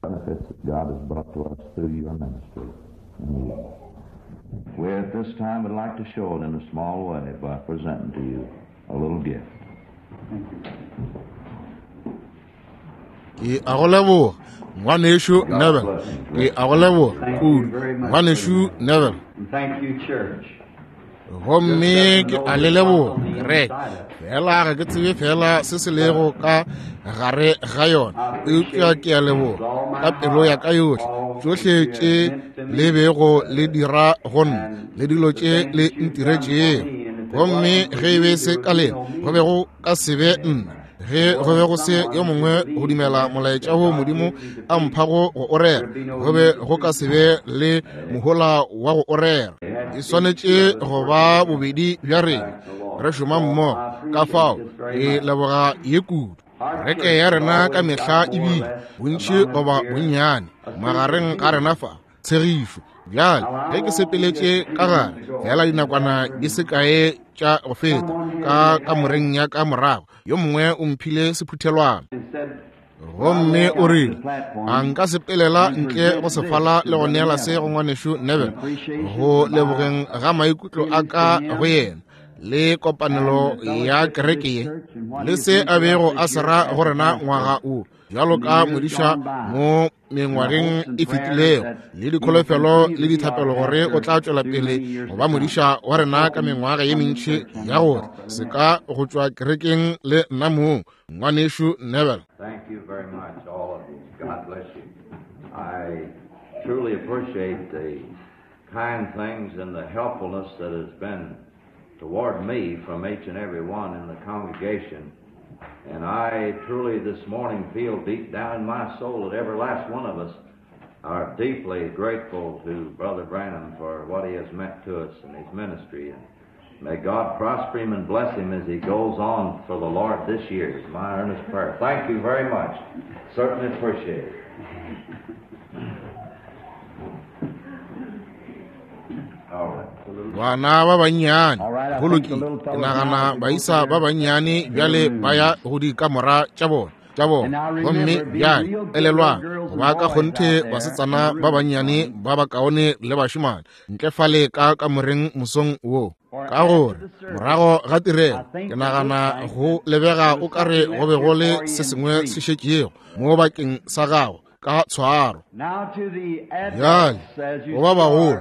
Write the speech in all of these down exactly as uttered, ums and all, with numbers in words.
benefits that God has brought to us through your ministry. We at this time would like to show it in a small way by presenting to you a little gift. Ki agolabo Mwaneshu never. Ki agolabo ku Mwaneshu never. Thank you, church. Homme ki alelebo re. Fela ga tse fela se se lego ka gare ga yona. E tla ke alebo. Ka pelo ya ka yotlhe. Tsohle tse le bego le dira gon le dilo tse le ntiretse. Homme ge be se kale go bego ka sebe nna. Ge go be go se yo mongwe go dimela molaetša go modimo a mphago go orera go be go ka sebe le mohola wa go orera e swanetše go ba bobedi bja rena re šoma mmogo ka fao e leboga ye kudu reke ya rena ka mehla ebile bontši goba bonnyane magareng ka rena fa tshegišo bjale ge ke sepeletše ka gare fela dinakwana di se kae tša go feta ka ka moreng ya ka morago yo mongwe o mphile sephuthelwana gomme o rile a nka sepelela ntle go sefala le go neela se go ngwanesho Neville go lebogeng ga maikutlo a ka go yena le kopanelo ya kereke ye le se a bego a sera go rena ngwaga o jalo ka modiša mo mengwageng e fetilego le dikholofelo le dithapelo gore o tla tšwela pele go ba modiša wa rena ka mengwaga ye mentši ya gore se ka go tšwa kerekeng le nna moo ngwanesho Neville. Thank you very much, all of you. God bless you. I truly appreciate the kind things and the helpfulness that has been toward me from each and every one in the congregation. And I truly this morning feel deep down in my soul that every last one of us are deeply grateful to Brother Branham for what he has meant to us in his ministry. And may God prosper him and bless him as he goes on for the Lord this year is my earnest prayer. Thank you very much. Certainly appreciate it. All right. Bana ba bannyane goloki ke nagana baisa ba bannyane bjale ba ya go di kamora tša bona tša bona gomme bjale elelwa ba ka kgonthe basetsana ba bannyane ba ba kaone le bašimane ntle fale ka kamoreng mosong wo ka gore morago ga tirelo ke nagana go lebega o kare go be go le se sengwe se šetšego mo bakeng sa gago ka tshwaro bjale go ba bagolo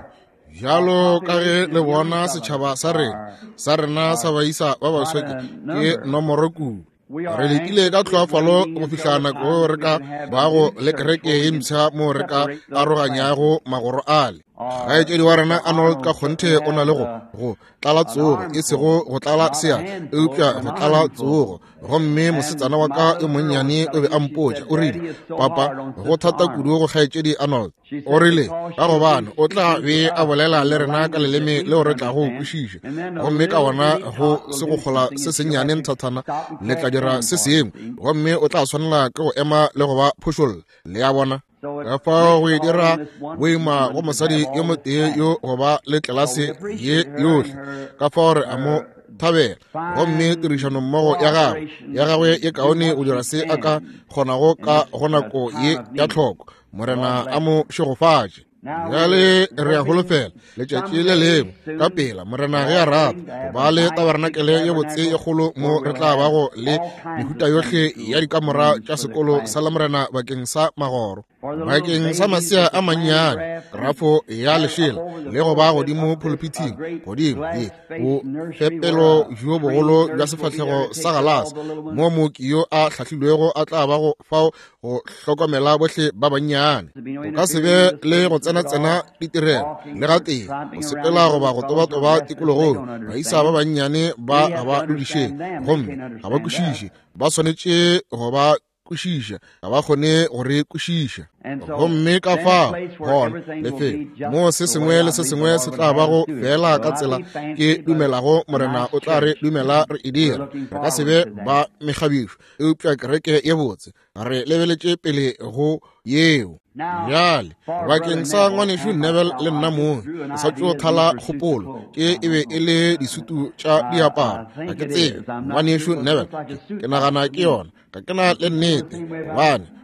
jalo ka ge le bona setšhaba sa rena sa rena sa baisa ba basweki ke nomoro kudu re letile ka tlhoafalo go fitlha nako re ka bago le kereke ye mpšha mo re ka aroganyago magoro ale gaetšedi wa rena Arnold ka kgonthe o na le go go tlala tsogo e sego go tlala sea eupša go tlala tsogo gomme mosetsana wa ka e monnyane o be a mpotša o rile papa go thata kudu go gaetšedi Arnold o rile ka gobane o tla be a bolela le rena ka leleme leo re tla go kwešiša gomme ka gona go se go gola se sennyane nthathana le tla dira se sengwe gomme o tla swanela ke go ema le go ba phošolla le ya bona ka fao go e dira boima go mosadi yo motee yo go ba le tlelase ye yotlhe ka fao re a mo thabela gomme tirišano mmogo ya gagwe ya gagwe ye kaone o dira se a ka kgonago ka go nako ye ya tlhoko morena a mo šegofatše bjale re a holofela letšatši le lengwe ka pela morena ge a rata go ba le tabaranakele ye botse ye kgolo mo re tla bago le mehuta yotlhe ya dikamora tša sekolo sa lamorena bakeng sa magoro bakeng sa masea a mannyane grafo ya lešela le go ba godimo polopiting godimo ye go fepelo jo bogolo bja sefatlhego sa galase mo mooki yo a hlahlilwego a tla bago fao go hlokomela bohle ba bannyane go ka se be le go tsena-tsena ditirelo le ga teng go sepela go ba go toba-toba tikologong baisa ba bannyane ba ga ba dudišeng gomme ga ba kwešiše ba swanetše go ba kwešiša ga ba kgone gore kwešiša gomme ka fao gona lefelo mo se sengwe le se sengwe se tla ba go fela ka tsela ke dumelago morena o tla re dumela re e dira re ka sebe ba megabišo eupša kereke ye botse re lebeletše pele go yeo bjale bakeng sa ngwanesho Neville le nna moo ke sa tšo thala kgopolo ke e be e le disutu tša diaparo ga ke tsebe ngwanesho Neville ke nagana ke yona ka ke na le nnete gobane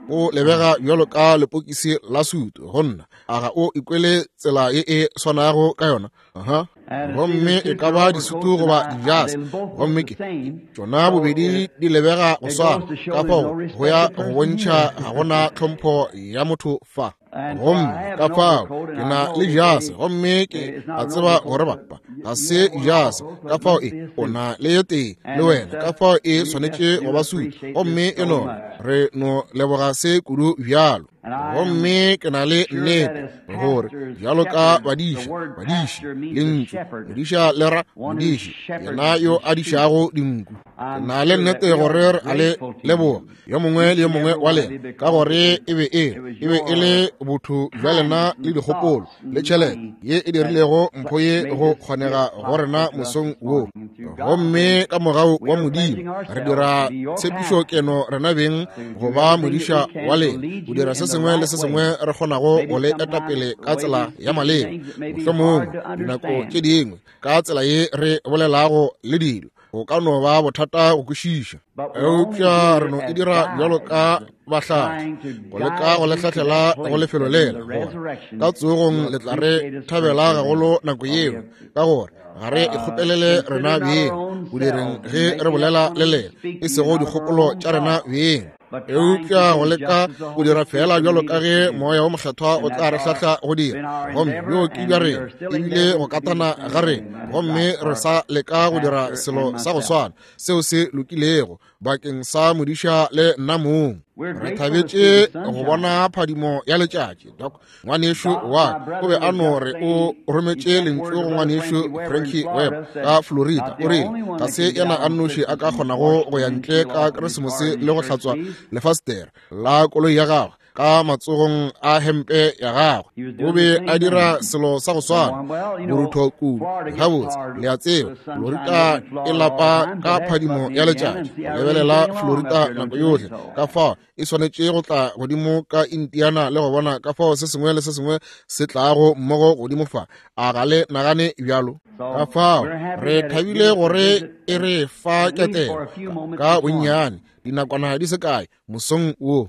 o lebega bjalo ka lepokisi la sutu gonna a ga o ikwele tsela e e swaнаго ka yona aha gomme e ka ba disutu goba dijase gomme ke tsona bobedi di lebega go swana ka fao go ya go bontšha ga gona tlhompho ya motho fa gomme ka fao ke na le jase gomme ke a tseba gore bapa ga se jase ka fao e o na le ye tee le wena ka fao e swanetše go ba sutu gomme e no re no leboga se kudu bjalo gomme ke na le nnete gore bjalo ka badiša badiši le ntsu modiša le ra modiši yena yo a dišago dinku ke na le nnete gore a le leboga yo mongwe le yo mongwe wa lena ka gore e be e e be e le botho jwa lena le dikgopolo le tšhelete ye e dirilego mpho ye go kgonega go rena mosong wo gomme ka morago wa modimo re dira tshepišo keno rena beng go ba modiša wa lena go dira se sengwe le se sengwe re kgonago go le etapele ka tsela ya maleba mohlomong dinako tše dingwe ka tsela ye re bolelago le dilo go ka no ba bothata go kwešiša eupša re no e dira bjalo ka bahlati go leka go lehlahlela go lefelo lela gore ka tsogong le tla re thabela gagolo nako yeo ka gore ga re ikgopelele rena beng go direng ge re bolela le lena e sego dikgopolo tša rena beng eupša go leka go dira fela bjalo ka ge moya wo mokgethwa o tla re hlahla go dira gomme bjo ke bja rena ebile go katana ga rena gomme re sa leka go dira selo sa go swana seo se lokilego bakeng sa modiša le nna mong re thabetše go bona phadimo ya letšatši dok ngwanešo wa o be a no re o rometše lentswe go ngwanešo Frankie Webb ka Florida o rile ga se yena a nnoši a ka kgonago go ya ntle ka keresemose le go hlatswa lefastere la koloi ya gagwe ka matsogong a hempe ya gagwe o be a dira selo sa go swana borutho kudu gabotse le a tseba Florida e lapa ka phadimo ya letšatši lebelela Florida nako yotlhe ka fao e swanetše go tla godimo ka Indiana le go bona ka fao se sengwe le se sengwe se tlago mmogo godimo fa a ga le nagane bjalo ka fao re thabile gore e re fa ketelo ka bonnyane dinakwana di se kae mosong wo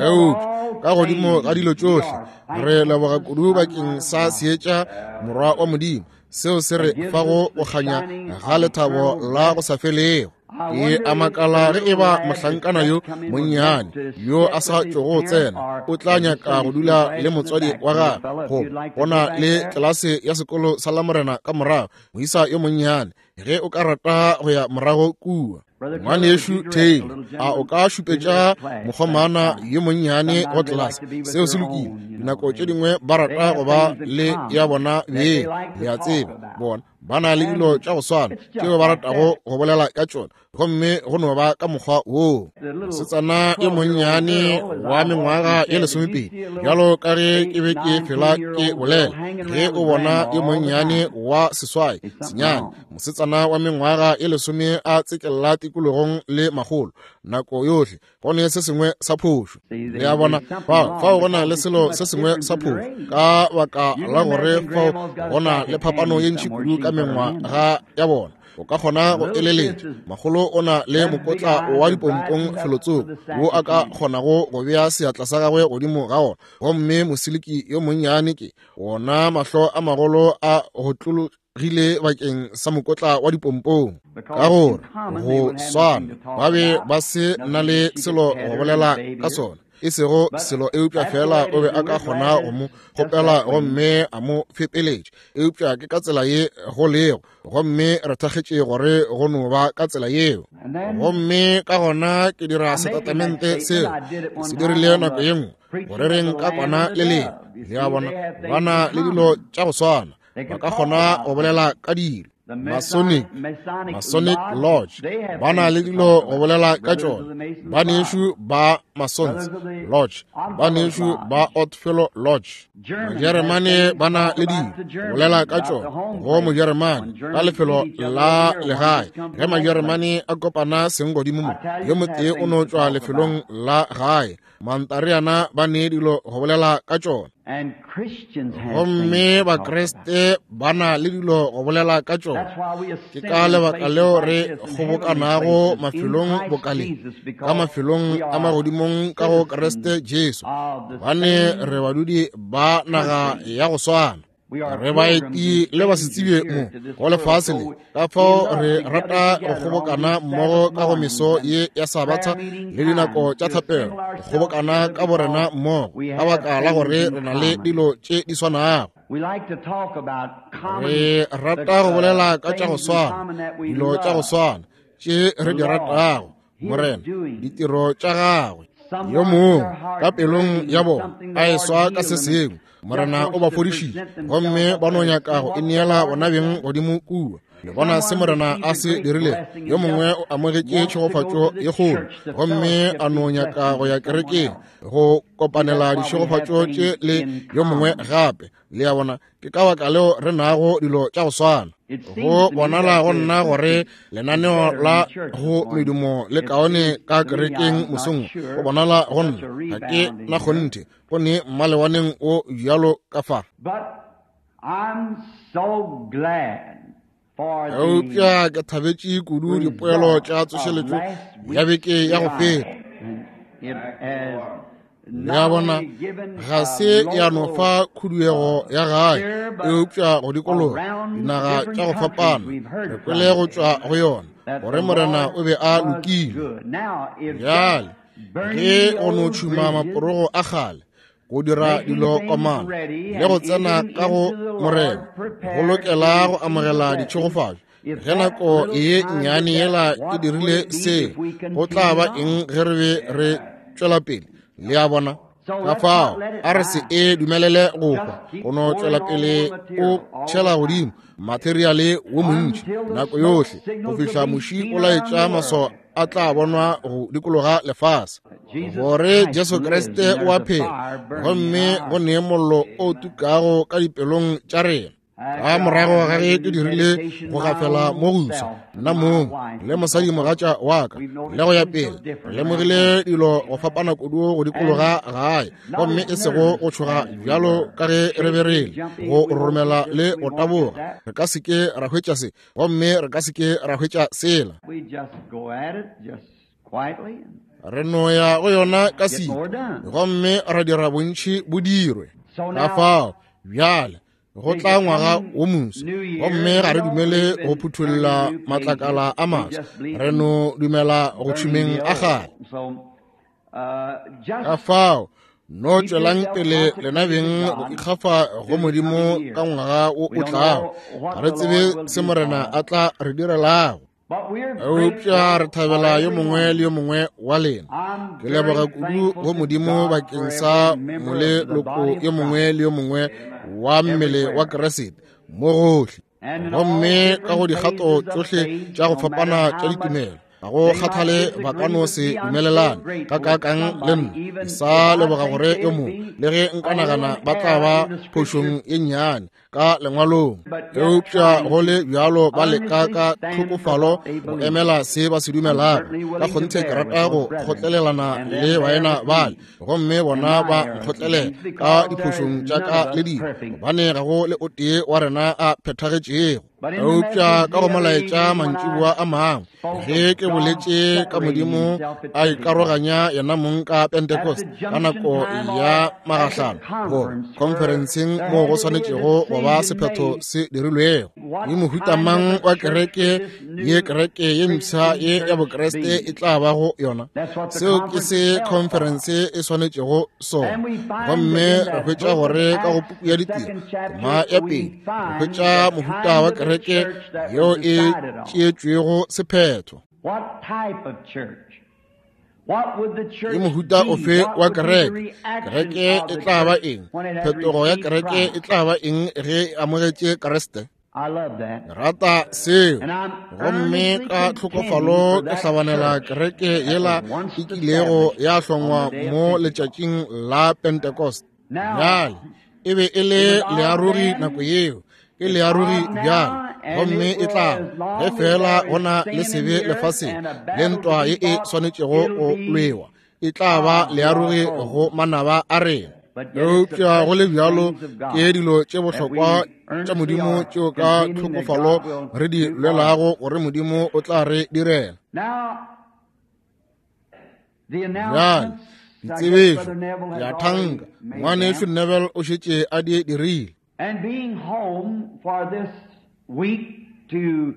eupša ka godimo ga dilo tšohle re leboga kudu bakeng sa seetša morwa wa modimo seo se re fago go kganya ga lethabo la go sa felego ke a makala ge e ba mohlankana yo monnyane yo a sa tšogo tsena o tla nyaka go dula le motswadi wa gagwe go bona le tlelase ya sekolo sa lamorena ka morago moisa yo monnyane ge o ka rata go ya morago kua ngwanešo Taylor a o ka šupetša mokgomana yo monnyane go tlelase seo se lokile dinako tše dingwe ba rata go ba le ya bona beng le a tseba bona ba na le dilo tša go swana tšeo ba ratago go bolela ka tšona gomme go no ba ka mokgwa woo setsana yo monnyane wa mengwaga ye lesomepedi bjalo ka ge ke be ke fela ke bolela ge o bona yo monnyane wa seswai senyane mosetsana wa mengwaga ye lesome a tsekelela tikologong le magolo nako yotlhe gone se sengwe sa phošo le a bona fao go na le selo se sengwe sa phošo ka baka la gore fao go na le phapano ye ntši kudu ka mengwaga ya bona o ka kgona go eleletša magolo o na le mokotla wa dipompong felotsong wo a ka kgonago go bea seatla sa gagwe godimo ga ona gomme moseleki yo monnyane ke wona mahlo a magolo a go tlologile bakeng sa mokotla wa dipompong ka gore go swana ba be ba se na le selo go bolela ka sona e sego selo eupša fela o be a ka kgona go mo kgopela gomme a mo fepeletše eupša ke ka tsela ye go lego gomme re thakgetše gore go no ba ka tsela yeo gomme ka gona ke dira setatamente seo se dirile nako ye nngwe gore reng ka kwana le lena le a bona bana le dilo tša go swana ba ka kgona go bolela ka dilo Masonic Masonic Lodge ba na le dilo go bolela ka tšona ba nešo ba Masons Lodge ba nešo ba Oddfellow Lodge Majeremane ba na le dilo go bolela ka tšona go Mojeremane ka lefelo la legae ge Majeremane a kopana seng godimo mo yo motee o no tšwa lefelong la gae mantariana ba ne dilo go bolela ka tsona And Christians have gomme things to ba talk about. kreste ba na le dilo go bolela ka That's tsona why we ke ascend ka in lebaka places leo like re this in kgobokanago heavenly places in mafilong Christ bokale Jesus, ka because mafilong we a are magodimong ka go citizens kreste jesu of the bane same re badudi ba naga country. ya go swana We are re baeti pilgrims le and basetsibe strangers mo here to this go lefatshe world. le So ka we fao love re to rata gather go together on kgobokana these mmogo Sabbath ka go meso mornings ye and ya sabatha prayer meeting le dinako times tša to thapelo assemble go ourselves kgobokana together ka borena because mmogo we ka have baka la gore things re in na le common. dilo tše di swanago We like to talk about common, re the, rata go bolela uh, ka tša go things in swana common that we dilo tša go love. swana tše re di The Lord, ratago His morena doing. ditiro tša gagwe Someone yo with mongwe their heart ka pelong burning ya with bona something the a e Lord swa ka healed se them sengwe and morena just o ba wants to fodišitše present gomme themselves ba no up there. nyaka See go what the ineela Lord bona has beng done? godimo kua le bona se morena a se dirile yo mongwe o amogetše tšhegofatšo ye kgolo gomme a no nyaka go ya kerekeng go kopanela ditšhegofatšo tše le yo mongwe gape le ya bona ke ka baka leo re nago dilo tša go swana go bonala go nna gore lenaneo la go medumo le kaone ka kerekeng mosong go bonala go nna ga ke na kgonte go ne mmalewaneng o jalo ka fa But I'm so glad for the eupša ke thabetše kudu dipoelo tša tsošeletšo ya beke ya go feta It has ya bona ga se ya no fa khuduego ya gae eupša go dikologa dinaga tša go fapana re kwele go tšwa go yona gore morena o be a lokile bjale ge go no tšhuma maporogo a kgale go dira dilo komana le go tsena ka go morena go lokela go amogela ditšhegofatšo ge nako ye nnyane yela e dirile se go tla ba eng ge re be re tšwela pele le ya bona ka fao a re se e dumelele go hwa go no tšwela pele o tšhela godimo materiale wo montši nako yohle go fihla moši o laetša maso a tla bonwa go dikologa lefase gore jesu kriste o a phela gomme go nee mollo o tukago ka dipelong tša rena ka morago ga ge ke dirile go gafela mo gusa nna mong le mosadi mogatša wa ka le go ya pele re lemogile dilo go fapana kudu go dikologa gae gomme e sego go tšhoga bjalo ka ge re berele go romela le go taboga re ka seke ra hwetša se gomme re ka seke ra hwetša sela we just go at it just quietly. re no ya go yona ka sika gomme ra dira bontšhi bo dirwe ka fao bjale go tla ngwaga wo moso gomme ga re dumele go phuthulla matlakala a maswa re no dumela go tšhumeng a gale ka fao no tšwelang pele lena beng go ikgafa go modimo ka ngwaga o o tlago ga re tsebe se morena a tla re direlago eupša re thabela yo mongwe le yo mongwe wa lena ke leboga kudu go modimo bakeng sa moleloko yo mongwe le yo mongwe wa mmele wa keresete mo gohle gomme ka go dikgato tsohle tša go fapana tša ditumelo ga go kgathale ba ka no se dumelelane ka kakang le nna ke sa leboga gore yo mongwe le ge nka nagana ba tla ba phošong ye nnyane ka lengwalong eupša go le bjalo ba leka ka tlhokofalo go emela se ba se dumelago ka kgonthe ke rata go kgotlelelana le baena bale gomme bona ba nkgotlelela ka diphošong tša ka le dino gobane ga go le o tee wa rena a phethagetšego eupša ka go molaetša mantšiboa a mangwe ge ke boletše ka modimo a ikaroganya yena mong ka pentecost ka nako ya magahlano go conferenceng mo go swanetšego go ba sephetho se dirilwego ye mohuta mang wa kereke ye kereke ye mpšha ye ya bokreste e tla ba go yona seo ke se conference e swanetšego sona gomme re hwetša gore ka go puku ya ditiro ma ya pedi re hwetša mohuta wa kereke yeo e tšeetšwego sephetho ke mohuta ofe wa kereke kereke e tla ba eng phetogo ya kereke e tla ba eng ge e amogetše kreste rata seo gomme ka tlhokofalo ke hlabanela kereke yela e kilego ya hlongwa mo letšatšing la pentecost bjale e be e le learuri nako yeo e learuri bjale gomme e tla ge fela gona le sebe lefaseng le ntwa ye e swanetšego go lwewa e tla ba le aroge go manaba a rena. Eupša go le bjalo ke dilo tše bohlokwa tša Modimo tšeo ka tlhokofalo re di lwelago gore Modimo o tla re direla. Bjale ditsebišo ya thanka ngwaneso Neville o šetše a di dirile. And being home for this week to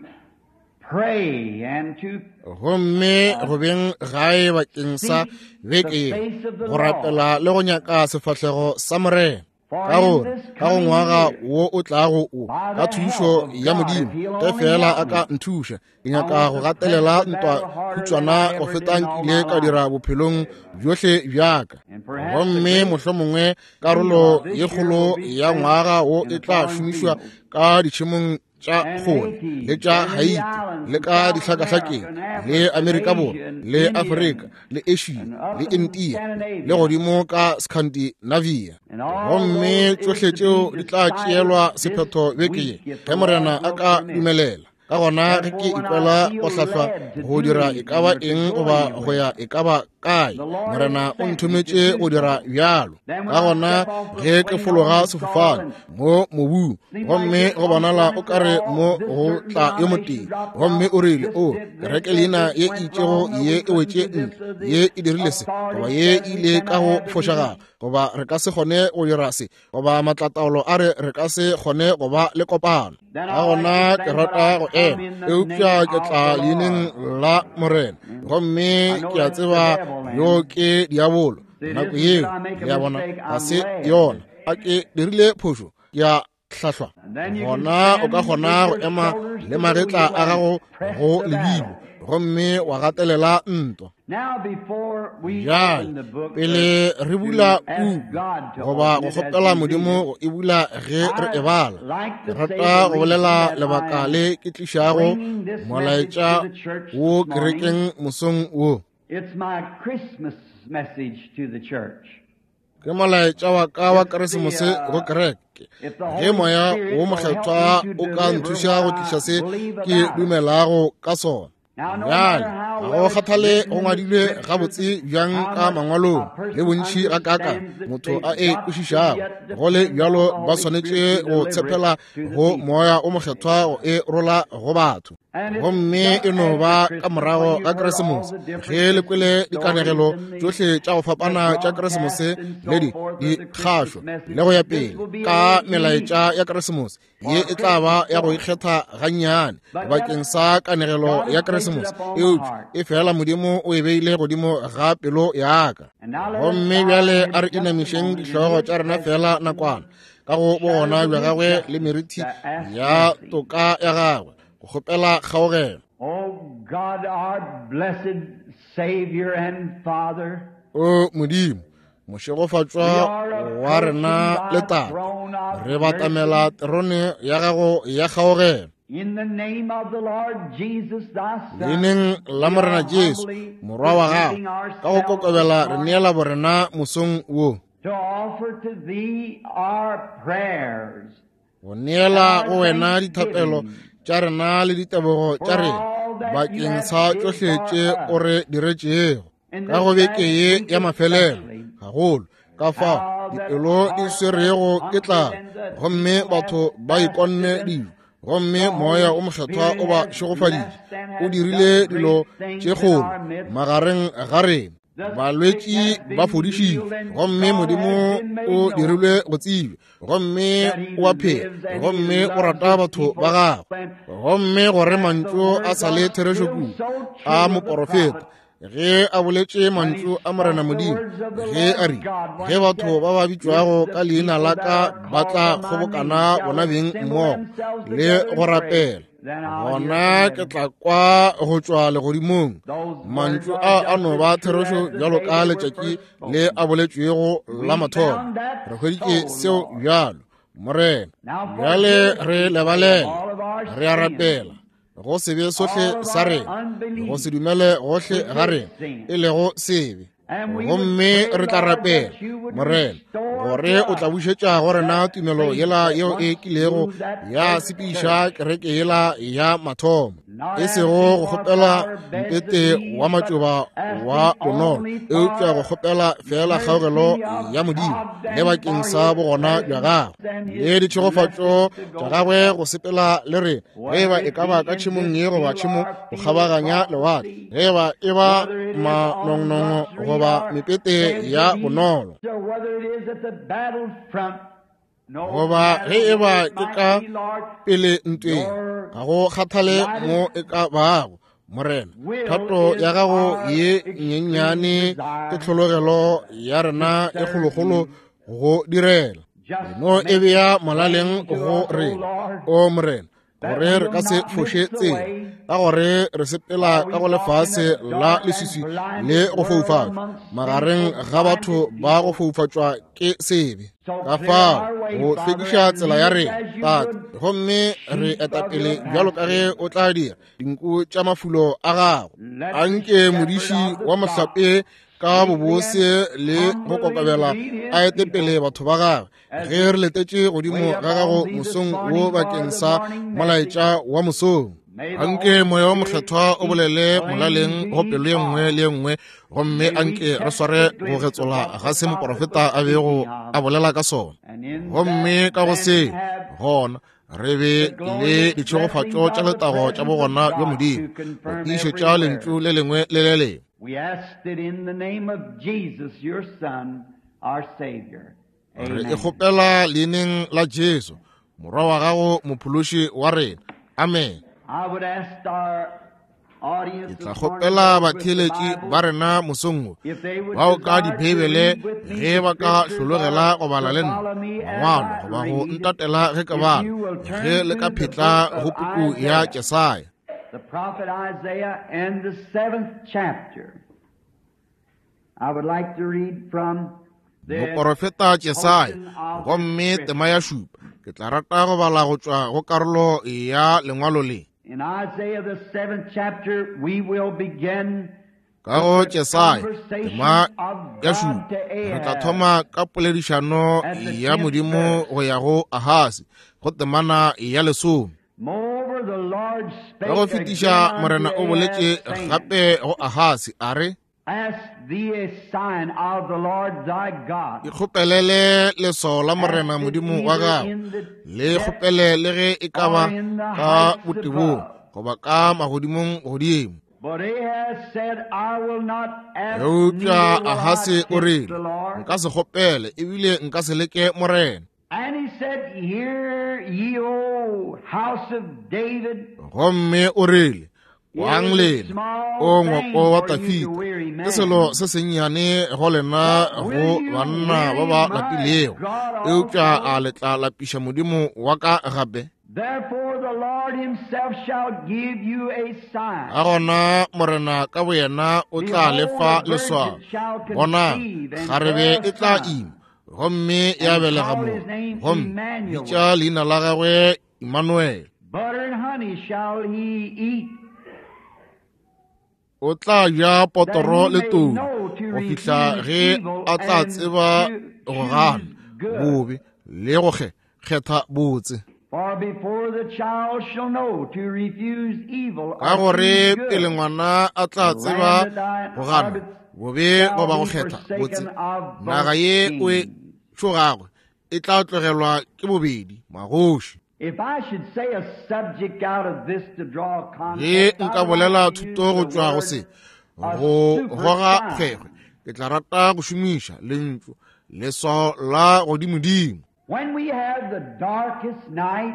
pray and to gomme go beng gae bakeng sa beke go rapela le go nyaka sefahlego sa morena ka gore ka go ngwaga wo o tlago o ka thušo ya Modimo te fela a ka nthuša ke nyaka go gatelela ntwa khutšwana go feta nkile ka dira bophelong bjohle bjaka. Gomme mohlomongwe karolo ye kgolo ya ngwaga wo e tla šomišwa ka ditšhemong tša kgole le tša Haiti le ka dihlakahlakeng le Amerika Borwa le Afrika le Asia le India le godimo ka Scandinavia. Gomme tšohle tšeo di tla tšeelwa sephetho beke ye ge morena a ka dumelela. Ka gona ge ke ikwela go hlahlwa go dira e ka ba eng goba go ya e ka ba kae morena o nthometše go dira bjalo. Ka gona ge ke fologa sefofane mo mobung gomme go bonala o kare mo go tla yo moteng gomme o rile o ke reke leina ye itšego ye e wetše ntle ye e dirile se goba ye ile ka go fošaga goba re ka se kgone go dira se goba matlataolo a re re ka se kgone goba le kopano. Ka gona ke rata go ema eupša ke tla leineng la morena gomme ke a tseba yo ke diabolo nako yeo le a bona ga se yona a ke dirile phošo ke a hlahlwa gona o ka kgona go ema le magetla a gago go lebilo gomme wa gatelela ntwa. Bjale pele re bula kubu goba go kgopela Modimo go e bula ge re e bala ke rata go bolela lebaka le ke tlišago molaetša wo kerekeng mosong wo. It's my Christmas message to the church. Ke molaetša wa ka wa Keresemose go kereke ge moya wo mokgethwa o ka nthuša go tliša se ke dumelago ka sona. Bjale ga go kgathale go ngwadilwe gabotse bjang ka mangwalong le bontši ga kaka motho a e kwešišago go le bjalo ba swanetše go tshepela go moya o mokgethwa go e rola go batho. Gomme e no ba ka morago ga Keresemose ge le kwele dikanegelo tšohle tša go fapana tša Keresemose le di di kgašwa le go ya pele ka melaetša ya Keresemose ye e tla ba ya go ikgetha gannyane bakeng sa kanegelo ya Keresemose eupša e fela Modimo o e beile godimo ga pelo yaka. Gomme bjale a re inamišeng dihlogo tša rena fela nakwana ka go bogona bja gagwe le meriti ya toka ya gagwe go kgopela kgaogelo. Oh God, our blessed Savior and Father, o Modimo mošegofatšwa wa rena le Tata re batamela terone ya gago ya kgaogelo. in the name of the Lord Jesus thy Son, leineng la morena Jesu morwa wa gago ka go kokobela re neela borena mosong wo to offer to thee our prayers, go neela go wena dithapelo tša rena le ditebogo tša rena bakeng sa tšohle tše o re diretšego ka go beke ye ya mafelelo gagolo ka fao dipelo di swerego ke tlala gomme batho ba ikonne dilo gomme moya o mokgethwa o ba šegofaditše o dirile dilo tše kgolo magareng ga rena balwetši ba fodišitšwe gomme Modimo o dirilwe go tsebe gomme o a phela gomme o rata batho ba gagwe gomme gore mantšu a sa le therešo kudu a moprofeta ge a boletše mantšu a morena Modimo ge a ri ge batho ba ba bitšwago ka leina la ka ba tla kgobokana bona beng mmogo le go rapela gona ke tla kwa go tšwa legodimong mantšu a a no ba therešo bjalo ka letšatši le a boletšwego la mathomo re hweditše seo bjalo morena bjale re lebalela re a rapela go se be sohle sa rena go se dumele gohle ga rena e lego sebe gomme re tla rapela morena gore o tla bušetša go rena tumelo yela yeo e kilego ya sepiša kereke yela ya mathomo. e sego go kgopela mpete wa matsoba wa bonolo eupša go kgopela fela kgaogelo ya modimo le bakeng sa bogona bja gagwe le ditšhegofatšo tša gagwe go sepela le re ge ba e ka ba ka tšhemong ye goba tšhemo go kgabaganya lewatle ge ba e ba manongnongo goba mepete ya bonolo goba ge e ba ke ka pele ntweng ga go kgathale mo e ka bago morena thato ya gago ye nyenyane ke tlhologelo ya rena e kgologolo go direla eno e bea molaleng go re o morena gore re ka se fošetse ka gore re sepela ka go lefase la leswiswi le go foufatšwa magareng ga batho ba go foufatšwa ke sebe ka fao go hlwekiša tsela ya rena tate gomme re etapele bjalo ka ge o tla dira dinku tša mafulo a gago a nke modiši wa mohlape ka bobose le go kokobela a etepele batho ba gagwe ge re letetše godimo ga gago mosong wo bakeng sa molaetša wa mosong anke moya wa mokgethwa o bolele molaleng go pelo ye nngwe le ye nngwe gomme anke re sware go getsola ga se moprofeta a bego a bolela ka sona gomme ka go se gona re be le ditšhegofatšo tša letago tša bogona bja modimo go tiišetša lentšu le lengwe le le lengwe. We asked it in the name of Jesus, your Son, our Savior. Re e kgopela leineng la Jesu, morwa wa gago mophološi wa rena. Amen. I would ask our audience Ke tla kgopela batheeletši ba rena mosong bao ka dibebele ge ba ka hlologela go bala le nna mangwalo goba go ntatela ge ka bala ge le ka phetla go puku ya Jesaya. The prophet Isaiah and the seventh chapter. I would like to read from the moprofeta Jesaya gomme tema ya šupa ke tla rata go bala go tšwa go karolo ya lengwalo le. In Isaiah the seventh chapter we will begin ka go Jesaya tema ya šupa re tla thoma ka poledišano ya modimo go ya go Ahasi go temana ya lesome. Moreover, the Lord spake ka go fetiša morena o boletše gape go Ahasi a re ask thee a sign of the Lord thy God. ikgopelele leso la morena modimo wa gago le kgopele le ge e ka ba ka botebong goba ka magodimong godimo. But Ahaz said, I will not ask eupša Ahasi neither o will I rile kiss the Lord. nka se kgopele ebile nka se leke morena. And he said, hear ye, O house of David, gomme o rile wang lena o ngwako wa Dafita ke selo se sennyane go lena go banna ba ba lapilego eupša a letla lapiša modimo wa ka gape. therefore the Lord himself shall give you a sign. a gona morena ka boyena o tla lefa leswao bona kgarebe e tla ima gomme ya belega mo gomme bitša leina la gagwe Emmanuel. Butter and honey shall he eat, o tla ja potoro le tou go fihla ge a tla tseba go gana bobe le go kgetha botse. for before the child shall know to refuse evil ka or gore to do pele good, ngwana a tla tseba go gana bobe goba go kgetha botse naga ye o e tšogagwe e tla tlogelwa ke bobedi magoši. If I should say a subject out of this to draw ge context, nka bolela thuto go tšwa go se go goga kgegwe ke tla rata go šomiša lentšu leswao la godimodimo. when we have the darkest night,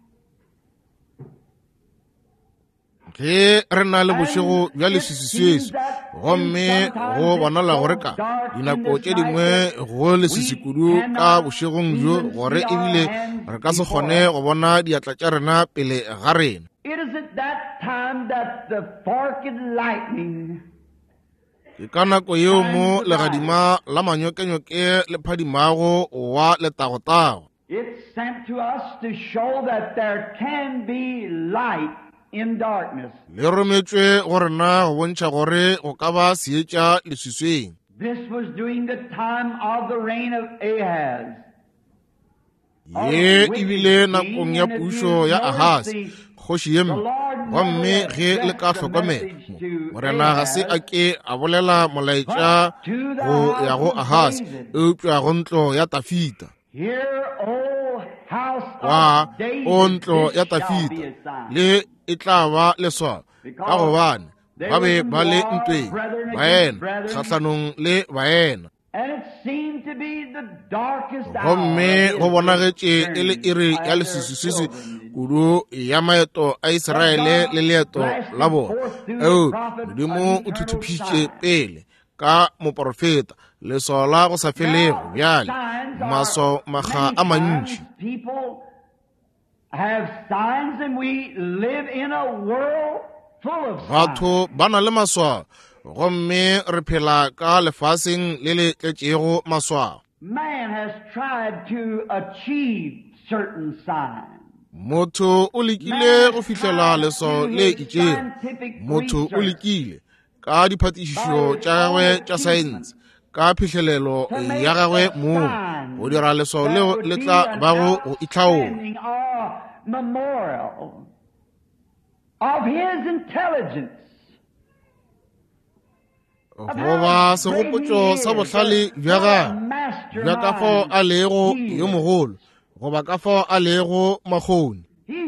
ge re na le bošego bja leswiswi seso gomme go bonala gore ka dinako tše dingwe go leswiswi kudu ka bošegong bjo gore ebile re ka se kgone go bona diatla tša rena pele ga rena. it is at that time that the forked lightning ke ka nako yeo mo legadima la manyokenyoke le phadimago wa letagotago it's sent to us to show that there can be light in darkness. le rometšwe go rena go bontšha gore go ka ba seetša leswisweng. This was during the time of the reign of Ahaz. ye ebile nakong ya pušo ya Ahaz kgoši ye mme gomme ge le ka hlokomela morena ga se a ke a bolela molaetša go ya go Ahaz eupša go ntlo ya Dafita. Kwa o ntlo ya Dafita le e tla ba leswao ka gobane ba be ba le ntweng baena kgahlanong le baena. Gomme go bonagetše e le iri ya leswiswiswi kudu ya maeto a Iseraele le leeto la bona eo Modimo o thuthuphitše pele ka moprofeta leswao la go sa felego bjale maswao maga a mantši. Batho ba na le maswao gomme re phela ka lefaseng le le tletšego maswao. Motho o lekile go fihlela leswao le itšego. Motho o lekile ka diphatišišo tša gagwe tša saense ka phihlelelo ya gagwe moo go dira leswao leo le tla bago go itlhaola. Goba segopotšo sa bohlale bja gagwe bja ka fao a lego yo mogolo goba ka fao a lego makgoni.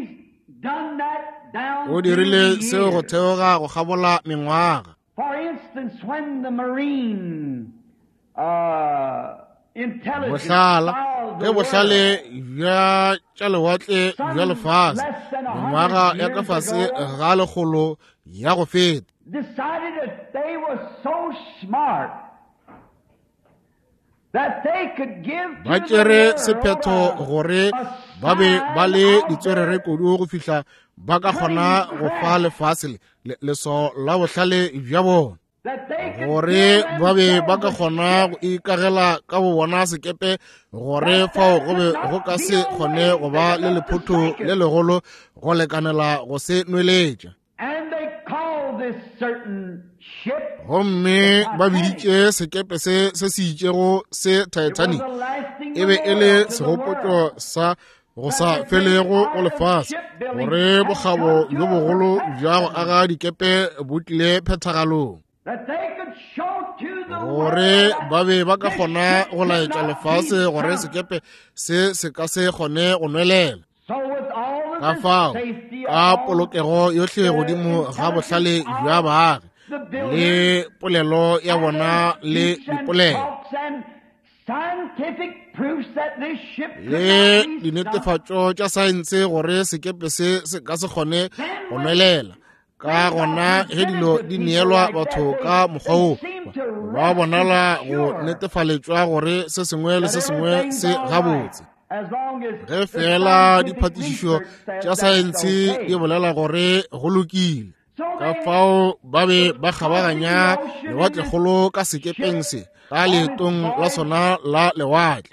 O dirile seo go theoga go gabola mengwaga. Bohlala ge bohlale bja tša lewatle bja lefase mengwaga ya ka fase ga lekgolo ya go feta. Decided that they were so smart that they could give to ba tšere sephetho gore ba be ba le ditšwerere kudu go fihla ba ka kgona go fa lefase leswao la bohlale bja bona gore ba be ba ka kgona go ikagela ka bo bona sekepe gore fao go be go ka se kgone go ba le lephotho le legolo go lekanela go se nweletša. Gomme ba biditše sekepe se se se itšego se Titanic e be e le segopotšo sa go sa felego go lefase gore bokgabo jo bogolo bja go aga dikepe bo tlile phethagalong gore ba be ba ka kgona go laetša lefase gore sekepe se se ka se kgone go nwelela. Ka fao ka polokego yohle godimo ga bohlale bja baagi le polelo ya bona le dipolelo le dinetefatšo tša saense gore sekepe se se ka se kgone go nwelela. Ka gona ge dilo di neelwa batho ka mokgwa o ba bonala go netefaletšwa gore se sengwe le se sengwe se gabotse. Ge fela diphatišišo tša saense di bolela gore go lokile. Ka fao ba be ba kgabaganya lewatlekgolo ka sekepeng se ka leetong la sona la lewatle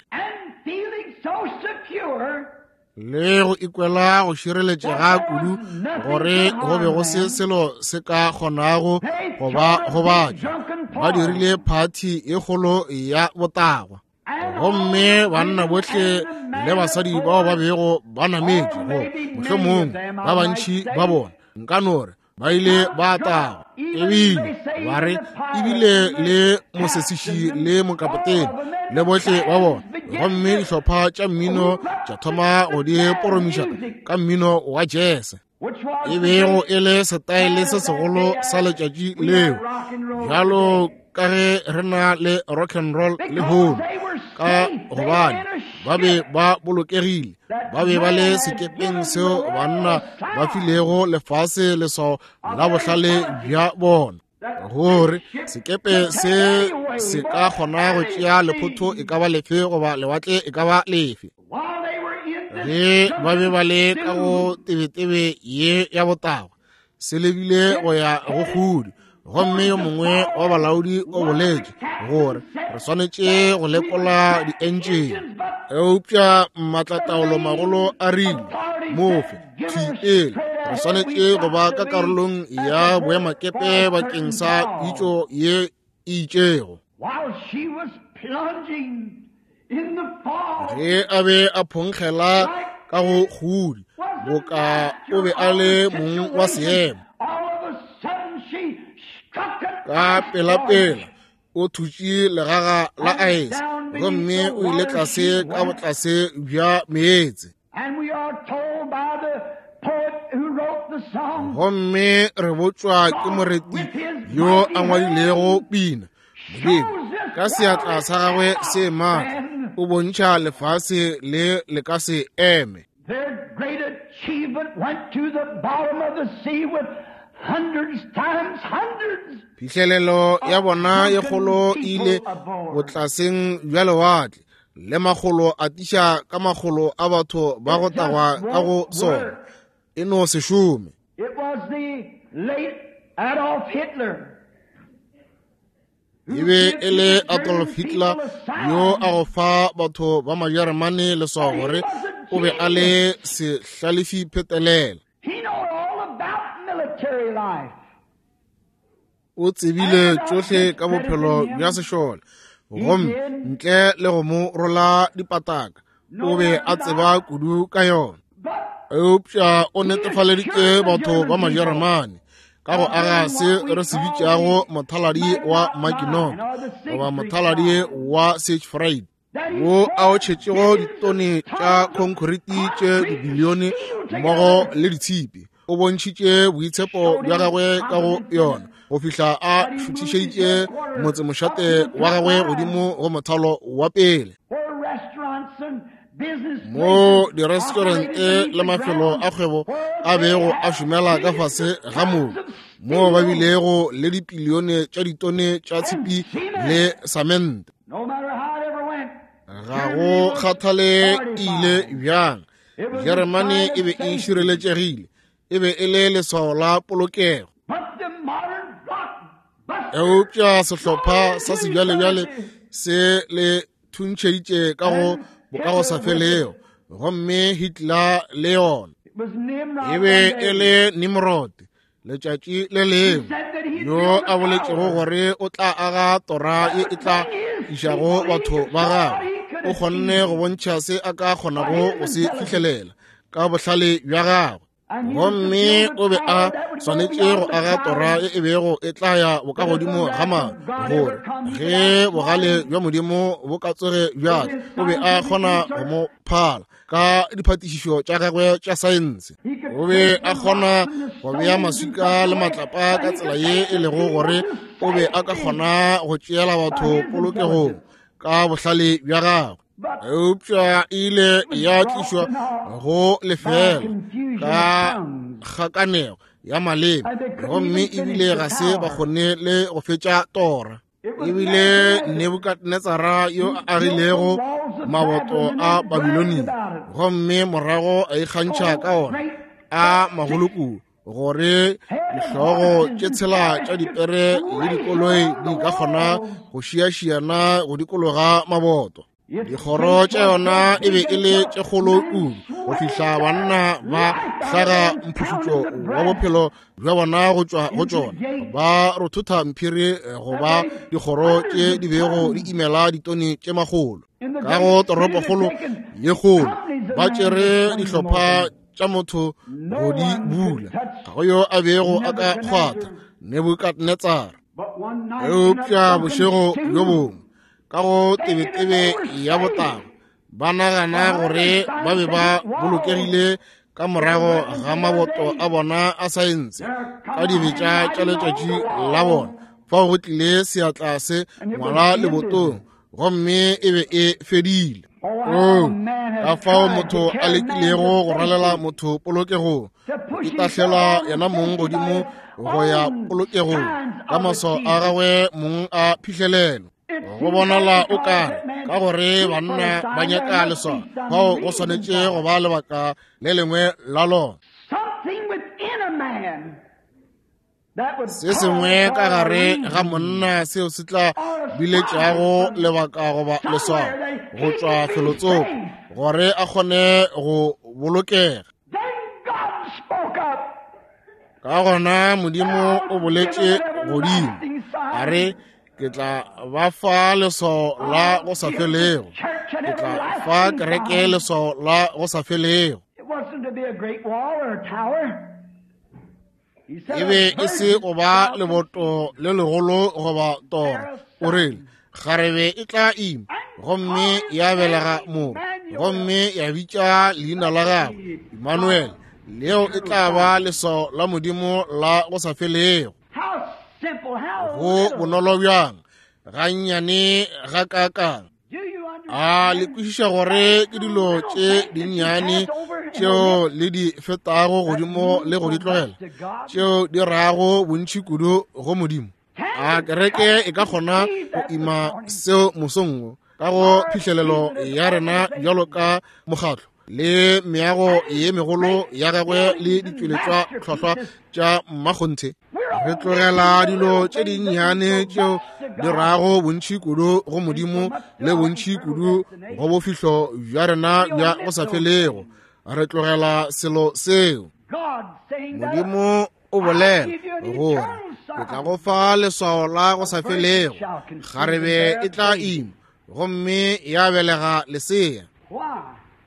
le go ikwela go šireletšega kudu gore go be go se selo se ka kgonago go ba go batša. Ba dirile phathi e kgolo ya botagwa gomme banna bohle le basadi bao ba bego ba nametše go mohlomong ba bantši ba bona nka nore ba ile ba taga ebile ba re ebile le mosesiši le mokapotene le bohle ba bona. Gomme dihlopha tša mmino tša thoma go di poromiša ka mmino wa jese e bego e le setaele se segolo sa letšatši leo bjalo ka ge re na le rock and roll le hone ka gobane ba be ba bolokegile ba be ba le sekepeng seo banna ba filego lefase leswao la bohlale bja bona gore sekepe se se ka kgona go tšea lephotho e ka ba lefe goba lewatle e ka ba lefe. Ge ba be ba le ka go tebetebe ye ya botagwa se lebile go ya go kgodi gomme yo mongwe wa balaodi o boletše gore re swanetše go lekola di-engine eupša matlataolo magolo a rile mofe thitele re swanetše go ba ka karolong ya boemakepe bakeng sa pitšo ye e itšego ge a be a phonkgela ka go godi boka o be a le mong wa seemo ka pela-pela o thutše legaga la aese gomme o ile tlase ka botlase bja meetse gomme re botswa ke moreti yo a ngwadilego pina modimo ka seatla sa gagwe se maatla o bontšha lefase le le ka se eme. Their great achievement went to the bottom of the sea with hundreds times hundreds. Phihlelelo ya bona ye kgolo ile botlaseng bja lewatle le magolo a tiša ka magolo a batho ba go tagwa ka go sona e no se šome. It was the late Adolf Hitler. E be e le Adolf Hitler yo a go fa batho ba Majeremane leswao gore o be a le sehlalefi phetelela. He knew all about military life. O tsebile tsohle ka bophelo bja sešole gomme ntle le go mo rola dipataka o be a tseba kudu ka yona. Eupša o netefaleditše batho ba Majeremane ka go aga se re se bitšago mothaladi wa Maginot goba mothaladi wa Siegfried wo a o tšhetšego ditone tša concrete tše dibilione mmogo le ditshipi. O bontšhitše boitshepo bja gagwe ka go yona go fihla a šuthišeditše motsemošate wa gagwe godimo go mothalo wa pele. Mo di-restaurante le mafelo a kgwebo a bego a šomela ka fase ga moo mo ba bilego le dipilione tša ditone tša tshipi le samente. Ga go kgathale ile bjang Jeremane e be e šireletšegile e be e le leswao la polokego. Eupša sehlopha sa sebjalebjale se le thuntšheditše ka go boka go sa felego gomme Hitler le yona e be e le Nimrod letšatši le lengwe yo a boletšego gore o tla aga tora ye e tla išago batho ba gagwe. O kgonne go bontšha se a ka kgonago go se fihlelela ka bohlale bja gagwe gomme o be a swanetše go aga tora ye e bego e tla ya boka godimo ga maru gore ge bogale bja modimo bo ka tsoge bjale o be a kgona go mo phala ka diphatišišo tša gagwe tša saense. O be a kgona go bea maswika le matlapa ka tsela ye e lego gore o be a ka kgona go tšeela batho polokegong ka bohlale bja gagwe. Eupša ile ya tlišwa go lefela ka kgakanego ya maleme gomme ebile ga se ba kgonne le go fetša tora. Ebile Nebukadnezara yo a agilego maboto a Babilonia gomme morago a ikgantšha ka ona a magolokulu gore dihlogo tše tshela tša dipere le dikoloi di ka kgona go šiašiana go dikologa maboto. Dikgoro tša yona e be e le tše kgolo kudu go fihla banna ba hlaga mphušutšo wa bophelo bja bona go tšwa go tšona ba rothotha mphiri go ba dikgoro tše di bego di imela ditone tše magolo. Ka go toropokgolo ye kgolo ba tšere dihlopha tša motho go di bula ga go yo a bego a ka kgwatha Nebukadnezara. Eupša bošego bjo bongwe ka go tebetebe ya botabo ba nagana gore ba be ba bolokegile ka morago ga maboto a bona a saense ka dibetša tša letšatši la bona fa go tlile seatla se ngwala lebotong gomme e be e fedile. O ka fao motho a lekilego go ralela motho polokegong e tahlela yena mong godimo go ya polokegong ka maso a gagwe mong a phihlelelo. Go bonala o kare ka gore banna ba nyaka leswao fao go swanetše go ba lebaka le lengwe la lona. Se sengwe ka gare ga monna seo se tla biletšago lebaka goba leswao go tšwa felotsoko gore a kgone go bolokega. Ka gona Modimo o boletše godimo a re ke tla ba fa leso la go sa felego, ke tla fa kereke leso la go sa felego. It wasn't to be a great wall or a tower. He said, E be "A e se virgin go ba shall leboto le legolo goba toro. O rele, kgarebe e tla ima, gomme ya belega moro, gomme ya bitša leina la gagwe Emmanuel, leo e tla ba leso la Modimo la go sa felego. How simple, how Go little. bonolo bjang, ga nnyane ga kakang. Do you A le understand? kwešiša gore ke dilo tše dinnyane tšeo le di fetago godimo le go di tlogela, tšeo di rago bontši kudu go Modimo. A kereke e ka kgona go ima seo mosongwo ka go phihlelelo ya rena bjalo ka mokgatlo le meago ye megolo ya gagwe le ditšweletšwa tlhwahlwa tša mmakgonthe. Re tlogela dilo tše dinnyane tšeo di rago bontši kudu go Modimo le bontši kudu go bofihlo bja rena bja go sa felego. Re tlogela selo seo. God saying that Modimo o bolela gore ke tla go fa leswao la go sa felego, kgarebe e tla ima, gomme ya belega lesea. why?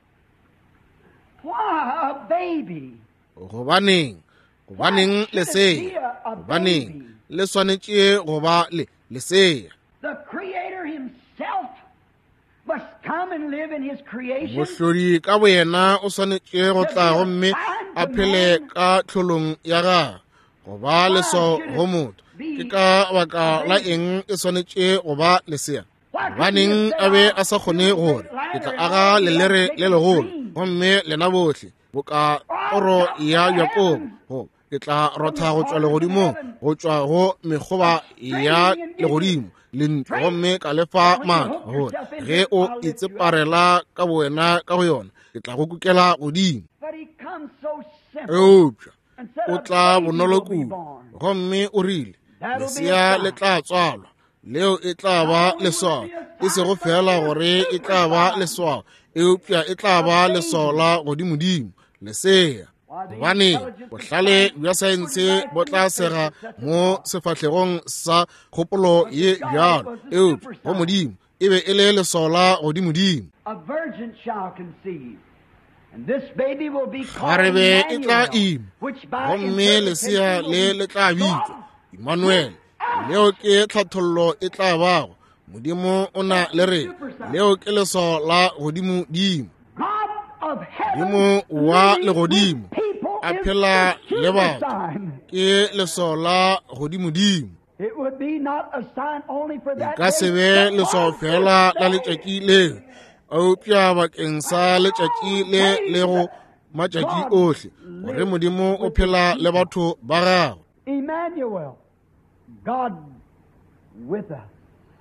Why a baby? Gobaneng, gobaneng lesea, gobaneng le swanetše go ba le lesea. The Creator Himself must come and live in His creation. Mohlodi ka boyena o swanetše go tla gomme a phele ka tlholong ya gagwe. Go ba leso go motho ke ka baka la eng e swanetše go ba lesea. Gobaneng a be a sa kgone gore ke tla aga lelere le legolo, gomme lena bohle bo ka toro ya Jakobo, go ke tla rotha go tšwa legodimong go tšwa go mekgoba ya legodimo le ntlo, gomme ka lefa maatla gore ge o itseparela ka bowena ka go yona ke tla go kukela godimo. But He comes so simple. Eupša And said, o "A tla baby bonolo will be kudu, born." gomme o rile lesea le tla tswalwa, leo e tla ba leswao, e sego fela gore e tla ba leswao, eupša e tla ba leswao la godimodimo, lesea. Gobane bohlale bja saense bo tla sega mo sefahlegong sa kgopolo ye bjalo, eupša go Modimo e be e le leswao la godimodimo. A virgin shall conceive. And this baby will be called Kgarebe e tla Emmanuel, ima, which by gomme lesea interpretation le will le be tla bitswa God. Emmanuel, leo ke tlhathollo e tla bago. Modimo o na le re leo ke leswao la godimodimo. God of heaven Modimo wa living legodimo with people a is phela the le super batho, sign. ke leswao la godimodimo. It would be not a sign only for E that ka se be day, but leswao on fela la this letšatši leo, eupša bakeng sa letšatši le le go matšatši ohle, gore Modimo o phela le batho ba gagwe. Emmanuel, God with us.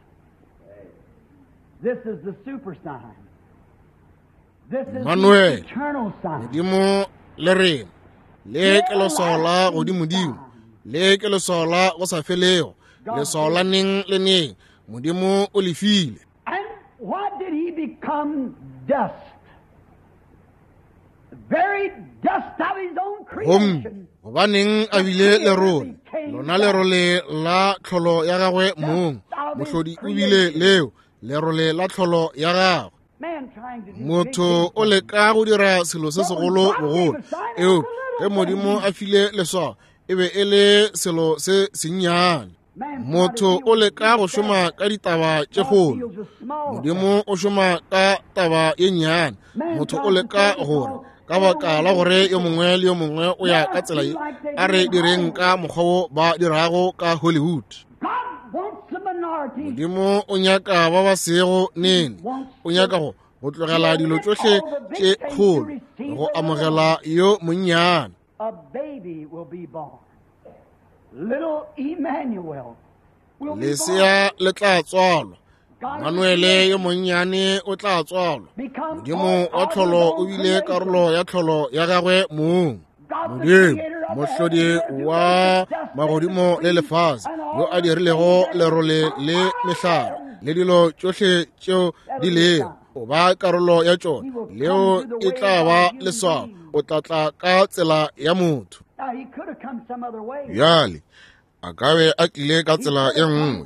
This is the super sign. This is Emmanuel, the eternal sign. Modimo le rena, le ke leswao la godimodimo, le ke leswao la go sa felego, leswao la neng le neng Modimo o le file. And why did He become dust? The very dust of His own Gomme creation. gobaneng a bile lerole, lona lerole la tlholo ya gagwe mong, mohlodi o bile leo lerole la tlholo ya gagwe. Man trying to do Motho o leka go dira selo se segolo bogolo, eo ge Modimo a file leswao e be e le selo se sennyane. Motho o leka go šoma ka ditaba tše kgolo, Modimo o šoma ka taba ye nnyane. Motho o leka gore ka baka la gore yo mongwe le yo mongwe o ya ka tsela ye a re direng ka mokgwa wo ba dirago ka Hollywood. God wants the minority. Modimo o nyaka ba ba sego nene, o nyaka go go tlogela dilo tsohle tše kgolo go amogela yo monnyane. A baby will be born. Little Emmanuel will be born. Lesea le tla tswalwa, Emmanuele yo monnyane o tla tswalwa. Become Modimo all wa of tlholo his o own bile creation. karolo ya tlholo ya gagwe mong. God, the Modimo creator of the mohlodi heaven and earth, wa who does magodimo le lefase, and all yo a dirilego lerole le mehlare le dilo tšohle tšeo di lego, o ba karolo ya tšona, leo e tla ba leswao, o tla tla ka tsela ya motho. Now, he could have come some other way. Bjale a ka be a tlile ka tsela e nngwe,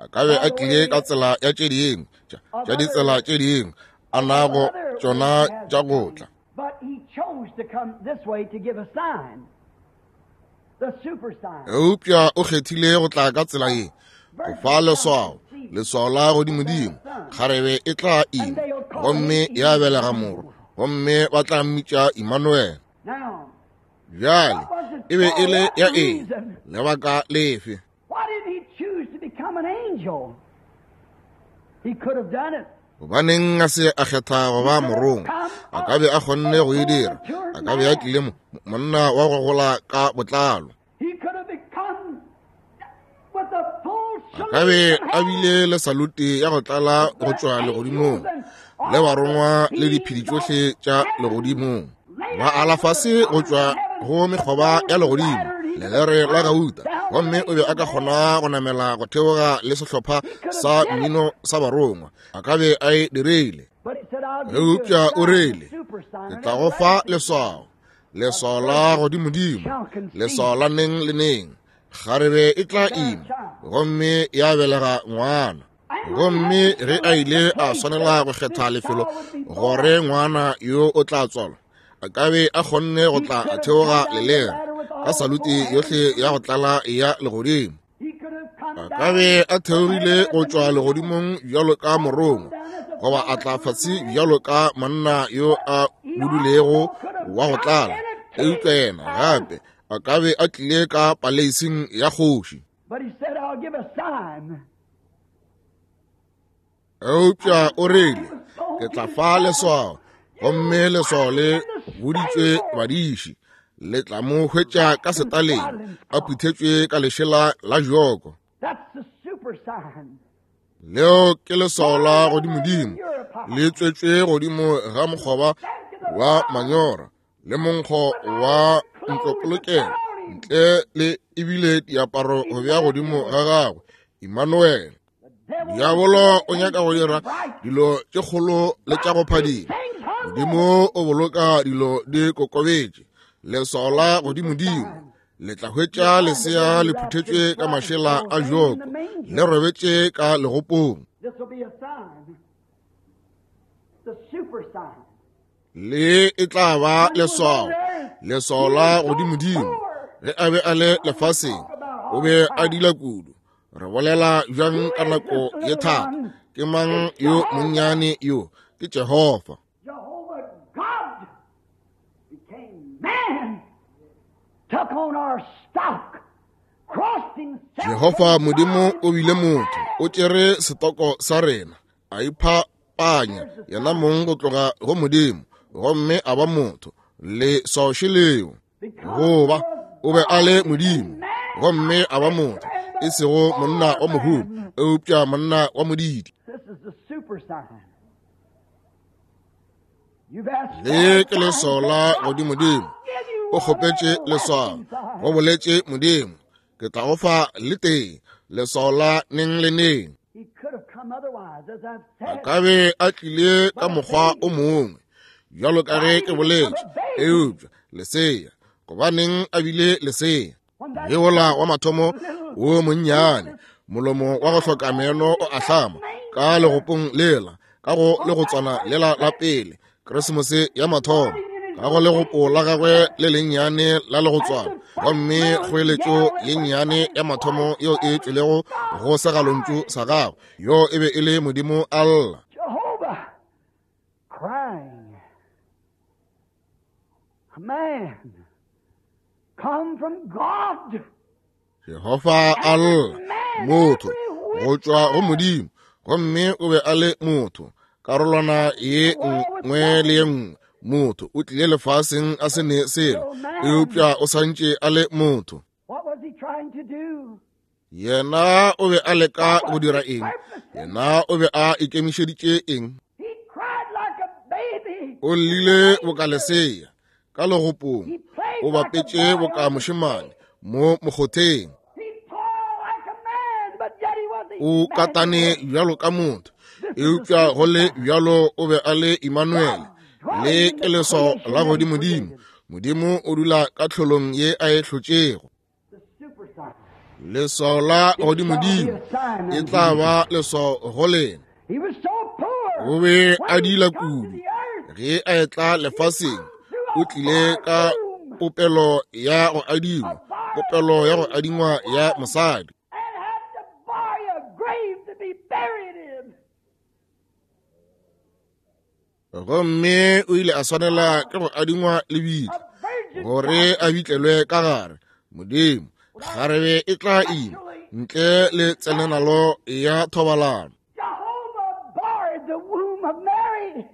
a ka be a tlile ka tsela ya tše dingwe tša ditsela tše dingwe a nago tšona tša go tla. But he chose to come this way to give a sign. The super sign. Eupša o kgethile go tla ka tsela ye go fa leswao leswao la godimodimo kgarebe e tla ima gomme ya belega moro gomme ba tla mmitša Emmanuel. Now, Bjale e be e le ya eng lebaka lefe? why did he choose to become an angel? He could have done it. Gobaneng a se a kgetha go ba morong a ka be a kgonne go e dira a ka be a tlile monna wa go gola ka botlalo He could have become with a full a ka be a bile le salute ya go tlala go tšwa legodimong le barongwa le diphedi tšohle tša legodimong ba alafase go tšwa go mekgoba ya legodimo lelere la gauta gomme o be a ka kgona go namela go theoga le sehlopha sa mmino sa barongwa a ka be a e direile. But he said, I'll give you Eupša o a reile super sign. ke tla go fa leswao leswao la godimodimo leswao la neng le neng kgarebe e tla ima gomme ya belega ngwana gomme ge a ile a swanela go kgetha lefelo gore ngwana yo o tla tswalwa a ka be a kgonne go tla a theoga lelere ka saluti yohle ya go tlala ya legodimo He could have come a ka be a theogile go tšwa legodimong bjalo ka morongwa goba a tla fatshe bjalo ka monna yo a budulego wa go tlala eupša yena gape a ka be a tlile ka paleising ya kgoši. But he said, I'll give a sign. Eupša o reile ke tla fa leswao gomme leswao le boditšwe badiši le tla mo hwetša ka setaleng a phuthetšwe ka lešela la joko. That's the super sign. Leo ke leswao la godimodimo le tswetšwe godimo ga mokgoba wa manyora le monkgo wa ntlopolokelo ntle le ebile diaparo go bja godimo ga gagwe Emmanuel. Diabolo o nyaka go dira dilo tše kgolo le tša go phadima godimo o boloka dilo di kokobetše leswao la godimodimo le tla hwetša lesea le phuthetšwe ka mašela a joko le robetše ka legopong. This will be a sign. The super sign. Le e tla ba leswao leswao la godimodimo ge a be a le lefaseng o be a dila kudu re bolela bjang ka nako ye thata ke mang yo monnyane yo ke Jehova. Jehovah God became man, took on our stock, crossed himself. Jehova modimo o bile motho o tšere setoko sa rena a iphapanya yena mong go tloga go modimo gomme a ba motho le soše leo goba o be a le modimo gomme a ba motho e sego monna wa mohumo eupša monna wa modidi. This is the super sign. You've asked Le ke leswao la godimodimo o kgopetše leswao go boletše modimo ke tla go fa le teng leswao la neng le neng. He could have come otherwise, as I've A said. ka be a tlile ka mokgwa o mongwe bjalo ka ge ke boletše eupša lesea gobaneng a bile lesea ge ola wa mathomo wo monnyane molomo wa go hloka meno o ahlama ka legopong lela ka go le go tswana lela la pele Keresemose ya mathomo ka go legopo la gagwe le lennyane la le go tswana gomme kgoeletšo ye nnyane ya mathomo yo e tšwelego go segalontšu sa gagwe yo e be e le modimo a lla. Jehovah crying. A man come from God. Jehova a lla motho go tšwa go modimo gomme o be a le motho karolwana ye nngwe le ye nngwe motho o tlile lefaseng a sene selo eupša o santše a le motho. What was he trying to do? Yena o be a leka go dira eng? Yena o be a ikemišeditše eng? He cried like a baby. O llile boka lesea ka legopong He played o like a bapetše boy. boka mošemane mo mokgotheng He tore like a man, but yet he was o katane bjalo ka motho eupša go le bjalo o be a le Emmanuel le ke leswao la godimodimo modimo o dula ka tlholong ye a e hlotšego. the super sign. leso la godimodimo e tla ba leso go lena. He was so poor. O be a When he dila come to kudu the earth, ge a etla lefaseng, o tlile ka popelo ya go adima, popelo ya go adingwa ya mosadi. and had to buy a grave to be buried in. Gomme o ile a swanela ke go adingwa lebitla A virgin gore a bitlelwe ka gare. Modimo garebe e tla ima ntle le tsenenalo ya thobalano. Jehovah barred the womb of Mary.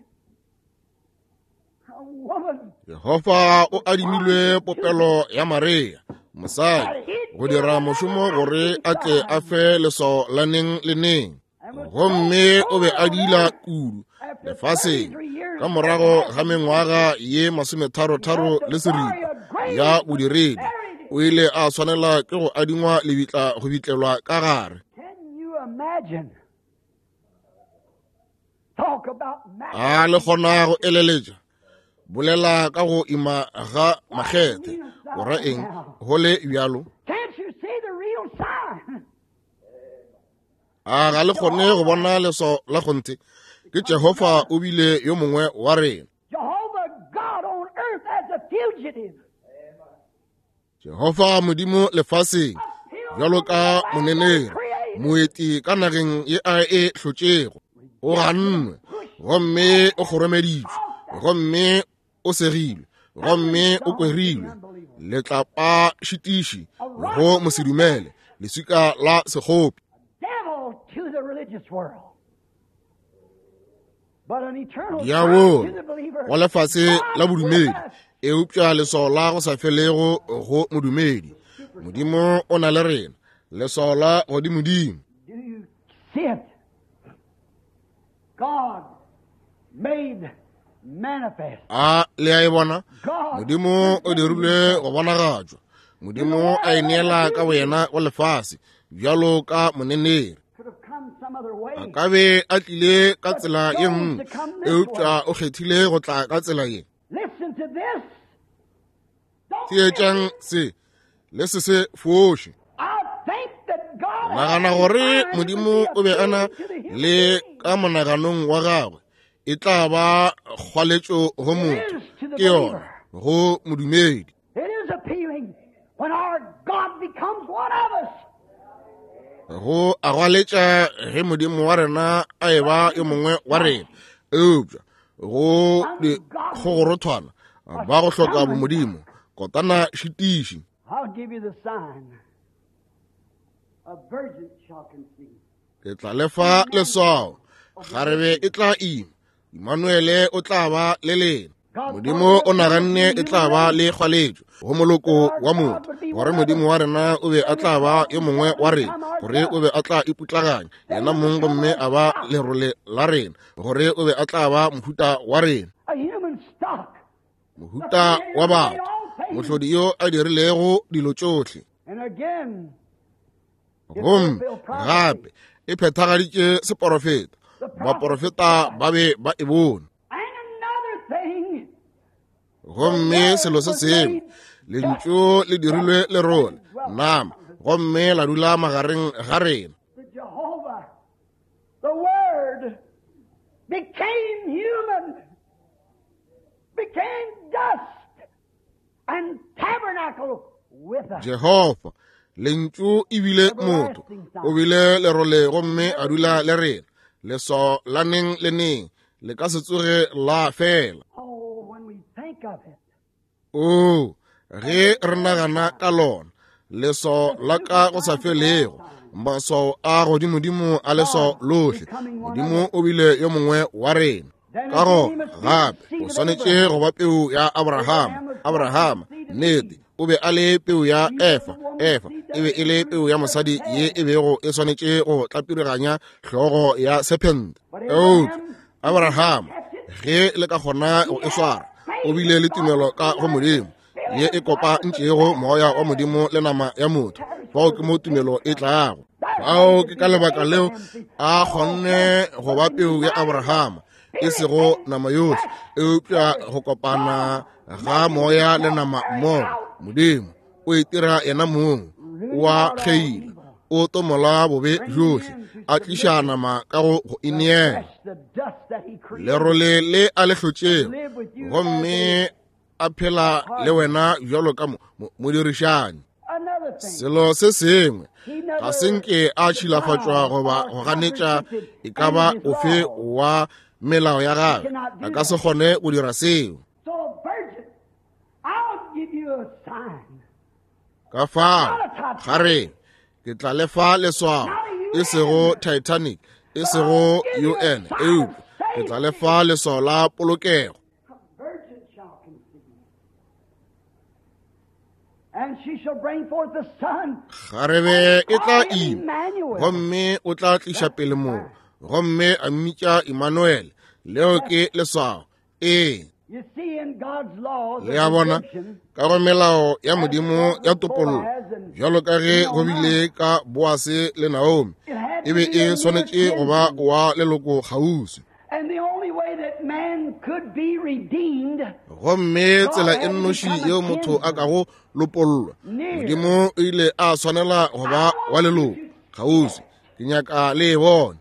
A woman Jehova o adimilwe popelo ya Maria, mosadi, go dira mošomo gore a tle a fe leso la neng le neng. Gomme o be a dila kudu lefaseng ka morago ga mengwaga ye masometharotharo le seriti ya bodiredi. O ile a swanela ke go adingwa lebitla go bitlelwa ka gare. Can you imagine? Talk about A le gona go eleletša, bolela ka go ima ga makgethe, o ra eng go le bjalo. Can't you see the real sign? A ga le kgone go bona leso la kgonte, ke Jehova o bile yo mongwe wa rena. Jehovah God on earth as a fugitive. Jehova modimo lefaseng, bjalo ka monenere, moeti ka nageng ye a e hlotšego. O gannwe, gomme o kgoromeditšwe, gomme o segilwe, gomme o kwerilwe. Letlapa šitiši go mosedumele, leswika la sekgopi. Devil to the religious world. But an eternal Diabolo to the believer. wa lefatshe la bodumedi e upša leso la go sa felego go modumedi. Modimo o na le rena, leso la godimodimo. Do you see it? God made manifest. A le a e bona, God modimo o dirilwe go bonagatswa. Modimo a e neela ka wena go lefase, bjalo ka monenere. could have come some other way. A ka be a tlile ka tsela ye nngwe, e upša o kgethile go tla ka tsela ye. Listen to this. Don't Tietšang se, le se se foše. I think that God Nagana gore modimo o be ana le ka monaganong wa gagwe e tla ba kgwaletšo go motho ke yona go modumedi. It is appealing when our God becomes one of us. Go a gwaletša ge modimo wa rena a e ba yo mongwe wa rena. Eupša go di kgogorothwana ba go hloka bomodimo kotana šitiši. I'll give you the sign. A virgin shall conceive. Ke tla lefa leswao, garebe e tla ima, Emmanuele o tla ba le lena. Modimo o naganne e tla ba le kgwaletšo go moloko wa motho, gore modimo wa rena o be a tla ba yo mongwe wa rena, gore o be a tla iputlaganya yena mong gomme a ba lerole la rena, gore o be a tla ba mohuta wa rena, A human stock. mohuta wa batho, mohlodi yo a dirilego dilo tšohle. And again, Gomme gape e phethagaditše seporofeta, baporofeta ba be ba e bone. and another thing, Gomme selo se sengwe, lentšu le dirilwe lerole, nama, gomme la dula magareng ga rena. the Jehovah, the Word, became human, became dust, and tabernacle with us. Jehova, lentšu e bile motho, o bile lerole gomme a dula le rena, leso la neng le neng, le ka se tsoge la fela. Oh, when we think of it, O, ge re nagana ka lona, leso la ka go sa felego, maso a godimodimo a leso lohle, modimo o bile yo mongwe wa rena. Ka go gape, o swanetše go ba peu ya Abraham, Abraham, nnete, o be a le peu ya Efa, Efa, e be e le peu ya mosadi ye e bego e swanetše go tlapiriganya hlogo ya serpent. Eupša, Abraham, ge le ka gona go e swara, o bile le tumelo ka go modimo, ye e kopa ntšego moya wa modimo le nama ya motho, fao ke mo tumelo e tlago. Fao ke ka lebaka leo a kgonne go ba peu ya Abraham, e sego nama yohle, eupša go kopana ga moya le nama mmogo, modimo o itira yena mong, wa kgeile o tomola bobe johle a tliša nama ka go ineela lerole le a le hlotšego gomme a phela le wena bjalo ka modirišani. Selo se sengwe ga senke a tšhilafatšwa goba go ganetša e ka ba ofe wa melao ya gagwe a ka se kgone go dira seo. Ka fao gare ke tla lefa leswao e sego Titanic e sego U N eup ke tla lefa leswao la polokego. Garebe e tla ima gomme o tla tliša pele moo gomme a mmitša Emmanuel leo ke leswao ee. Le a bona ka go melao ya modimo ya topollo bjalo ka ge go bile ka Boase le Naomi e be e swanetše go ba wa leloko kgauswi. Gomme tsela e nnoši yeo motho a ka go lopollwa modimo o ile a swanela go ba wa leloko kgauswi ke nyaka le e bone.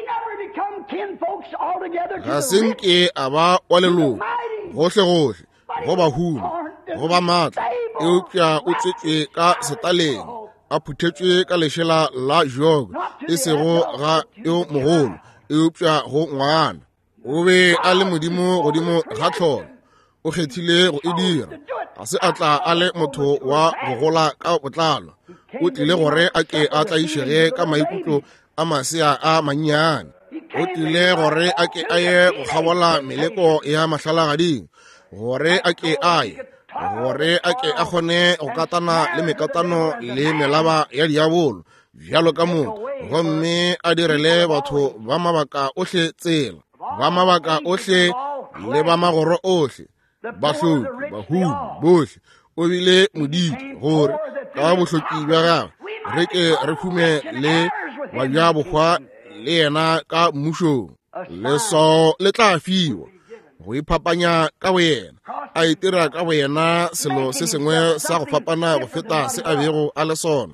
Ga senke a ba wa leloko gohle-gohle go ba humo go ba maatla eupša o tšetšwe ka setaleng a phuthetšwe ka lešela la Job e sego ga yo mogolo eupša go ngwana o be a le modimo godimo ga tlholo o kgethile go e dira ga se a tla a le motho wa go gola ka botlalo o tlile gore a ke a tlaišege ka maikutlo a masea a mannyane o tlile gore a ke a ye go kgabola meleko ya mahlalagading gore a ke a ye gore a ke a kgone go katana le mekatano le melaba ya diabolo bjalo ka motho gomme a direle batho ba mabaka ohle tsela ba mabaka ohle le ba magoro ohle bahloki bahumi bohle o bile moditi gore ka bohloki bja gagwe re ke re fume le wa bja bokgwa le yena ka mmušong leswao le tla fiwa go iphapanya ka boyena a itira ka boyena selo se sengwe sa go fapana go feta se a bego a le sona.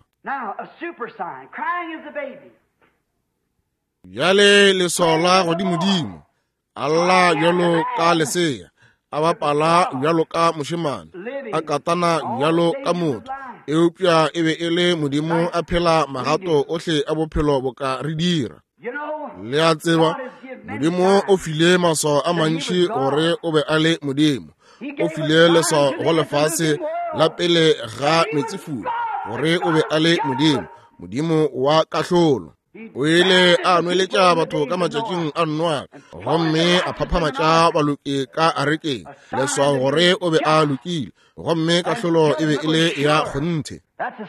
Bjale leswao la godimodimo a lla bjalo ka lesea a bapala bjalo ka mošemane a katana bjalo ka motho eupša e be e le modimo a phela magato ohle a bophelo bo ka re dira. Le a tseba modimo o file maswao a mantši gore o be a le modimo o file leswao go lefase la pele ga metsifula gore o be a le modimo modimo wa kahlolo. O ile a nweletša batho ka matšatšing a nnwa gomme a phaphamatša baloki ka arekeng leswao gore o be a lokile gomme kahlolo e be e le ya kgonthe.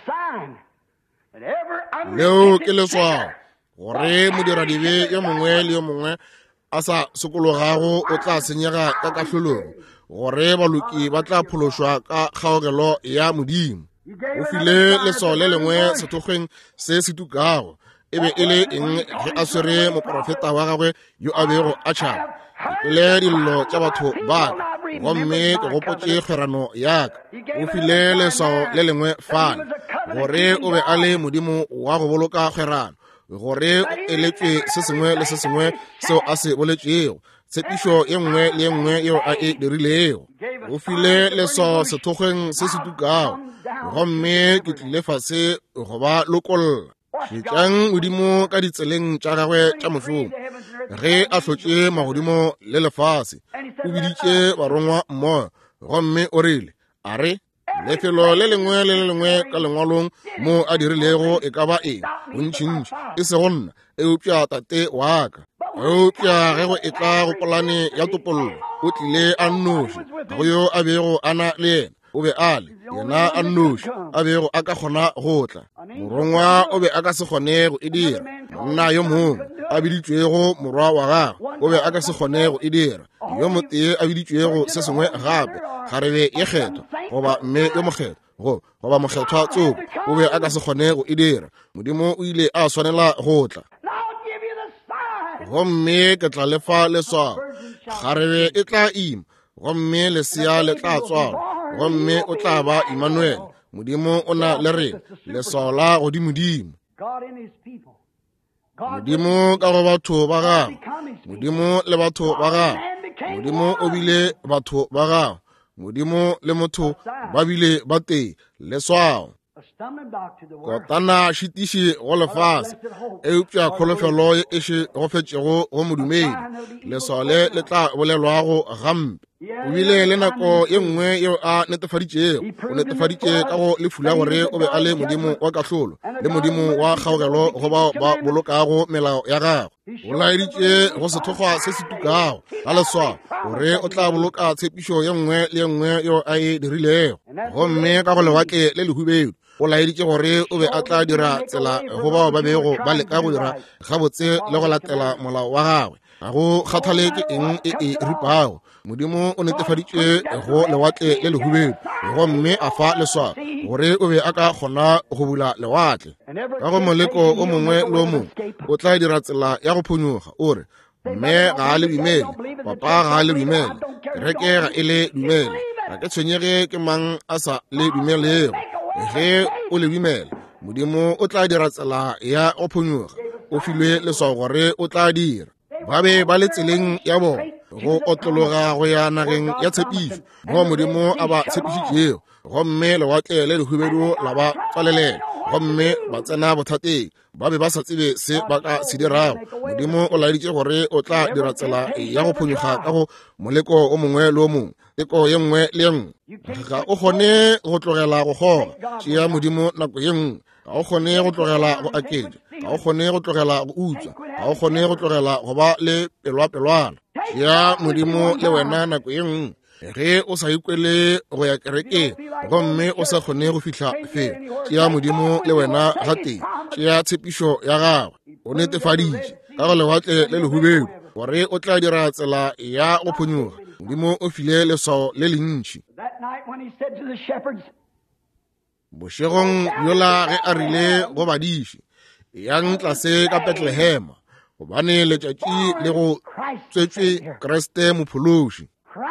Leo ke leswao gore modiradibe yo mongwe le yo mongwe a sa sokologago o tla senyega ka kahlolong gore baloki ba tla phološwa ka kgaogelo ya modimo. O file leswao le lengwe sethokgweng se se tukago e be e le eng ge a swere moprofeta wa gagwe yo a bego a tšhaba le dillo tša batho ba ka gomme ke gopotše kgerano yaka. O file leswao le lengwe fane gore o be a le modimo wa go boloka kgerano gore o eletšwe se sengwe le se sengwe seo a se boletšego tshepišo ye nngwe le ye nngwe yeo a e dirilego. O file leswao sethokgweng se se tukago gomme ke tlile fase go ba lokolla šetšang modimo ka ditseleng tša gagwe tša mošomo ge a hlotše magodimo le lefase o biditše barongwa mmogo gomme o rile a re lefelo le lengwe le le lengwe ka lengwalong mo a dirilego e ka ba eng bontšintši e se go nna eupša tate wa ka eupša ge go e tla go polane ya topollo o tlile a nnoši go yo a bego a na le yena o be a le yena a nnoši a bego a ka kgona go tla morongwa o be a ka se kgone go e dira monna yo mongwe a biditšwego morwa wa gagwe o be a ka se kgone go e dira yo motee a biditšwego se sengwe gape garebe ye kgetho goba mme yo mokgetho go goba mokgethwa tsoko o be a ka se kgone go e dira modimo o ile a swanela go tla. Gomme ke tla lefa leswao garebe e tla ima gomme lesea le tla tswalwa gomme o tla ba Emmanuel modimo o na le rena leswao la godimodimo. Modimo ka go batho ba gago, modimo le batho ba gago, modimo o bile batho ba gago, modimo le motho ba bile ba teng leswao. Kotana šitiši go lefase eupša kholofelo e še go fetšego go modumedi leswao le le tla bolelwago gampe. O bile le nako ye nngwe yeo a netefaditšego, o netefaditše ka go lefula gore o be a le modimo wa kahlolo le modimo wa kgaogelo go bao ba bolokago melao ya gago. O laeditše go sethokgwa se se tukago ga leswao gore o tla boloka tshepišo ye nngwe le ye nngwe yeo a e dirilego. Gomme ka go lewake le lehubedu o laeditše gore o be a tla dira tsela go bao ba bego ba leka go dira gabotse le go latela molao wa gagwe. Ga go kgathaletse eng e e ripago, modimo o netefaditše go lewatle le lehubedu gomme a fa leswao gore o be a ka kgona go bula lewatle. Ka go moleko o mongwe le o mongwe o tla dira tsela ya go phonyoga o re mme ga a le dumele, papa ga a le dumele, kereke ga e le dumele, ga ke tshwenyege ke mang a sa le dumelego. Ge o le dumele, modimo o tla dira tsela ya go phonyoga, o filwe leswao gore o tla dira. Ba be ba le tseleng ya bona go otlologa go ya nageng ya tshepišo mo modimo a ba tshepišitšego, gomme lewatle le lehubedu la ba tswalelela, gomme ba tsena bothateng ba be ba sa tsebe se ba ka se dirago. Modimo o laeditše gore o tla dira tsela ya go phonyoga ka go moleko o mongwe le o mongwe, teko ye nngwe le ye nngwe. Ga o kgone go tlogela go goga tšea modimo nako ye nngwe, ga o kgone go tlogela go aketša, ga o kgone go tlogela go utswa, ga o kgone go tlogela go ba le pelwa-pelwana. Tšea modimo le wena nako ye nngwe. Ge o sa ikwele go ya kerekeng gomme o sa kgone go fihla fela, tšea modimo le wena ga teng, tšea tshepišo ya gagwe. O netefaditše ka go lewatle le lehubedu gore o tla dira tsela ya go phonyoga, modimo o file leswao le lentši. Bošegong bjola ge a rile go badiši yang tlase ka Betlehema, gobane letšatši le go tswetšwe Kriste mophološi.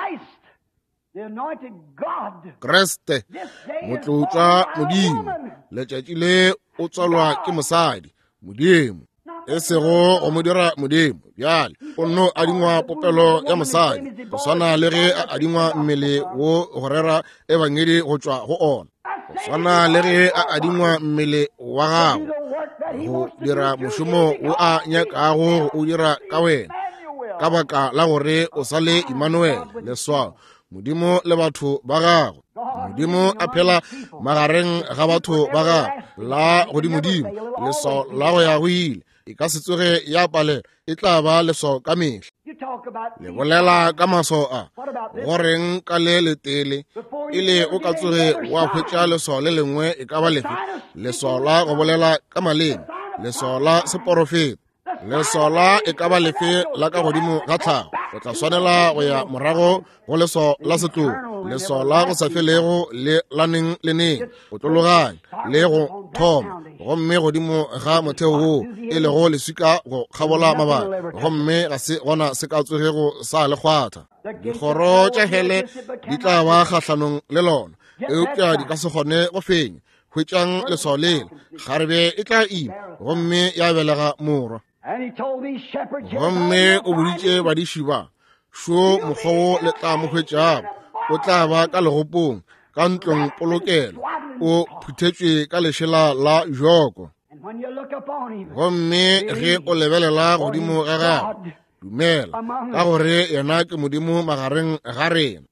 Kriste motlotswa modimo, letšatši le o tswalwa ke mosadi modimo, e sego go mo dira modimo. Bjale o nno adingwa popelo ya mosadi go swana le ge a adingwa mmele wo go rera ebangedi go tšwa go ona, go swana le ge a adingwa mmele wa gago go dira mošomo wo a nyakago o dira ka wena, ka baka la gore o sa le Emmanuel leswao modimo le batho ba gago. Modimo a phela magareng ga batho ba gago la godimodimo, leswao la go ya go ile e ka se tsoge ya palela, e tla ba leswao ka mehla. Le bolela ka maswao a goreng ka le letele ile o ka tsoge wa hwetša leswao le lengwe e ka ba lefe, leswao la go bolela ka maleme, leswao la seporofeta, leswao la e ka ba lefe la ka godimo ga tlhago. O tla swanela go ya morago go leswao la setlogo, leswao la go sa felego le la neng le neng, go tlologanya le go thoma, gomme godimo ga motheo woo e lego leswika go kgabola mabaka, gomme ga se gona se ka tsogego sa le kgwatha. Dikgoro tša hele di tla ba kgahlanong le lona, eupša di ka se kgone go fenya hwetšang leswao lele, kgarebe e tla ima gomme ya belega morwa. Gomme o boditše badiši ba, šo mokgwa wo le tla mo hwetšago o tla ba ka legopong ka ntlong polokelo, o phuthetšwe ka lešela la joko. Gomme ge o lebelela godimo ga gago, dumela ka gore yena ke modimo magareng ga rena.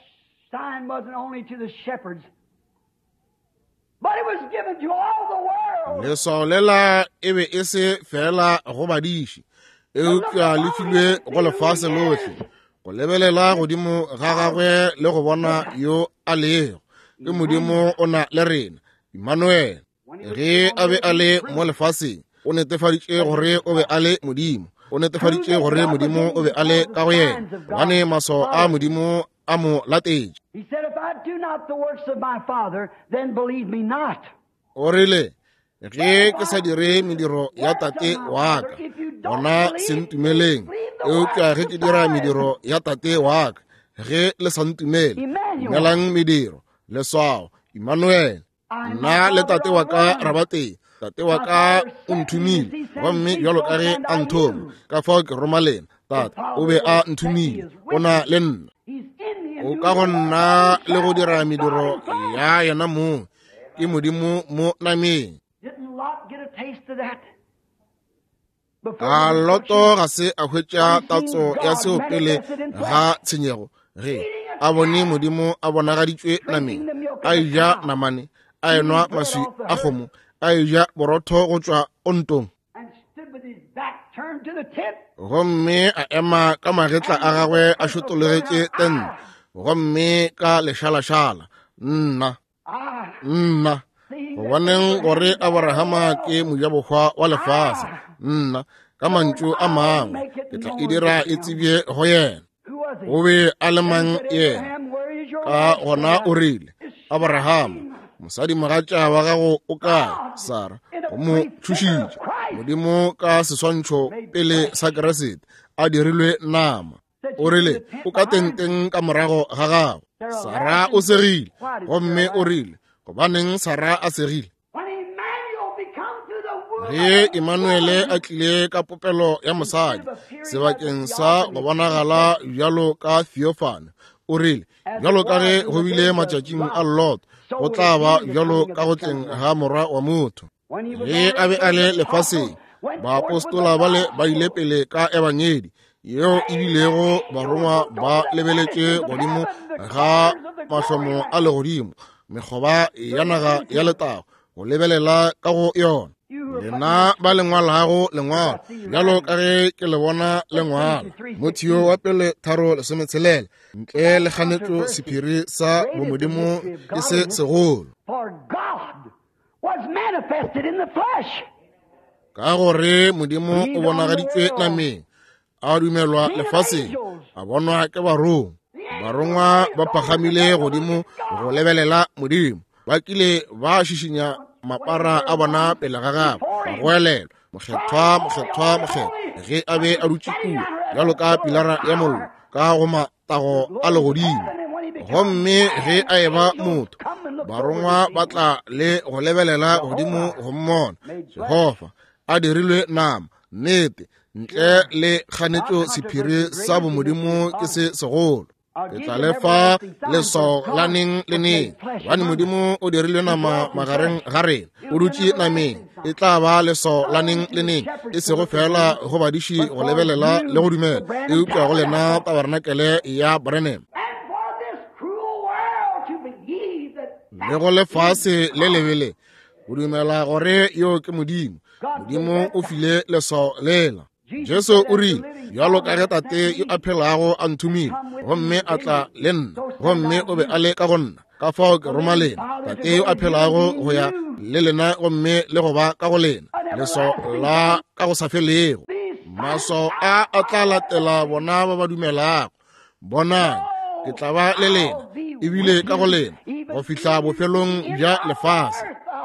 Leswao lela e be e se fela go badiši, eupša le filwe go lefase lotlhe, go lebelela godimo ga gagwe le go bona yo a lego, ke modimo o na le rena Emmanuel. Ge a be a le mo lefaseng, o netefaditše gore o be a le modimo, o netefaditše gore modimo o be a le ka go yena, gane maswao a modimo a mo latetše. O rile, ge ke sa dire mediro ya tate wa ka, gona se ntumeleng, eupša ge ke dira mediro ya tate wa ka, ge le sa ntumele, dumelang mediro, leswao Emmanuel. nna le tate wa ka ra ba teng. Tate wa ka o nthumile gomme bjalo ka ge a nthoma ka fao ke roma lena tata o be a nthumile o na le nna o ka go nna le go dira mediro ya yena moo ke modimo mo nameng. A Loto ga se a hwetša tatso ya seo pele ga tshenyego ge a bone modimo a bonagaditšwe nameng, a eja namane, a enwa maswi a kgomo, a eja borotho go tšwa ontong, gomme a ema ka magetla a gagwe a šotolegetše tente, gomme ka lešalašala, nna nna go boneng gore Abrahama ke mojabokgwa wa lefase, nna ka mantšu a mangwe ke tla e dira e tsebje go yena. O be a le mang yena? Ka gona o rile, Abrahama, mosadi mogatša wa gago o kae? Sara o mo thušitše. Modimo ka seswantšho pele sa Keresete a dirilwe nama. O rile o ka tenteng ka morago ga gago. Sara o segile, gomme o rile gobaneng Sara a segile? Ge Emmanuele a tlile ka popelo ya mosadi sebakeng sa go bonagala bjalo ka Theophane, o rile bjalo ka ge go bile matšatšing a Lot go tla ba bjalo ka go tleng ga morwa wa motho. Ge a be a le lefaseng, baapostola bale ba ile pele ka ebangedi yeo e bilego barongwa ba lebeletše godimo ga mahlomo a legodimo, mekgoba ya naga ya letago go lebelela ka go yona. Lena ba lengwalago lengwalo bjalo ka ge ke le bona lengwala mo Thio wa pele tharo lesometshelela, ntle le kganetšo sephiri sa bomodimo ke se segolo. Ka gore modimo o bonagaditšwe nameng, a dumelwa lefaseng, a bonwa ke barong. Barongwa ba pagamile godimo go lebelela modimo, ba kile ba šišinya mapara a bona pele ga gagwe, ba goelela mokgethwa mokgethwa mokgethwa ge a be a dutše kua bjalo ka pilara ya mollo ka go matago a legodimo. Gomme ge a eba motho, barongwa ba tla le go lebelela godimo go mmona. Jehova a dirilwe nama, nnete ntle le kganetšo sephiri sa bomodimo ke se segolo. Ke tla lefa leso la neng le neng, bane modimo o dirilwe nama magareng ga rena, o dutše nameng, e tla ba leso la neng le neng, e sego fela go badiši go lebelela le go dumela e upša go lena tabernakele ya Branham. Le go lefase le lebele o dumela gore yo ke modimo, modimo o file leso lela. Jesu o rile bjalo ka ge tate yo a phelago a nthumile, gomme a tla le nna, gomme o be a le ka go nna ka fao ke roma lena, tate yo a phelago go ya le lena gomme le go ba ka go lena, leso la ka go sa felego. Maso a a tla latela bona ba ba dumelago. Bonang, ke tla ba le lena ebile ka go lena go fihla bofelong bja lefase.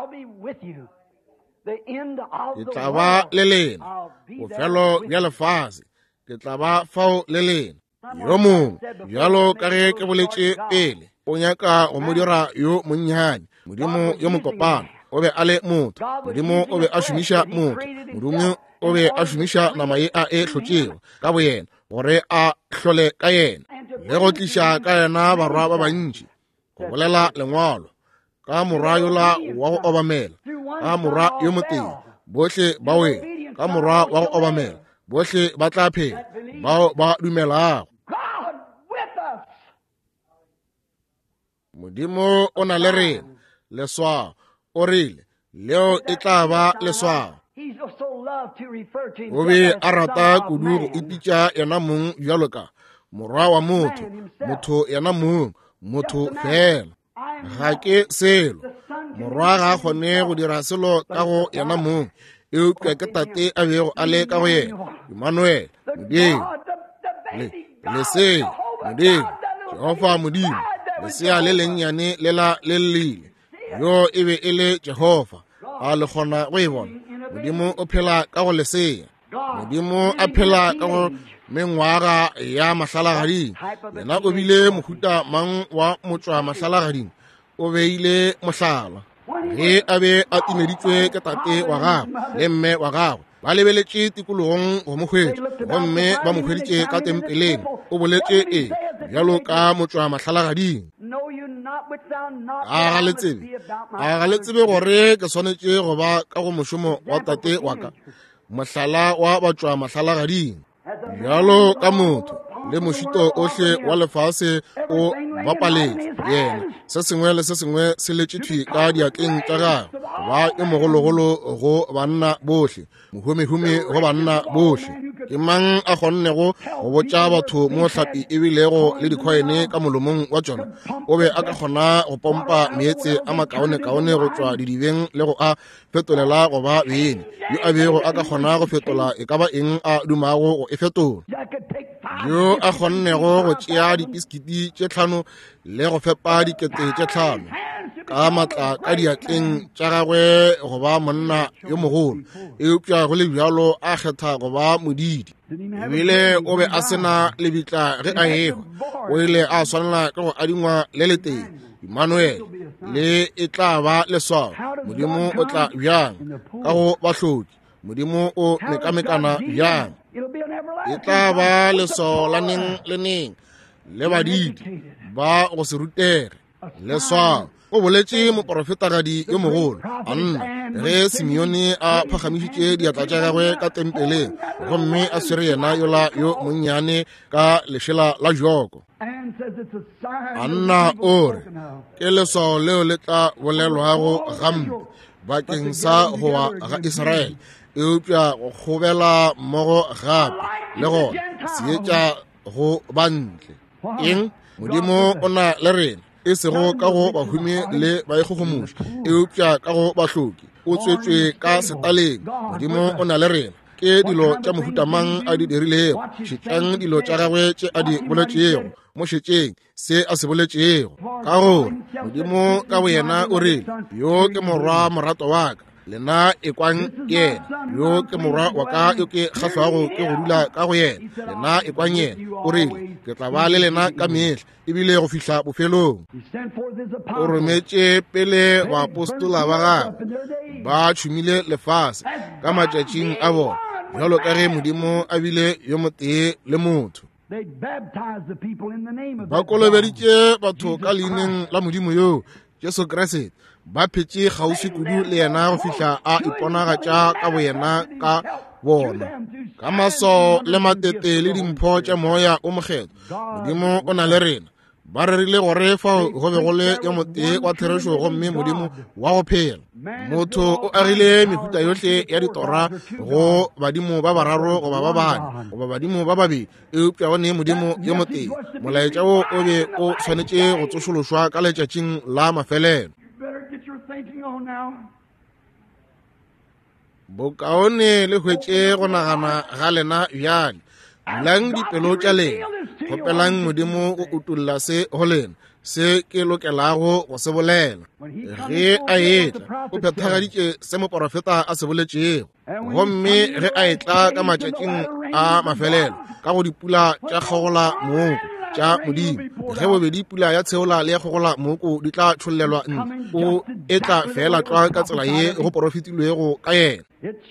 Ke tla ba le lena bofelo bja lefase, ke tla ba fao le lena. Yo mongwe bjalo ka ge ke boletše pele, o nyaka go mo dira yo monnyane, modimo yo mokopana o be a le motho, modimo o be a šomiša motho, modimo o be a šomiša nama ye a e hlotšego ka boyena gore a hlole ka yena le go tliša ka yena barwa ba bantši. Go bolela lengwalo ka morwa yola wa go obamela, ka morwa yo moteng bohle ba wena, ka morwa wa go obamela bohle ba tla phela bao ba dumelago. Modimo o na le rena leswao, o rile leo e tla ba leswao. O be a rata kudu go ipitša yena mong bjalo ka morwa wa motho, motho yena mong, motho fela, ga ke selo. Morwa ga a kgone go dira selo ka go yena mong, eupša ke tate a bego a le ka go yena, Emmanuele, modimo lesea, modimo Jehova modimo, lesea le lennyane le la le lile, yo e be e le Jehova, a le kgona go e bona. Modimo o phela ka go lesea, modimo a phela ka go mengwaga ya mahlalagading. Yena o bile mohuta mang wa motswa mahlalagading, o beile mohlala. ge a be a timeditswe ke tate wa gagwe le mme wa gagwe ba lebeletše tikologong go mo hwetša gomme ba mo hweditše ka tempeleng o boletše e bjalo ka motswa mahlalagading a ga le tsebe a ga le tsebe gore ke swanetše go ba ka go mošomo wa tate wa ka mohlala wa batswa mahlalagading bjalo ka motho le mošito ohle wa lefase o bapaletše yena se sengwe le se sengwe se letšithwi ka diatleng tša gagwe ba e mogologolo go banna bohle mohumehume go banna bohle ke mang a kgonnego go botša batho mo hlapi e bilego le dikhoene ka molomong wa tšona o be a ka kgona go pompa meetse a makaone-kaone go tšwa didibeng le go a fetolela go ba beene yo a bego a ka kgona go fetola e ka ba eng a dumago go e fetola yo a kgonnego go tšea dipiskiti tše tlhano le go fepa dikete tše tlhano ka matla ka diatleng tša gagwe go ba monna yo mogolo eupša go le bjalo a kgetha go ba modidi ebile o be a sena lebitla ge a egwa o ile a swanela ke go adingwa le leteng Emmanuel le e tla ba leswao modimo o tla bjang ka go bahloki modimo o mekamekana bjang e tla ba leswao la neng le neng le badidi ba go se rutere leswao o boletše moprofetagadi yo mogolo a nna ge Simeone a phagamišitše diatla tša gagwe ka tempeleng gomme a swere yena yola yo monnyane ka lešela la joko a nna o re ke leswao leo le tla bolelwago gampe bakeng sa gowa ga Israele eupša go kgobela mmogo gape le gona seetša go bantle eng modimo o na le rena e sego ka go bahume le baikgogomoši eupša ka go bahloki o tswetswe ka setaleng modimo o na le rena ke dilo tša mohutamang a di dirilego šetšang dilo tša gagwe tše a di boletšego mo šetšeng se a se boletšego ka gore modimo ka bo yena o re yo ke morwa morato wa ka lena e kwang yena yo ke morwa wa ka yo ke kgahlwago ke go dula ka go yena lena e kwang yena o rile ke tla ba le lena ka mehla ebile go fihla bofelong o rometše pele baapostola ba gagwe ba tšhomile lefase ka matšatšing a bona bjalo ka ge modimo a bile yo motee le motho ba kolobeditše batho ka leineng la modimo yo Jesu Kriste ba phetše kgauswi kudu le yena go fihla a iponagatša ka boyena ka bona ka maso le matete le dimpho tša moya o mokgetho modimo o na le rena ba rerile gore fao go be go le yo motee wa therešo gomme modimo wa go phela motho o agile mehuta yohle ya ditora go badimo ba bararo goba ba bane goba badimo ba babedi eupša one modimo yo motee molaetša o o be o swanetše go tsošološwa ka letšatšing la mafelelo bokaone le hwetše go nagana ga lena bjale bulang dipelo tša lena kgopelang modimo o utulla se go lena se ke lokelago go se bolela ge a etla o phethagaditše se moprofeta a se boletšego gomme ge a etla ka matšatšing a mafelelo ka go dipula tša kgogola mooko tša modimo ge bobedi pula ya tsheola le ya kgogola mooko di tla tšhollelwa ntle o e tla fela tlwa ka tsela ye go profetilwego ka yena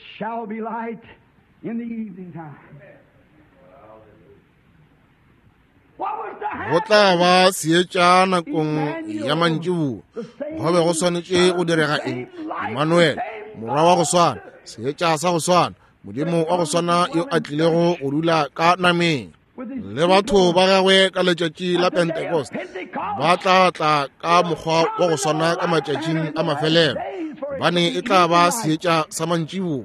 go tla ba seetša nakong ya mantšiboa go be go swanetše go direga eng Emmanuel morwa wa go swana seetša sa go swana modimo wa go swana yo a tlilego go dula ka nameng le batho ba gagwe ka letšatši la Pentecost ba tla tla ka mokgwa wa go swana ka matšatšing a mafelelo bane e tla ba seetša sa mantšiboa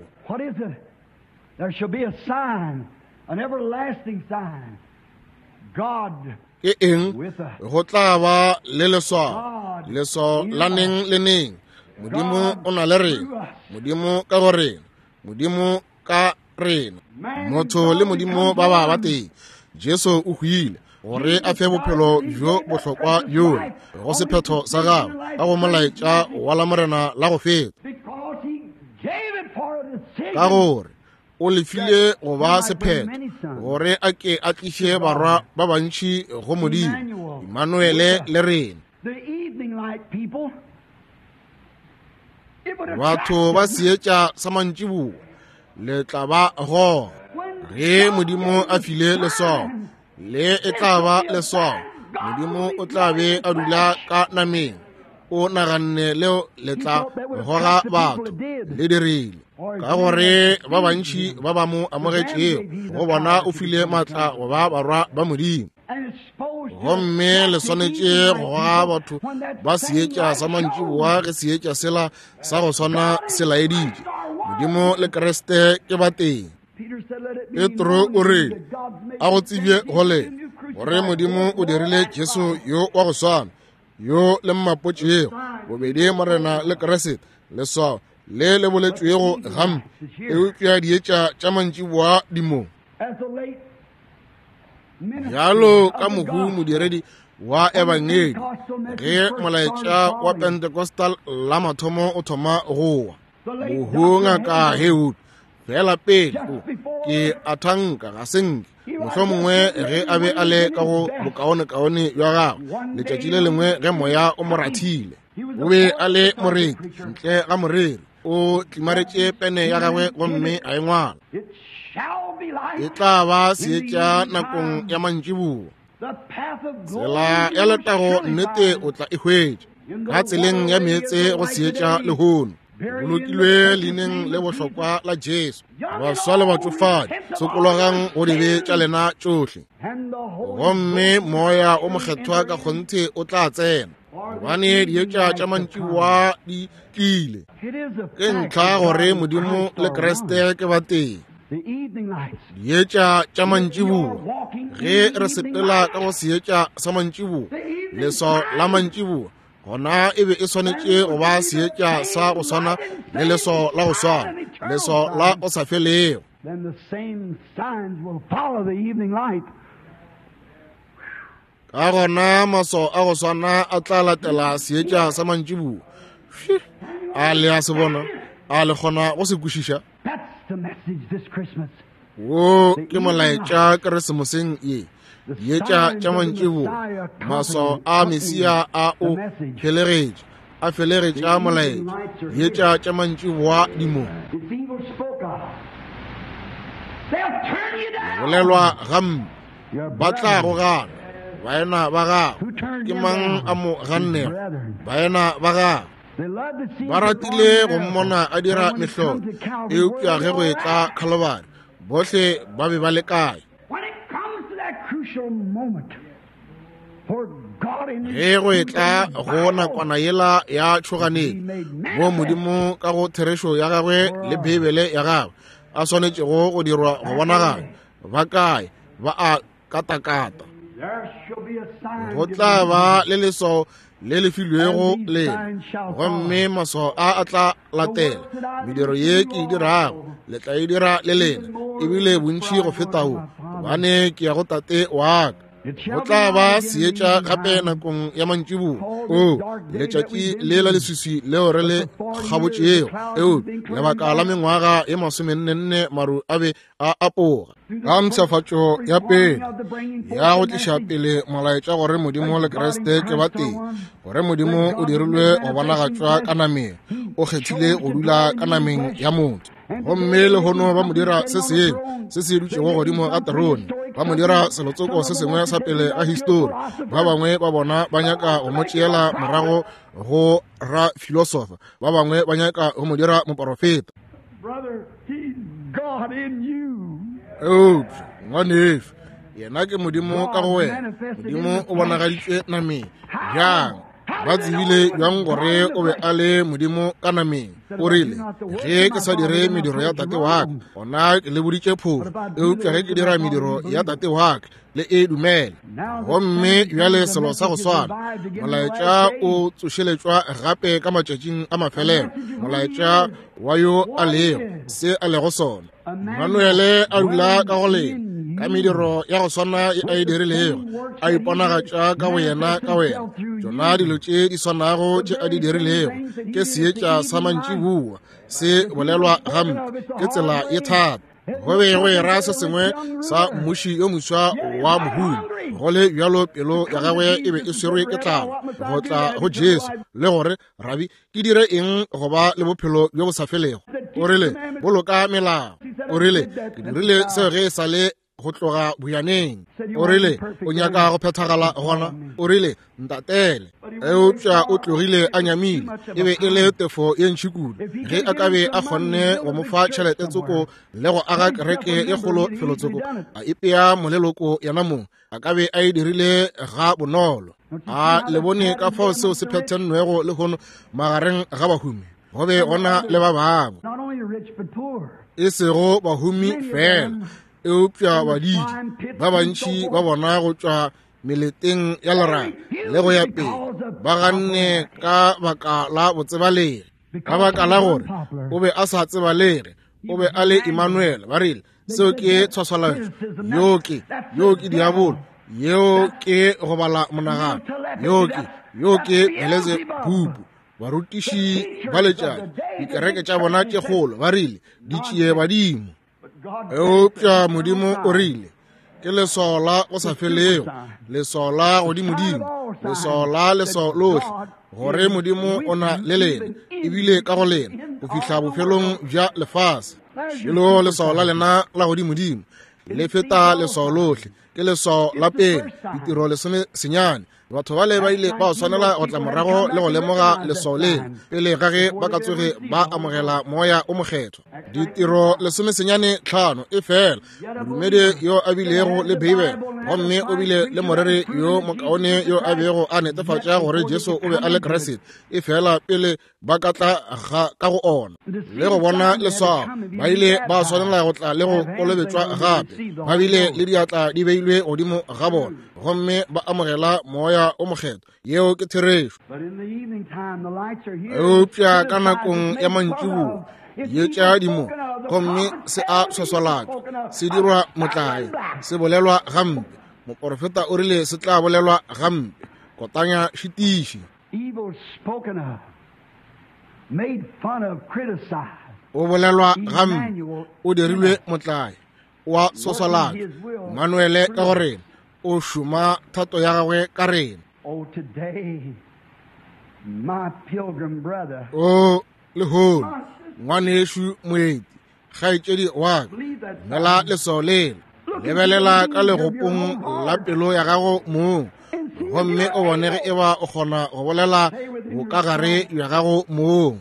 ke eng go tla ba le leswao leswao la neng le neng modimo o na le rena modimo ka go rena modimo ka rena motho le modimo ba ba ba teng Jesu o hwile gore a fe bophelo jo bohlokwa yole go sephetho sa gagwe ka go molaetša wa la morena la go feta ka gore o lefile go ba sephetho gore a ke a tliše barwa ba bantši go modimo Emmanuele le rena batho ba seetša sa mantšiboa le tla ba go ge Modimo a file leswao le e tla ba leswao. Modimo o tla be a dula ka nameng o naganne leo le tla goga batho le dirile ka gore ba bantši ba ba mo amogetšego go bona o file maatla go ba barwa ba Modimo. Gomme le swanetše go goga batho ba seetša sa mantšiboa ge seetša sela sa go swana se laeditše Modimo le Kriste ke ba teng. Petro o re a go tsebje gole gore Modimo o dirile Jesu yo wa go swana yo le mmapotšego bobedi morena le Kriste leswao le le boletšwego gam eupša dietša tša mantšiboa dimo. Bjalo ka mohu modiredi wa evangeli ge molaetša wa Pentecostal la mathomo o thoma gowa mohu ngaka Ehud fela pele ke a thanka ga senke mohlomongwe ge a be a le ka go bokaone-kaone bja gago letšatši le lengwe ge moya o mo rathile o be a le moreki ntle ga moreri o tlimaretše pene ya gagwe gomme a e ngwala e tla ba seetša nakong ya mantšiboa. Tsela ya letago nnete o tla e hwetša ka tseleng ya meetse go seetša lehono bolokilwe leineng le bohlokwa la Jesu baswa le batšofadi sokologang go dibe tša lena tšohle gomme moya o mokgethwa ka kgonthe o tla tsena gobane dietša tša mantšiboa di tlile ke ntlha gore Modimo le Kriste ke ba teng. Dietša tša mantšiboa ge re sepela ka go seetša sa mantšiboa leswao la mantšiboa gona e be e swanetše go ba seetša sa go swana le leswao la go swana leswao la go sa felego. Ka gona maswao a go swana a tla latela seetša sa mantšiboa. A le a se bona a le kgona go se kwešiša. Wo ke molaetša Keresemoseng ye dietša tša mantšiboa maswao a Mesia a o felegetše a felegetša molaetša dietša tša mantšiboa dimo. Bolelwa gamme ba tla go gana baena ba gago ke mang a mo gannego baena ba gago ba ratile go mmona a dira mehlolo eupša ge go e tla Calvary bohle ba be ba le kae. Ge go e tla go nakwana yela ya tšhoganedi bo Modimo ka go therešo ya gagwe le Bibele ya gagwe a swanetšego go dirwa go bonagala ba kae ba a katakata go tla ba le leswao le le filwego lena gomme maswao a a tla latela mediro ye ke e dirago le tla e dira le lena ebile bontši go fetao gobane ke ya go Tate wa ka. Go tla ba seetša gape nakong ya mantšiboa o letšatši le la leswiswi leo re le gabotšego eo lebaka la mengwaga ye masomennenne maru a be a apoga ka mpšhafatšo ya pele ya go tliša pele molaetša gore Modimo le Kriste ke ba teng gore Modimo o dirilwe go bonagatšwa ka nameng o kgethile go dula ka nameng ya motho gomme lehono ba mo dira se sengwe se se dutšego godimo ga terone ba mo dira selotsoko se sengwe sa pele a histori ba bangwe ba bona ba nyaka go mo tšeela morago go ra filosofa ba bangwe ba nyaka go mo dira moprofeta. Eupša ngwanefe yena ke Modimo ka go wena Modimo o bonagaditšwe nameng bjang ba tsebile bjang gore o be a le Modimo ka nameng o rile ge ke sa dire mediro ya Tate wa ka gona ke le boditše phoro eupša ge ke dira mediro ya Tate wa ka le e dumele gomme bjale selo sa go swana molaetša o tsošeletšwa gape ka matšatšing a mafelelo molaetša wa yo a lego se a lego sona Manuele a dula ka go lena ka mediro ya go swana a e dirilego a iponagatša ka go yena ka wena tšona dilo tše di swanago tše a di dirilego ke seetša sa mantšiboa se bolelwa gampe ke tsela ye thata go be go ra se sengwe sa mmuši yo moswa wa mohumi go le bjalo pelo ya gagwe e be e swerwe ke tlala go tla go Jesu le gore rabi ke dire eng go ba le bophelo jo bo sa felego o rile boloka melao o rile ke dirile seo ge e sa le go tloga boyaneng o rile o nyaka go phethagala gona o rile ntatele eupša o tlogile a nyamile e be e le tefo ye ntšhi kudu ge a ka be a kgonne go mo fa tšhelete tsoko le go aga kereke e kgolo felotsoko a ipea moleloko yana mong a ka be a e dirile ga bonolo a le bone ka fao seo se phethennwego le gono magareng ga bahumi go be gona le ba babo e sego bahumi fela eupša badidi ba bantši ba bona go tšwa meleteng ya lerata le go ya pele ba ganne ka baka la botsebalere ka baka la gore o be a sa tsebalere o be a le Emmanuel ba rile seo ke tshwaswalatšo yo ke yo ke diabolo yo ke go bala monagano yo ke yo ke Belzebub barutiši ba letšatši dikereke tša bona tše kgolo ba rile di tšee badimo eupša modimo o rile ke lesola go sa felego lesola godimodimo lesola leso lotlhe gore modimo o na le lena ebile ka go lena go fihla bofelong bja lefase šilo lesola lena la godimodimo le feta leso lotlhe ke leso la pele ditiro lesome senyane batho ba le ba ile ba tshwanela go tla morago le go lemoga leso lena pele ga ge ba ka tsoge ba amogela moya o mokgetho ditiro lesome senyane tlhano e fela modumedi yo a bilego le Bibele gomme o bile le morere yo mokaone yo a bego a netefatša gore Jesu o be a le Kriste e fela pele ba ka tla ka go ona le go bona leswao ba ile ba tshwanela go tla le go kolobetswa gape ba bile le diatla di beilwe godimo ga bona gomme ba amogela moya o mokgetho yeo ke therešo eupša ka nakong ya mantšiboa ye tša dimo gomme se a tshwaswalatšwa se dirwa motlae se bolelwa gampe moprofeta o rile se tla bolelwa gampe kotanya šitiši o bolelwa gampe o dirilwe motlae wa tshwaswalatšwa Emmanuele ka gore o šoma thato ya gagwe ka rena o lehono ngwanešo moeti kgaetšedi wa ka mela leso lena lebelela ka legopong la pelo ya gago moo gomme o bone ge e ba o kgona go bolela bokagare ya gago moo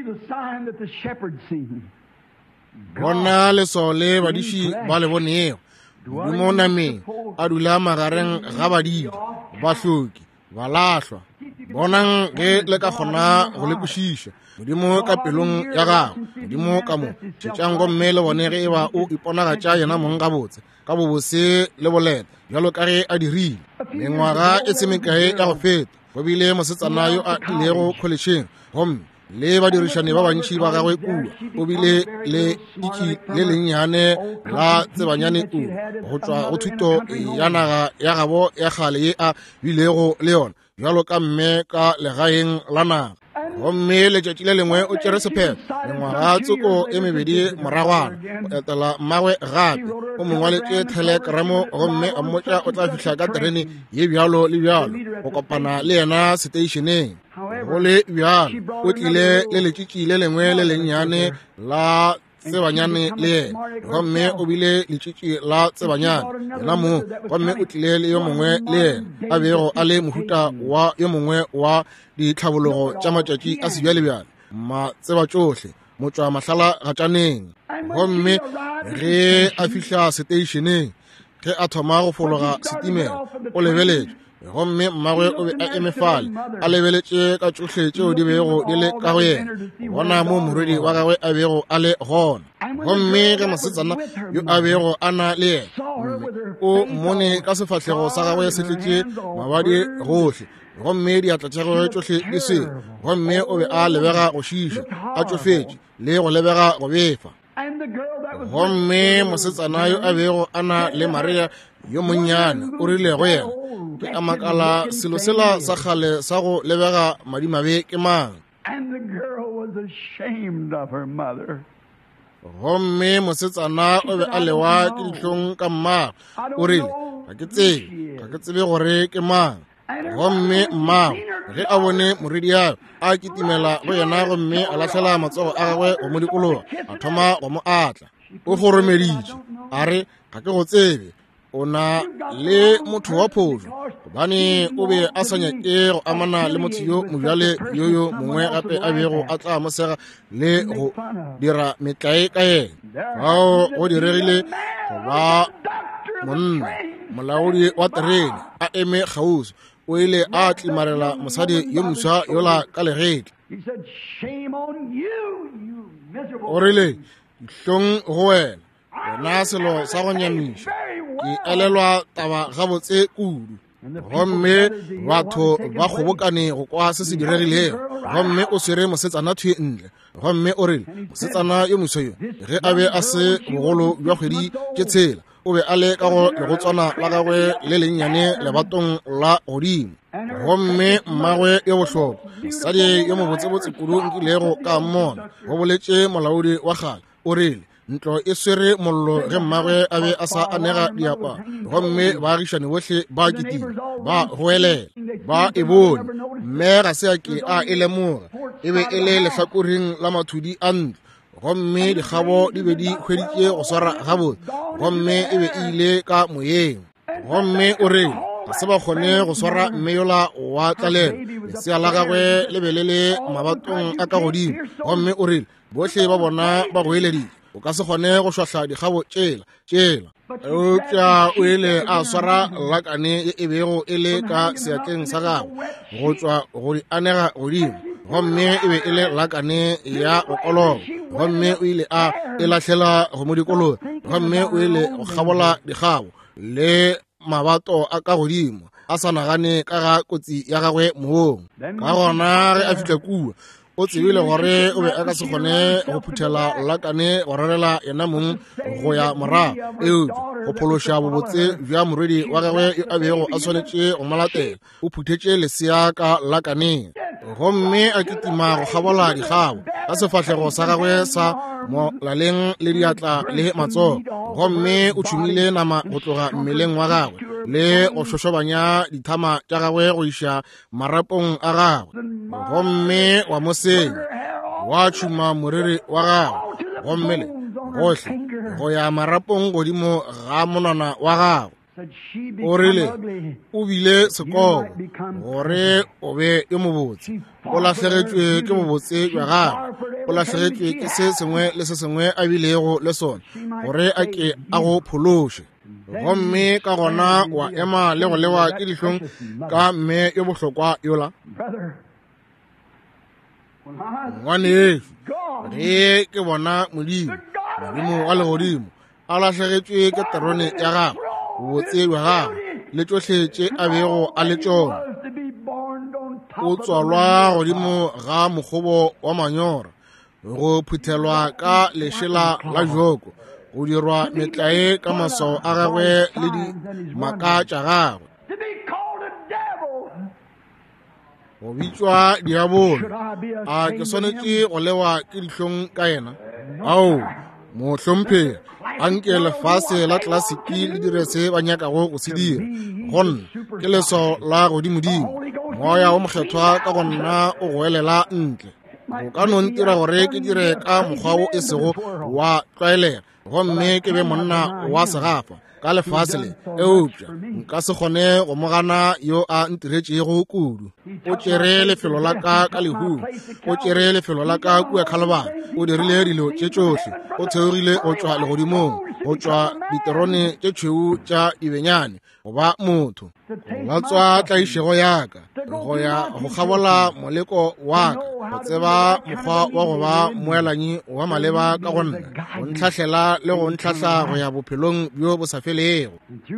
bona leso le badiši ba le bonego modimo nameng a dula magareng ga badidi bahloki ba lahlwa bonang ge le ka kgona go le kwešiša modimo ka pelong ya gago modimo ka mo tšetšang gomme le bone ge e ba o iponagatša yena mong gabotse ka bobose le boleta bjalo ka ge a dirile mengwaga e se mekae ya go feta go bile mosetsana yo a ilego kholešeng gomme le badirišani ba bantši ba gagwe kua o bile le iki le lennyane la tsebanyane kua go tšwa go thuto ya naga ya gabo ya kgale ye a bilego le yona bjalo ka mme ka legaeng la naga gomme letšatši le lengwe o tšere sephetho mengwaga tsoko e mebedi moragwana o etela mmagwe gape o mongwaletše telegramo gomme a mmotša o tla fihla ka terene ye bjalo le bjalo go kopana le yena seteišeneng go le bjalo o tlile le letšitši le lengwe le lennyane la tsebanyane le yena gomme o bile letšitši la tsebanyane yena moo gomme o tlile le yo mongwe le yena a bego a le mohuta wa yo mongwe wa ditlhabologo tša matšatši a sebjalebjale matseba tšohle motšwa mahlala gatšaneng gomme ge a fihla seteišeneng ge a thoma go fologa setimela o lebeletše gomme mmagwe o be a emefale a lebeletše ka tšohle tšeo di bego di le ka go yena bona mo morwedi wa gagwe a bego a le gona gomme ge mosetsana yo a bego a na le yena o mmone ka sefahlego sa gagwe se tletše mabadi gohle gomme diatla tša gagwe tšohle di seo gomme o be a lebega go šiša a tšofetše le go lebega go befa gomme mosetsana yo a bego a na le Maria yo monnyane o rile go yena ke a makala selo sela sa kgale sa go lebega madimabe ke mang gomme mosetsana o be a lewa ke ditlhong ka mmagwe o rile ga ke tsebe ga ke tsebe gore ke mang gomme mmagwe ge a bone morediayo a kitimela go yena gomme a latlhela matsogo a gagwe go mo dikologa a thoma go mo atla o goromeditše a re ga ke go tsebe o na le motho wa phoso gobane o be a sa nyake go amana le motho yo mobjale yo yo mongwe gape a bego a tla mo sega le go dira metlae ka yena bao go diregile go ba monna molaodi wa terene a eme kgausi o ile a tlimarela mosadi yo moswa yola ka legetla o rile ditlhong go wena wena selo sa go nyamiša ke elelwa taba gabotse kudu gomme batho ba kgobokane go kwa se se diregilego gomme o swere mosetsana thwe ntle gomme o rile mosetsana yo moswa yo ge a be a se bogolo bja kgwedi ke tshela o be a le ka go legotswana la gagwe le lennyane lebatong la godimo gomme mmagwe yo bohloko mosadi yo mobotsebotse kudu nkilego ka mmona go boletše molaodi wa gale o rile ntlo e swere mollo ge mmagwe a be a sa anega diapa gomme baagišane bohle ba kitile ba goelela ba e bone mme ga se a ke a e lemoga e be e le lehlakoring la mathudi a ntlo gomme dikgabo di be di hweditše go swara gabotse gomme e be e ile ka moyeng gomme o reng ga se ba kgone go swara mme yola wa tlalelo lesea la gagwe le be le le mabatong a ka godimo gomme o rile bohle ba bona ba goeledile o ka se kgone go šwahla dikgabo tšela tšela eupša o ile a swara lakane e e bego e le ka seatleng sa gagwe go tšwa go di anega godimo gomme e be e le lakane ya go kologa gomme o ile a e latlhela go mo dikologe gomme o ile go kgabola dikgabo le mabato a ka godimo a sa nagane ka ga kotsi ya gagwe moong ka gona ge a fitlha kua o tsebile gore o be a ka se kgone go phuthela lakane go rarela yena mong go ya morago eo go phološa bobotse bja morwedi wa gagwe yo a bego a swanetše go molatela o phuthetše lesea ka lakaneng gomme a kitima go kgabola dikgabo ka sefatlhego sa gagwe sa molaleng le diatla le matsogo gomme o tšhumile nama go tloga mmeleng wa gagwe le go šošobanya dithama tša gagwe go iša marapong a gagwe gomme wa mosenya wa tšhuma moriri wa gagwe gomme le gohle go ya marapong godimo ga monwana wa gagwe o rile o bile sekobo gore o be yo mobotse o latlhegetšwe ke bobotse bja gagwe o latlhegetšwe ke se sengwe le se sengwe a bilego le sona gore a ke a go phološe gomme ka gona wa ema le go lewa ke dihlong ka mme yo bohlokwa yola ngwane efe re ke bona modimo modimo wa legodimo a latlhegetšwe ke terone ya gagwe bobotse bja gagwe le tšohle tše a bego a le tšona o tswalwa godimo ga mokgobo wa manyora go phuthelwa ka lešela la joko go dirwa metlae ka maswao a gagwe le dimaka tša gagwe go bitšwa diabolo a ke swanetše go lewa ke dihlong ka yena ao mohlomphegi a nke lefase la klasiki le dire se ba nyakago go se dira gonna ke leso la godimodimo moya o mokgethwa ka gonna o goelela ntle go ka no ntira gore ke dire ka mokgwa o e sego wa tlwaelega gomme ke be monna wa segafa ka lefase le eupša nka se kgone go mogana yo a ntiretšego kudu o tšere lefelo la ka ka lehumo o tšere lefelo la ka kua kgalebane o dirile dilo tše tšohle o theogile go tšwa legodimong go tšwa diterone tše tšhweu tša dibenyane go ba motho la tswa tlaišego yaka go ya go kgabola moleko wa ka go tseba mokgwa wa go ba moelanyi wa maleba ka gonna go ntlhatlhela le go ntlhatlha go ya bophelong bjo bo sa felego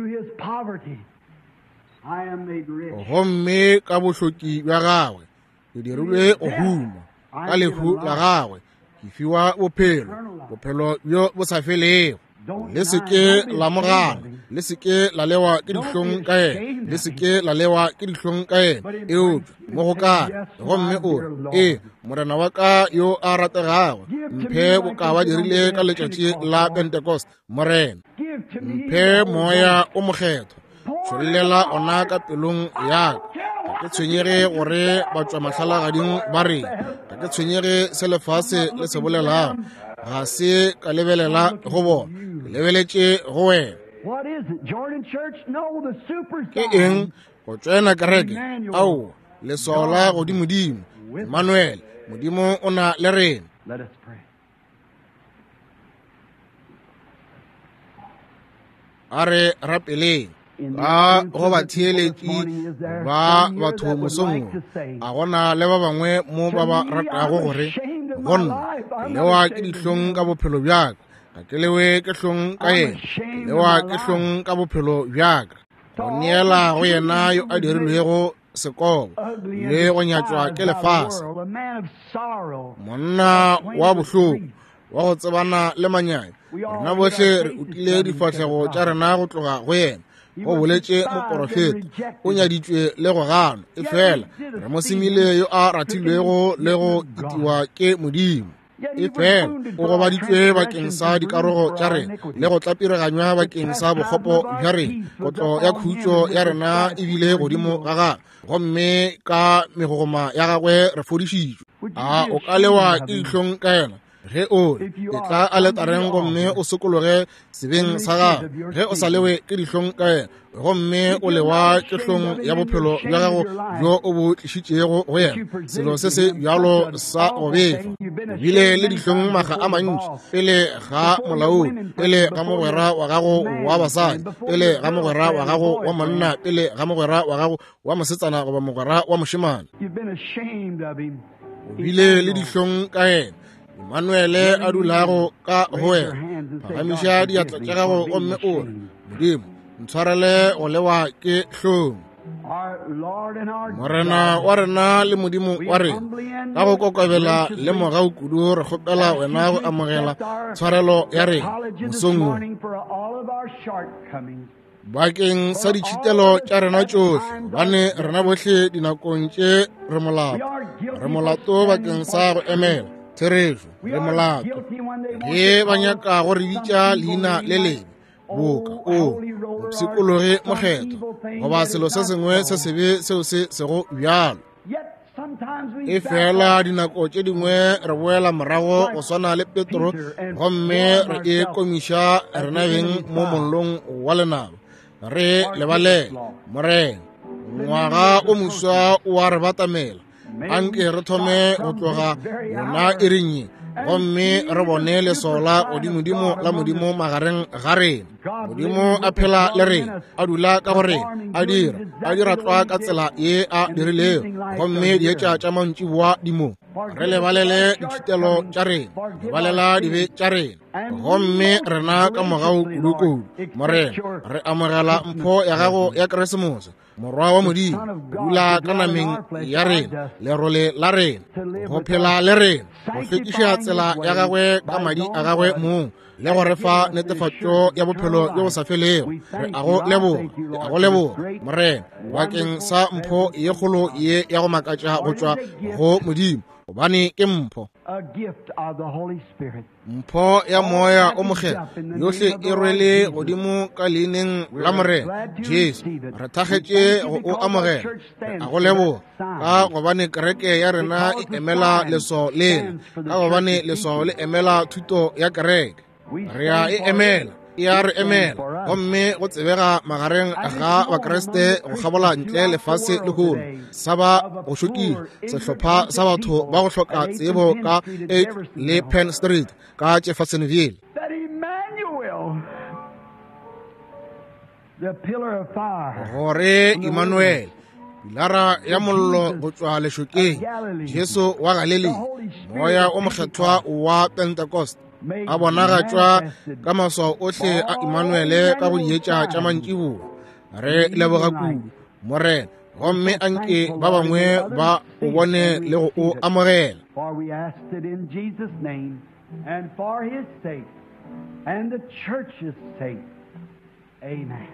gomme ka bohloki bja gagwe ke dirilwe go huma ka lehu la gagwe ke fiwa bophelo bophelo bjo bo sa felego le seke la mogala le seke la lewa ke dihlong ka ena le seke la lewa ke dihlong ka ena eo mo go ka gomme o e morena wa ka yo a rategago mphe bokaba dirile ka letšatši la Pentecost morena mphe moya o mokgetho tšholela ona ka pelong yaka ga ke tshwenyege gore batswa mahlalagading ba re ga ke tshwenyege se lefase le se bolelago ga se ka lebelela go bona ke lebeletše go wena ke eng go tswena kereke ao lesola godimodimo Emmanuel modimo o na le rena a re rapeleng ka go ba theeletši ba batho mosong a gona le ba bangwe mo ba ba ratago gore gonna lewa ke dihlong ka bophelo bjaka ga ke lewe ke hlong ka yena lewa ke hlong ka bophelo bjaka go neela go yena yo a dirilwego sekobo le go nyatšwa ke lefase monna wa bohloko wa go tsebana le manyanya rena bohle re utile difahlego tša rena go tloga go yena go boletše moprofeta o nyaditšwe le go gana e fela re mo simile yo a ratilwego le go itiwa ke modimo e fela o gobaditšwe bakeng sa dikarogo tša rena le go tlapireganywa bakeng sa bokgopo bja rena kotlo ya khutšo ya rena ebile godimo ga gana gomme ka megogoma ya gagwe re fodišitšwe a o ka lewa ke dihlong ka yena ge o e tla a letareng gomme o sokologe sebeng sa gago ge o sa lewe ke dihlong ka yena gomme o lewa ke hlong ya bophelo bja gago bjo o bo tlišitšego go yena selo se se bjalo sa go befa ebile le dihlong maga a mantši pele ga molaodi pele ga mogwera wa gago wa basadi pele ga mogwera wa gago wa monna pele ga mogwera wa gago wa mosetsana goba mogwera wa mošemane ebile le dihlong ka yena Emmanuele a dulago ka go wena phagamiša diatla tša gago gomme o re modimo ntshwarele go lewa ke hlong morena wa rena le modimo wa rena ka go kokobela le mogau kudu re kgopela wena go amogela tshwarelo ya rena mosong bakeng sa ditšhitelo tša rena tšohle gobane rena bohle dinakong tše re molato re molato bakeng sa go emela therezo le molato ge ba nyaka go re bitša leina le lebe boka o psikologe mokgetho goba selo se sengwe se sebe seo se sego bjalo e fela dinako tše dingwe re boela morago go swana le Petro gomme re e komisha rena beng mo mollong wa lenaba re lebale morena ngwaga o moswa o a re batamela anke re thome go tloga yona e renye gomme re bone lesola godimodimo la modimo magareng ga rena modimo a phela le rena a dula ka go rena a dira a dira tlwa ka tsela ye a dirilego gomme dietša tša mantšiboa dimo re lebalele ditšhitelo tša rena lebalela dibe tša rena gomme rena ka mogau kudu-kudu morena re amogela mpho ya gago ya keresemose morwa wa modimo dula ka nameng ya rena lerole la rena go phela le rena go hlwekiša tsela ya gagwe ka madi a gagwe mong le go refa netefatšo ya bophelo yo bo sa felego re a go leboga re a go leboga morena bakeng sa mpho ye kgolo ye ya go makatša go tšwa go modimo gobane ke mpho mpho ya moya o mokgetho yohle e rwele godimo ka leineng la morena jesu re thakgetše go o amogela re a go leboga ka gobane kereke ya rena e emela leso lela ka gobane leso le emela thuto ya kereke re a e emela e a re emela gomme go tsebega magareng ga bakreste go kgabola ntle lefase le holo sa ba go šokile sehlopha sa batho ba go hloka tsebo ka eight le Penn Street ka Jeffersonville gore Emmanuel pilara ya mollo go tšwa lešokeng Jesu wa Galili moya o mokgethwa wa Pentecost a bonagatšwa ka maswao ohle a Emmanuele ka go dietša tša mantšiboa re leboga kudu morena gomme anke ba bangwe ba o bone le go o amogela Amen.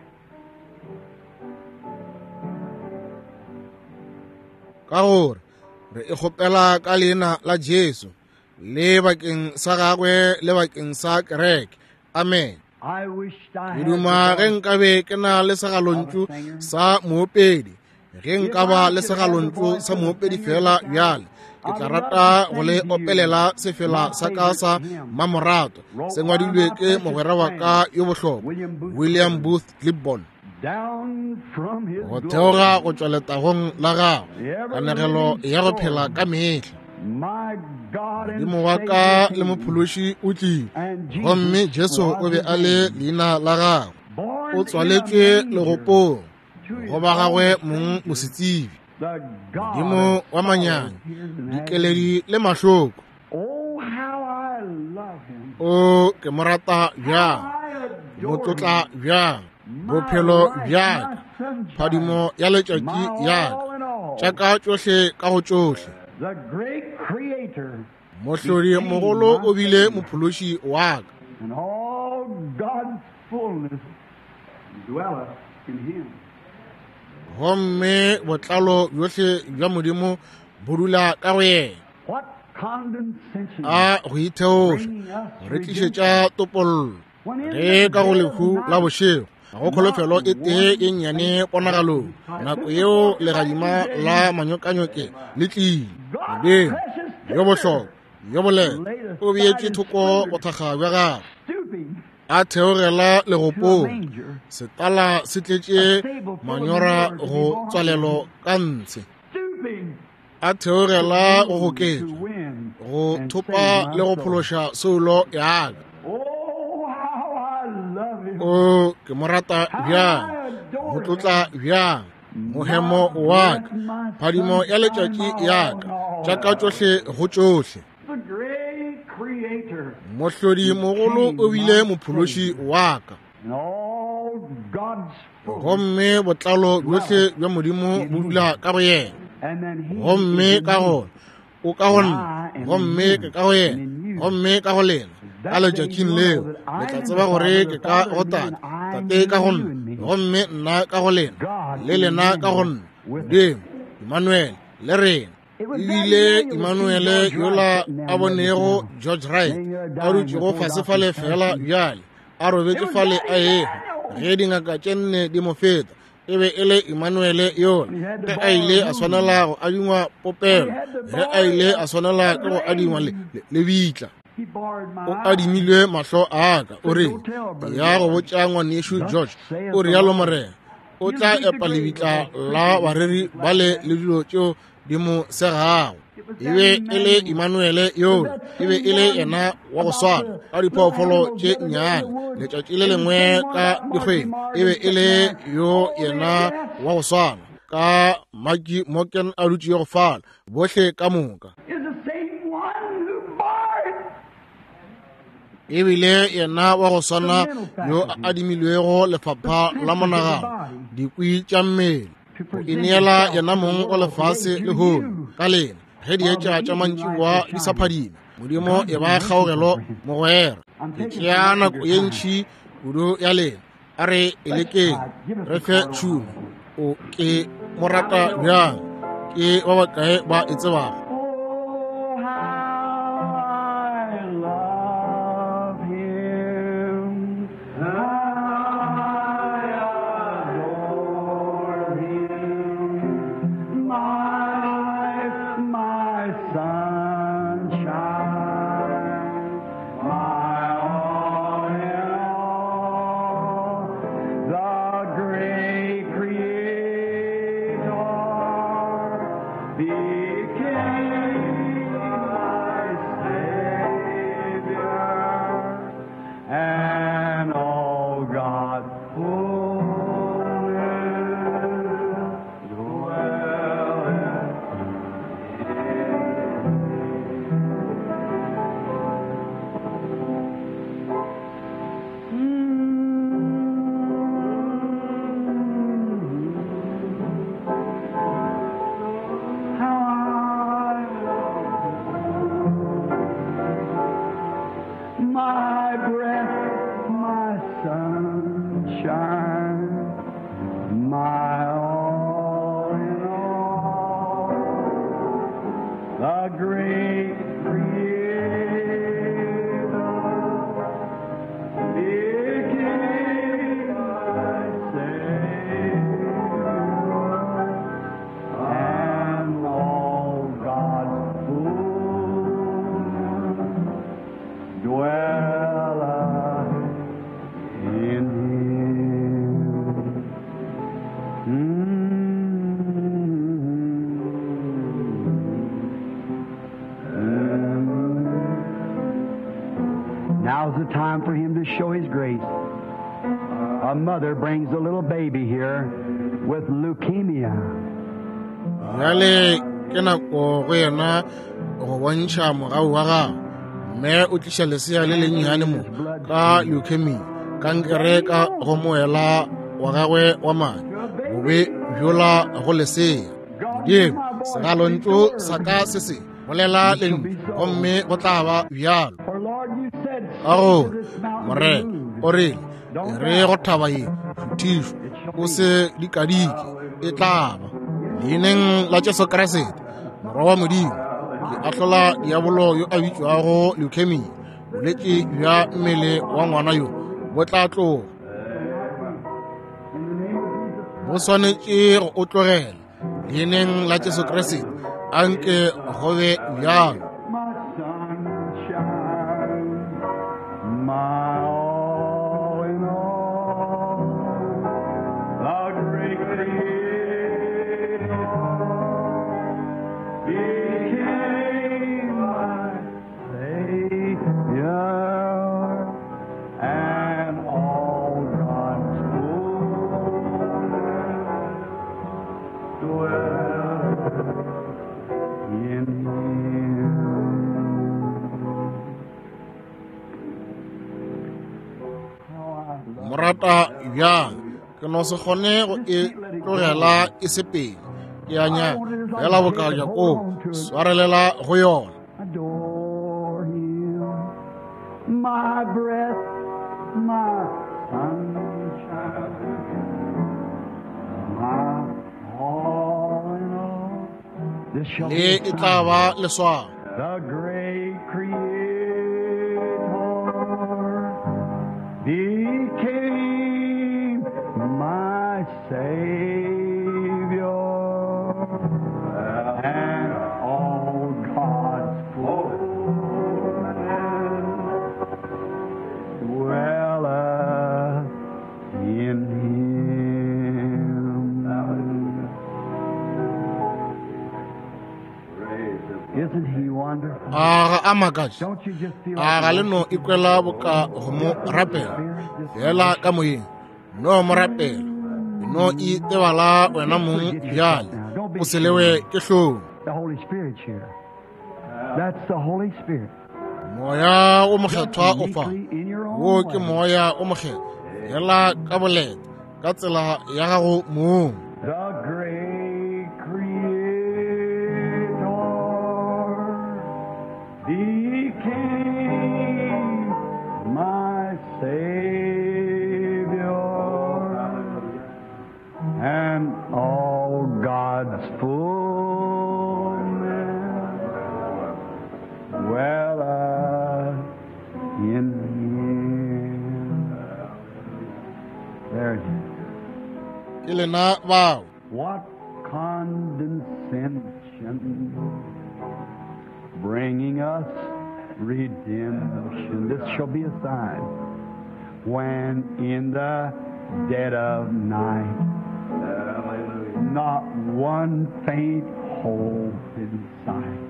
ka gore re e kgopela ka leina la Jesu le bakeng sa gagwe le bakeng sa kereke. Amen. I wished I Ke had duma ge the voice nkabe ke na le segalontšu sa moopedi, ge nka ba le segalontšu sa moopedi fela bjale ke tla rata go le opelela sefela sa ka sa mamorato se ngwadilwe ke mogwera wa ka yo bohlokwa William Booth Clibborn. down from his Go glory. theoga go tšwa letagong la gagwe, kanegelo ya go phela ka mehla. My God and Modimo wa ka Savior le King, mophološi o tlile, and Jesus gomme Jesu o be a le leina la gagwe. born O in a tswaletšwe manger legopong to his go ba gagwe own mong country. mosetsibi, The God Modimo of wa manyanya, sorrows, here's an agony. dikeledi le mahloko. Oh, how I love him. O ke mo rata bjang, I mo adore tlotla him. bjang, My bophelo life, bjang, my sunshine, phadimo ya letšatši my ya all in all. tša ka tšohle ka go tšohle. The great creator Mohlodi mogolo o bile mophološi wa ka, and all God's fullness dwelleth in him. gomme botlalo bjohle bja modimo bo dula ka go yena. What condescension A go itheoša bringing us re redemption. tlišetša topollo When in ge the ka go dead lehu of la night, bošego ga go kholofelo e tee e nnyane ponagalong, nako yeo legadima la manyokanyoke le tlile. God's Modimo precious yo bohlokwa yo bolele laid o beetše thoko bothakga bja gagwe, stooping a theogela to a legopong, manger, setala se tletše manyora go tswalelo ka ntshe, stooping a theogela go to goketšwa win go and thopa save my le go soul. phološa seulo ya ka. Oh, how I love him. O ke mo rata How bjang, I adore mo him. tlotla bjang, mohemo wa ka, phadimo ya letšatši ya ka, tša ka tšohle go tšohle. The great creator Mohlodi mogolo o bile mophološi wa ka, and all God's fullness. gomme botlalo bjohle bja modimo bo dula ka go yena, And then he gomme is in ka me. gona o ka gonna, gomme ke ka go yena, gomme ka go lena. Ka letšatšing leo le tla tseba gore ke ka go tate, tate ka gonna, gomme nna ka go lena, le lena ka gonna, Modimo Emmanuel le rena. Ebile Emmanuel yola a bonego George Wright a dutšego fasefale fela bjale, a robetše fale a ega ge dingaka tše nne di mo feta. E be e le Emmanuel yola ge a ile a swanela go adingwa popelo, ge a ile a swanela ke go adingwa le- le- le bitla. He borrowed my O eyes. adimilwe mahlo a ka, o re ya go botša ngwanešu George, o rialo morena, o tla epa lebitla la bareri ba le le dilo tšeo di mo segago. E be e le Emmanuel yo, e be e le yena wa go swana ka diphoofolo tše nnyane, letšatši le lengwe ka dikgwedi, e be e le yo yena wa go swana ka Maggie Morgan a dutše go fala bohle ka moka. Is the same one who borrowed. Ebile yena wa go swana yo a adimilwego lefapha la monagano dikwi tša mmele, go ineela yena mong o lefase le holo ka lena ge di etša tša mantšiwa di sa phadima. Modimo e ba kgaogelo mogwera ke tšea nako ye ntšhi kudu ya lena, a re e lekeng re fe tšhumo. O ke mo rata bjang, ke ba bakae ba e tsebago. Oh, how I love him. I adore him. My, my sunshine, my all in all. The great creator became my Savior, and all God's fullness dwelleth in him. How the great Creator, became my Savior, and all God's fullness dwelleth in Him. Mm. Now's the time for Him to show His grace. A mother brings a little baby here with leukemia. Yale ke nako go yena go bontšha mogau wa gago mme o tliša lesea le lennyane mo ka leukemia kankere ka go moela wa gagwe wa madi bobe bjola go lesea modimo segalontlo sa ka se se bolela leng gomme go tla ba bjalo a go more o re re go thaba ye phutišo o se dikadike e tla ba leineng la Jesu Kriste morwa wa modimo ke atlola diabolo yo a bitswago leukemia bolwetse bja mmele wa ngwana yo bo tla tloga bo swanetše go o tlogela leineng la Jesu Kriste a nke go be bjalo. Morata bjang ke no se kgone go e tlogela e se pele ke anya fela bokaja ko swarelela go yona. Adore Him, my breath, my sunshine, my all in all. This shall le be e tla ba leswao the great Creator became my Savior, and all God's fullness dwelleth in Him. Isn't He wonderful? a a makaja Don't you just feel a like ga le no ikwela boka go mo rapela fela ka moyeng no mo rapela no e tebala wena mong bjale o se lewe ke hlong the Holy Spirit's here? That's the Holy Spirit. moya o mokgethwa o fa Uniquely in your own wo ke way. moya o mokgethwa fela ka boleta ka tsela ya gago mong. The great Creator became my Savior, and all God's fullness dwelleth in Him. There it is. Ke lena bao What condescension, bringing us redemption. This shall be a sign when in the dead of night, not one faint hope in sight.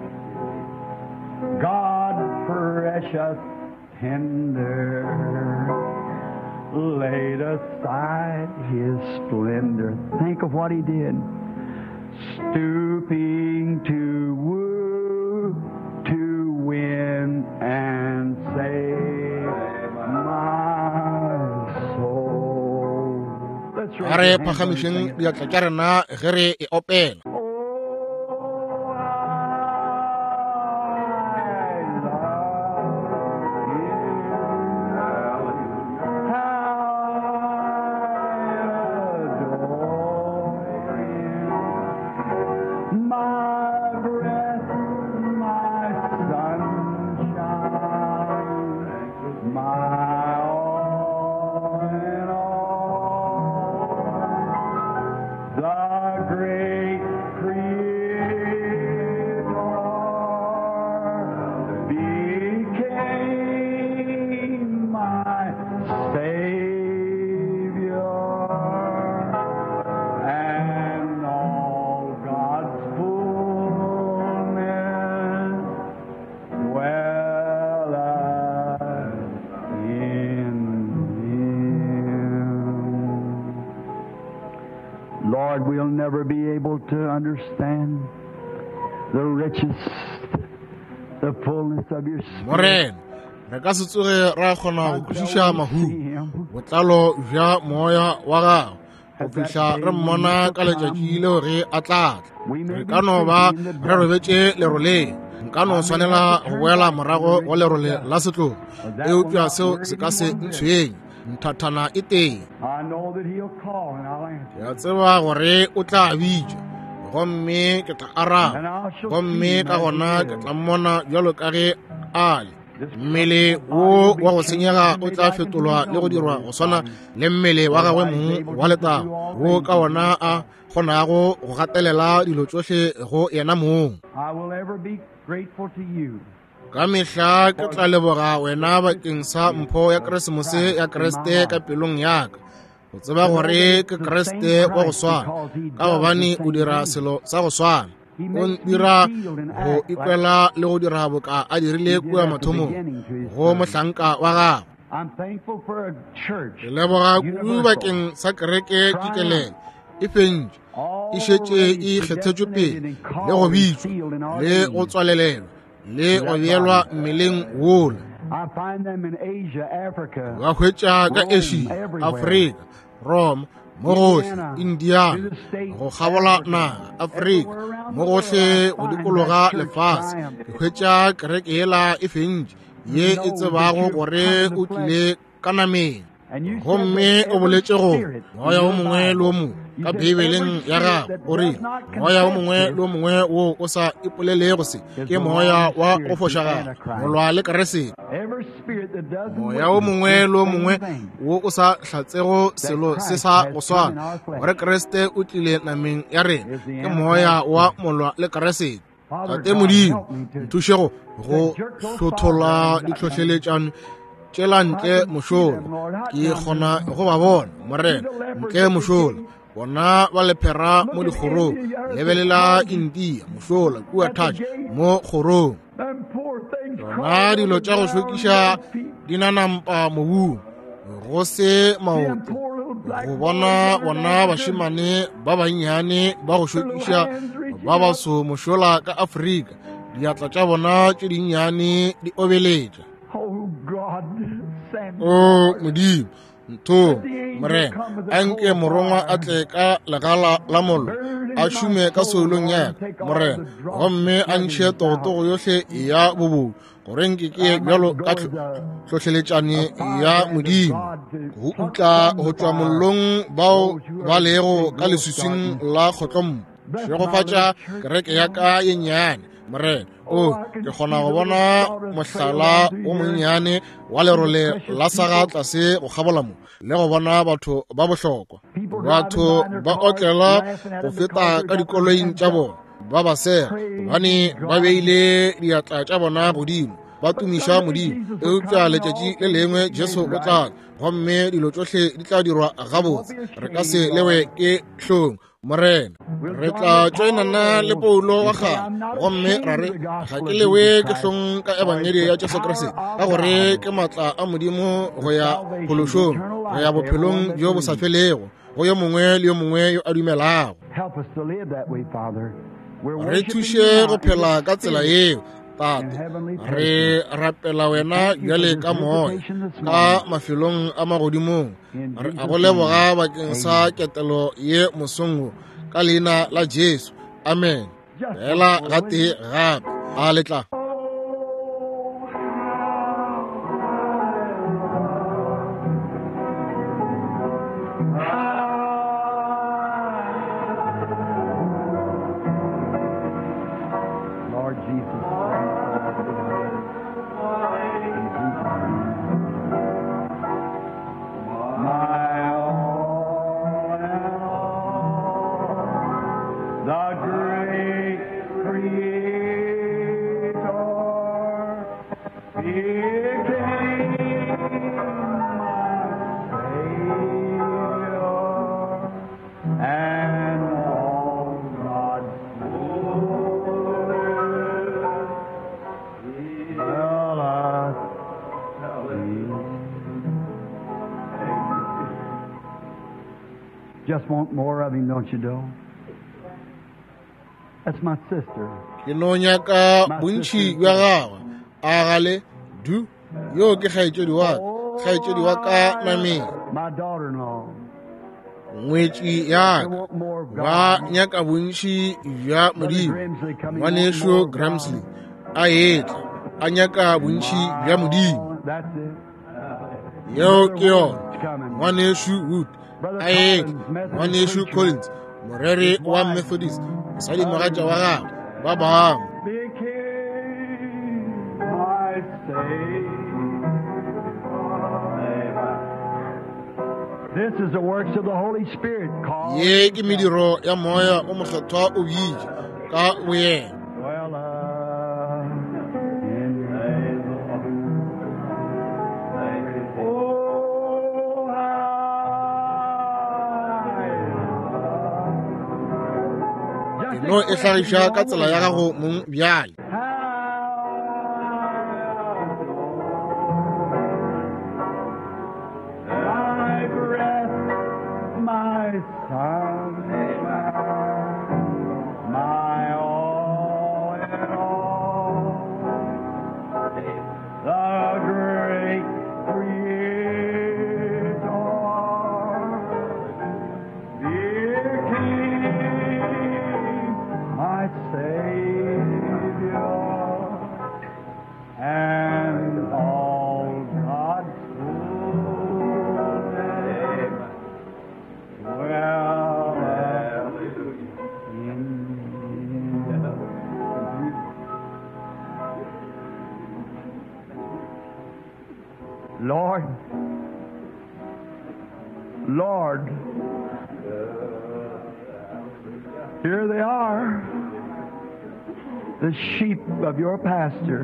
God precious tender laid aside His splendor. Think of what He did. Stooping to woo, to win and save my soul. Let's raise a re our hands and phagamišeng sing it. diatla tša rena ge re e opela. Oh, I love you. How I adore you. My breath, never be able to understand the riches, the fullness of your spirit. Morena, re ka se tsoge ra kgona go kwešiša mahu botlalo bja moya wa gago go fihla re mmona ka letšatši leo ge a tlatla. Re ka no ba re robetše leroleng, nka no swanela go boela morago go lerole la setlogo eupša seo se ka se ntshwenye. Nthathana e teng, I know that he'll call and I'll answer. ya tseba gore o tla bitša gomme ke tla araba, gomme ka gona ke tla mmona bjalo ka ge a le. Mmele wo wa go senyega o tla fetolwa le go dirwa go swana le mmele wa gagwe mongwe wa letamo wo ka ona a kgonago go gatelela dilo tsohle go yena mong. I will ever be grateful to you. Ka mehla ke tla leboga wena bakeng sa mpho ya Keresemose ya Kriste ka pelong yaka, go tseba gore ke Kriste wa go swana ka gobane o dira selo sa go swana. O dira go ikwela le go dira boka a dirile kua mathomong go mohlanka wa gago. I'm thankful for a church. Ke leboga kudu bakeng sa kereke dikelele e fentše e šetše e kgethetšwe pele le go bitšwa le go tswalelelwa le go beelwa mmeleng wola. I find them in Asia, Africa, Ba hwetša ka Asia, Afrika, Rome, mo gohle, Indiana, go gabola naga, Afrika, mo gohle go dikologa lefase. Ke hwetša kereke yela e fentše ye e tsebago gore o tlile ka nameng. Gomme o boletše go moya o mongwe le o mongwe ka Bibeleng ya gago o rile moya o mongwe le o mongwe wo o sa ipolelego se ke moya wa go fošaga molwa le keresete. every spirit that doesn't Moya o mongwe le o mongwe wo o sa hlatsego selo se sa go swana gore Kriste o tlile nameng ya rena ke moya wa molwa le keresete. Tate Modimo, nthušego go hlothola ditlhohleletšano tšela ntle mošola, ke kgona go ba bona morena ntle mošola. Bona ba lephera mo dikgorong, lebelela India mošola kua touch mo kgorong. them poor things Bona dilo tša go hlwekiša di nanampa mobung go se maoto, go bona bona bašemane ba bannyane ba go hlwekiša ba baso mošola ka Afrika, diatla tša bona tše dinnyane di obeletša. Oh God, send O Modimo, ntho morena a nke morongwa a tle ka legala la mollo a šume ka soolong yaka morena, gomme a ntšhe togotogo yohle ya bobodu gore nke ke bjalo ka tlhohleletšane ya Modimo go utla go tšwa mollong bao ba lego ka lesusing la kgotlommo šegofatša kereke ya ka ye nnyane morena. O ke kgona go bona mohlala o monnyane wa lerole la saga tlase go gabola mo le go bona batho ba bohlokwa, batho ba otlela go feta ka dikoloing tša bona ba ba sega gobane ba beile diatla tša bona godimo ba tumiša Modimo. Eupša letšatši le lengwe Jesu o tla gomme dilo tšohle di tla dirwa gabotse, re ka se lewe ke hlong morena. Re tla tšoinana le Paulo wa ga gomme ra re ga ke lewe ke hlong ka ebangedi ya Jesu Kriste ka gore ke matla a Modimo go ya phološong, go ya bophelong bjo bo sa felego go yo mongwe le yo mongwe yo a dumelago. help us to live that way, Father. We're Re worshiping thuše you go now phela ka in tsela spirit yeo tate, and heavenly re rapela wena bjale ka moya ka mafelong a magodimong. Re a go leboga bakeng sa ketelo ye mosongo ka leina la Jesu, amen. Fela gate gape a letla. Lord Jesus. My all and all, the great Creator, He came, my Savior, and all God's fullness will us see. Just want more of Him, don't you, Joe? That's my sister. ke no nyaka bontši bja gagwe a gale du yo ke kgaetšedi wa kgaetšedi wa ka nameng My daughter-in-law. ngwetši ya ba nyaka bontši bja modimo ngwanešo Gramsley a etla a nyaka bontši bja modimo That's it. yeo ke yona ngwanešo Wood a etla ngwanešo Collins morere wa Methodist mosadi mogatša wa gagwe ba bangwe Became my Savior. This is the works of the Holy Spirit called. ye ke mediro ya moya o mokgethwa o bije ka boyena Well, uh, in oh, I no e hlagiša ka tsela ya gago mong bjale my breath, my sunshine, my all in all, the great Creator, dear King, my Savior, and all God's fullness dwell in Him. Lord, Lord, here they are, the sheep of your pasture.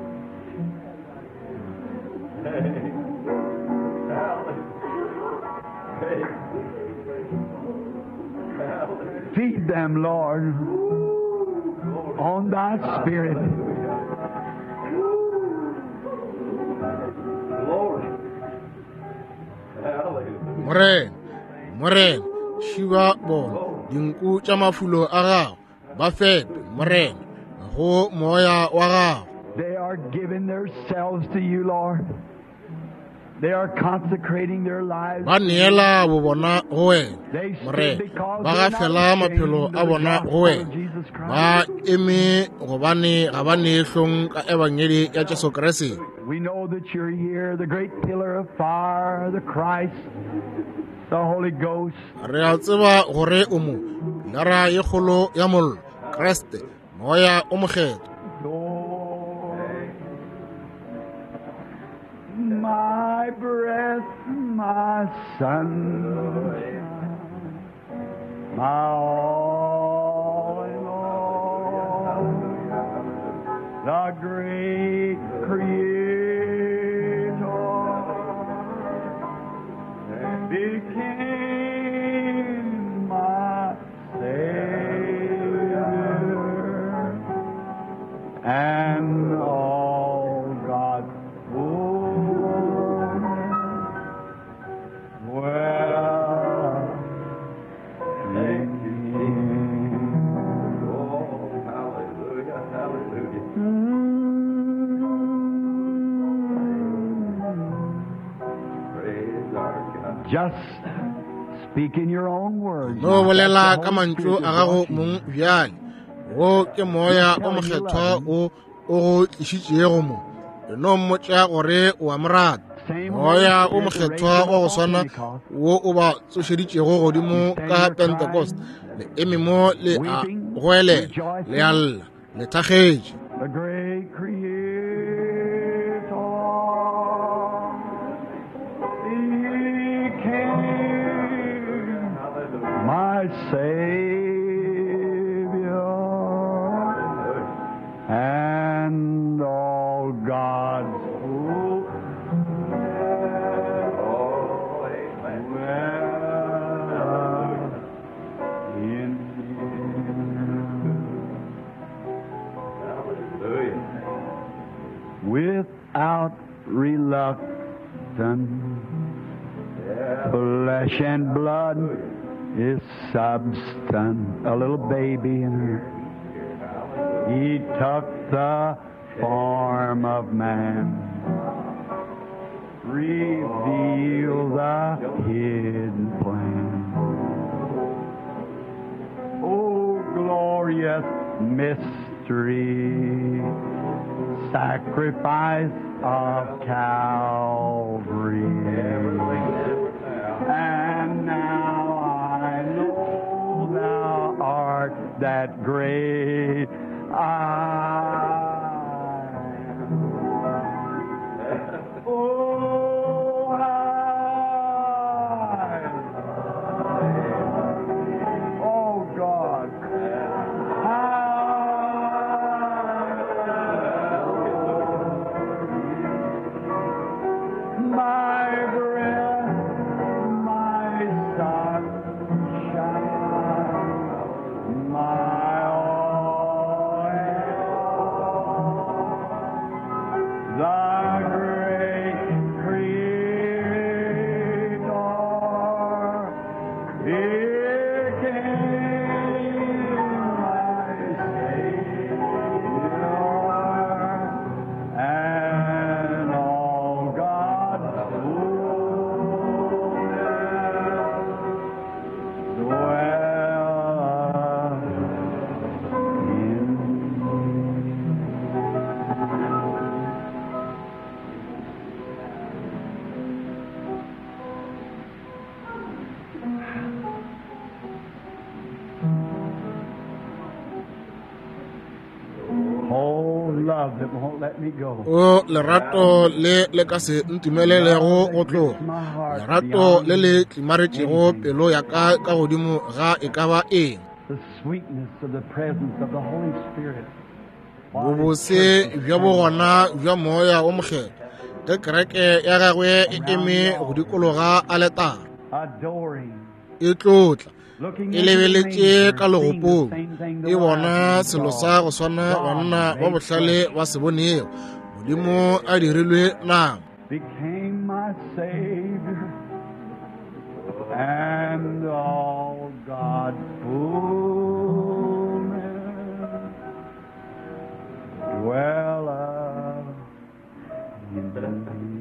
Feed them, Lord, on thy spirit. morena morena šiba bona dinku tša mafulo a gago ba fepe morena go moya wa gago They are giving themselves to you, Lord. They are consecrating their lives. ba neela bo bona go wena They stood morena because ba they're ga not fela maphelo ashamed a of the bona go gospel of wena Jesus Christ. ba eme gobane ga ba neehlong ka ebangedi ya Jesu Kriste We know that you're here, the great pillar of fire, the Christ, the Holy Ghost. re a tseba gore o mo lara ye kgolo ya mollo Kriste moya o mokgetho Lord, my breath, my sunshine, my all in all, the great Creator became my Savior, and all God's fullness dwell in Him. Oh, hallelujah, hallelujah. Praise our God. Just speak in your own words. no bolela That's ka the Holy mantšu Spirit a gago washing you. mong bjale go ke moya o mokgethwa o o go tlišitšego mo le no mmotša gore o a morata Same moya o Holy Spirit mokgethwa raised wa go up on swana Pentecost. wo o ba tsošeditšego godimo ka Pentecost le eme mo le a goelela le a lla le thakgetše The great Creator became my Savior, and all God's full Oh, amen. dwell in Him. Hallelujah. Without reluctance, flesh and blood is substance. A little baby in her. He took the form of man, revealed the hidden plan. Oh, glorious mystery, sacrifice of Calvary. And now I know thou art that great I am. Oh, I, oh God, my breath, my sunshine, my all, the great Creator, He came, my Savior, and all God's fullness dwelleth in Oh, love that won't let me go. o lerato le le ka se ntumelelego go tloga, lerato le le tlimaretšego pelo ya ka ka godimo ga e ka ba eng. The sweetness of the presence of the Holy Spirit. Bobose bja bogona bja moya o mokgetho ge kereke ya gagwe e eme go dikologa a letara Adoring. e tlotla Looking e into the lebeletše ka manger, seeing legopong the same thing the e bona wise selo men sa saw. go swana God banna ba made bohlale flesh, ba se bonego modimo a dirilwe nama became my Savior, and all God's fullness dwelleth in me.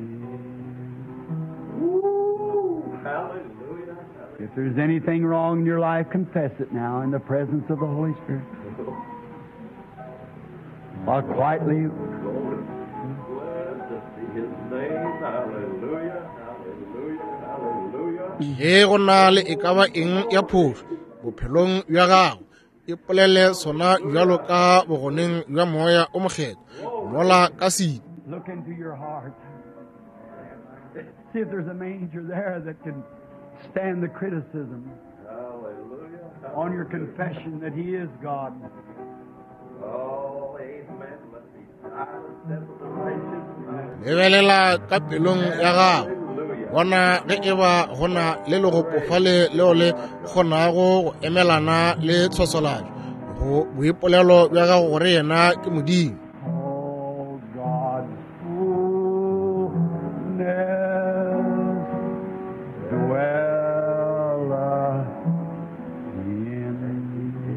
If there's anything wrong in your life, confess it now in the presence of the Holy Spirit. While quietly, ge go na le e ka ba eng ya phoso bophelong bja gago e polele sona bjalo ka bogoneng bja moya o mokgetho mola ka seat look into your heart. See if there's a manger there that can stand the criticism on your confession that He is God. Oh, amen. Let me silence the righteous. lebelela ka pelong ya gago bona ge e ba gona le legopofale leo le kgonago go emelana le tshosolatso go boipolelo bja gago gore yena ke modimo Oh, God's fullness dwelleth in me.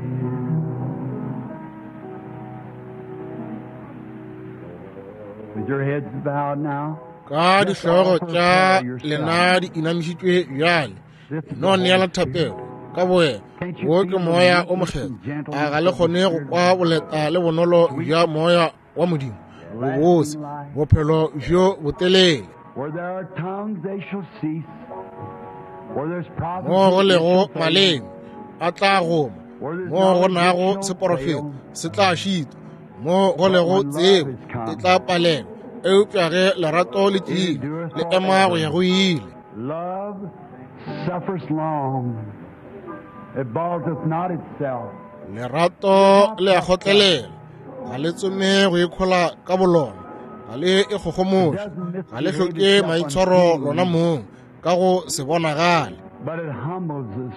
With your heads bowed now, ka dihlogo tša lena di inamišitšwe bjale no neela thapelo ka boena wo ke moya o mokgetho a ga le kgone go kwa boleta le bonolo bja moya wa modimo bobose bophelo bjo botelele where there are tongues, they shall cease. Where there's mo go lego provinces, maleme a tla goma mo go nago seporofeta se tla šitwa mo go lego tsebo e tla palela eupša ge lerato le tšile le ema go ya go ile love suffers long. It balleth not itself. lerato le a kgotlelela ga le tsome go ikgola ka bolona ga le e kgogomoša ga le hloke maitshwaro lona mong ka go se bonagale But it humbles us.